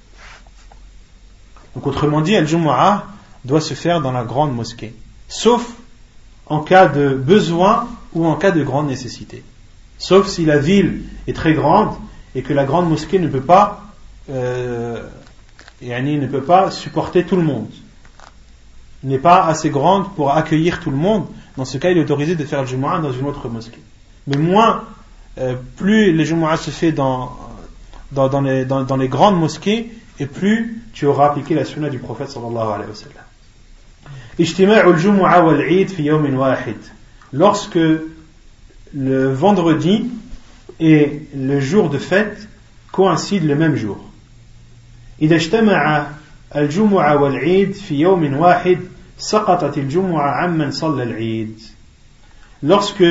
Donc autrement dit, al-Jumu'ah doit se faire dans la grande mosquée, sauf en cas de besoin ou en cas de grande nécessité. Sauf si la ville est très grande et que la grande mosquée ne peut pas euh, yani ne peut pas supporter tout le monde, n'est pas assez grande pour accueillir tout le monde. Dans ce cas, il est autorisé de faire le Jumu'ah dans une autre mosquée. Mais moins, euh, plus le Jumu'ah se fait dans, dans, dans, les, dans, dans les grandes mosquées, et plus tu auras appliqué la sunna du prophète sallallahu alayhi wa sallam. Ijtima'u al-Jumu'ah wal-Eid fi yawmin wahid. Lorsque le vendredi et le jour de fête coïncident le même jour. إذا اجتمع الجمعة والعيد في يوم واحد سقطت الجمعة عمن صلى العيد. Lorsque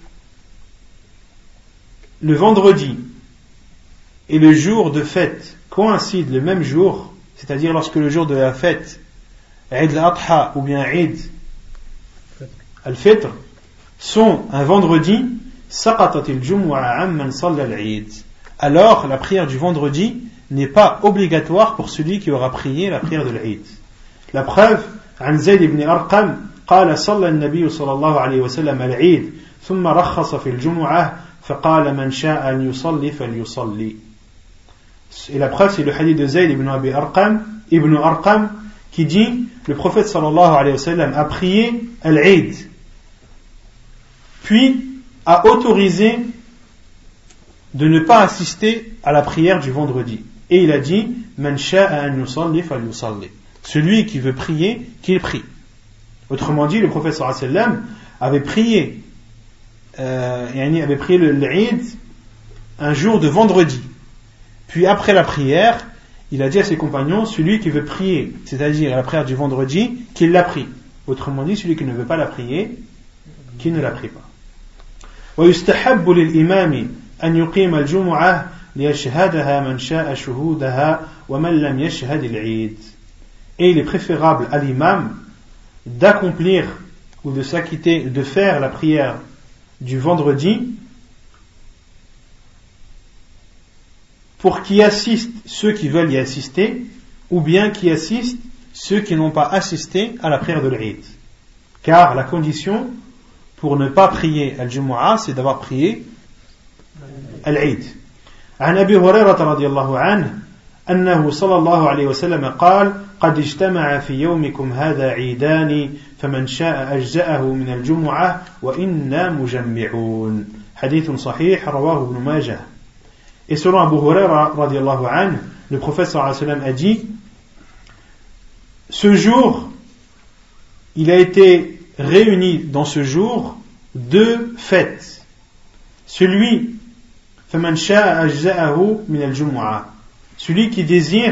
le vendredi et le jour de fête coïncident le même jour, c'est-à-dire lorsque le jour de la fête, Eid al-Adha ou bien Eid al-Fitr, sont un vendredi, saqatat al-jumu'a amman salla al-Eid. Alors la prière du vendredi n'est pas obligatoire pour celui qui aura prié la prière de l'Eid. La preuve, عن زيد بن أرقم قال صلى النبي صلى الله عليه وسلم العيد ثم رخص في الجمعة فقال من شاء أن يصلي فليصلي. Et la preuve, c'est le hadith de Zayd ibn Abi Arqam, ibn Arqam, qui dit, le prophète sallallahu alayhi wa sallam a prié al-Eid, puis a autorisé de ne pas assister à la prière du vendredi. Et il a dit, man sha'a an yusalli falyusalli. Celui qui veut prier, qu'il prie. Autrement dit, le prophète sallallahu alayhi wa sallam avait prié, euh, avait prié le, l'Eid un jour de vendredi. Puis après la prière, il a dit à ses compagnons, celui qui veut prier, c'est-à-dire la prière du vendredi, qu'il la prie. Autrement dit, celui qui ne veut pas la prier, qu'il ne la prie pas. ويستحب للإمام أن يقيم الجمعة ليشهدها من شاء شهودها ومن لم يشهد العيد. Et il est préférable à l'imam d'accomplir ou de s'acquitter, de faire la prière du vendredi pour qu'y assistent ceux qui veulent y assister, ou bien qu'y assistent ceux qui n'ont pas assisté à la prière de l'Eid. Car la condition pour ne pas prier al-Jumu'ah, c'est d'avoir prié al-Eid. عن أبي هريرة رضي الله عنه أنه صلى الله عليه وسلم قال قد اجتمع في يومكم هذا عيدان فمن شاء أجزأه من الجمعة وإنا مجمعون. حديث صحيح رواه ابن ماجه. Et selon Abu Huraira radiallahu anhu, le prophète sallallahu alayhi wa sallam a dit, ce jour, il a été réuni dans ce jour deux fêtes. Celui, فَمَنْ شَاءَ أَجْزَأَهُ مِنَ الْجُمُعَةِ, celui qui désire,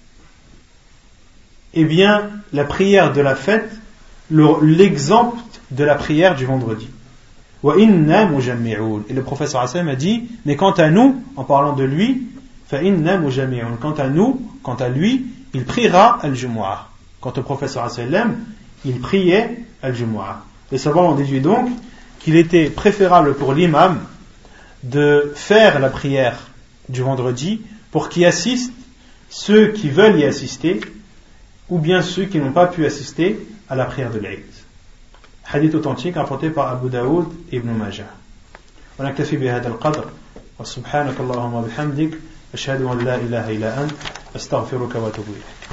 eh bien, la prière de la fête, l'exemple de la prière du vendredi. وَإِنَّا مُجَمِّعُونَ. Et le prophète sallallahu alayhi wa sallam a dit, mais quant à nous, en parlant de lui, فَإِنَّا مُجَمِّعُونَ. Quant à nous, quant à lui, il priera al-Jumu'ah. Quant au prophète sallallahu alayhi wa sallam, il priait al-Jumu'ah. Les savants ont déduit donc qu'il était préférable pour l'imam de faire la prière du vendredi pour qu'y assistent ceux qui veulent y assister ou bien ceux qui n'ont pas pu assister à la prière de l'Eid. Hadith authentique rapporté par Abu Daoud et Ibn Majah. ونكتفي بهذا القدر وسبحانك اللهم وبحمدك أشهد أن لا إله إلا أنت أستغفرك وأتوب إليك.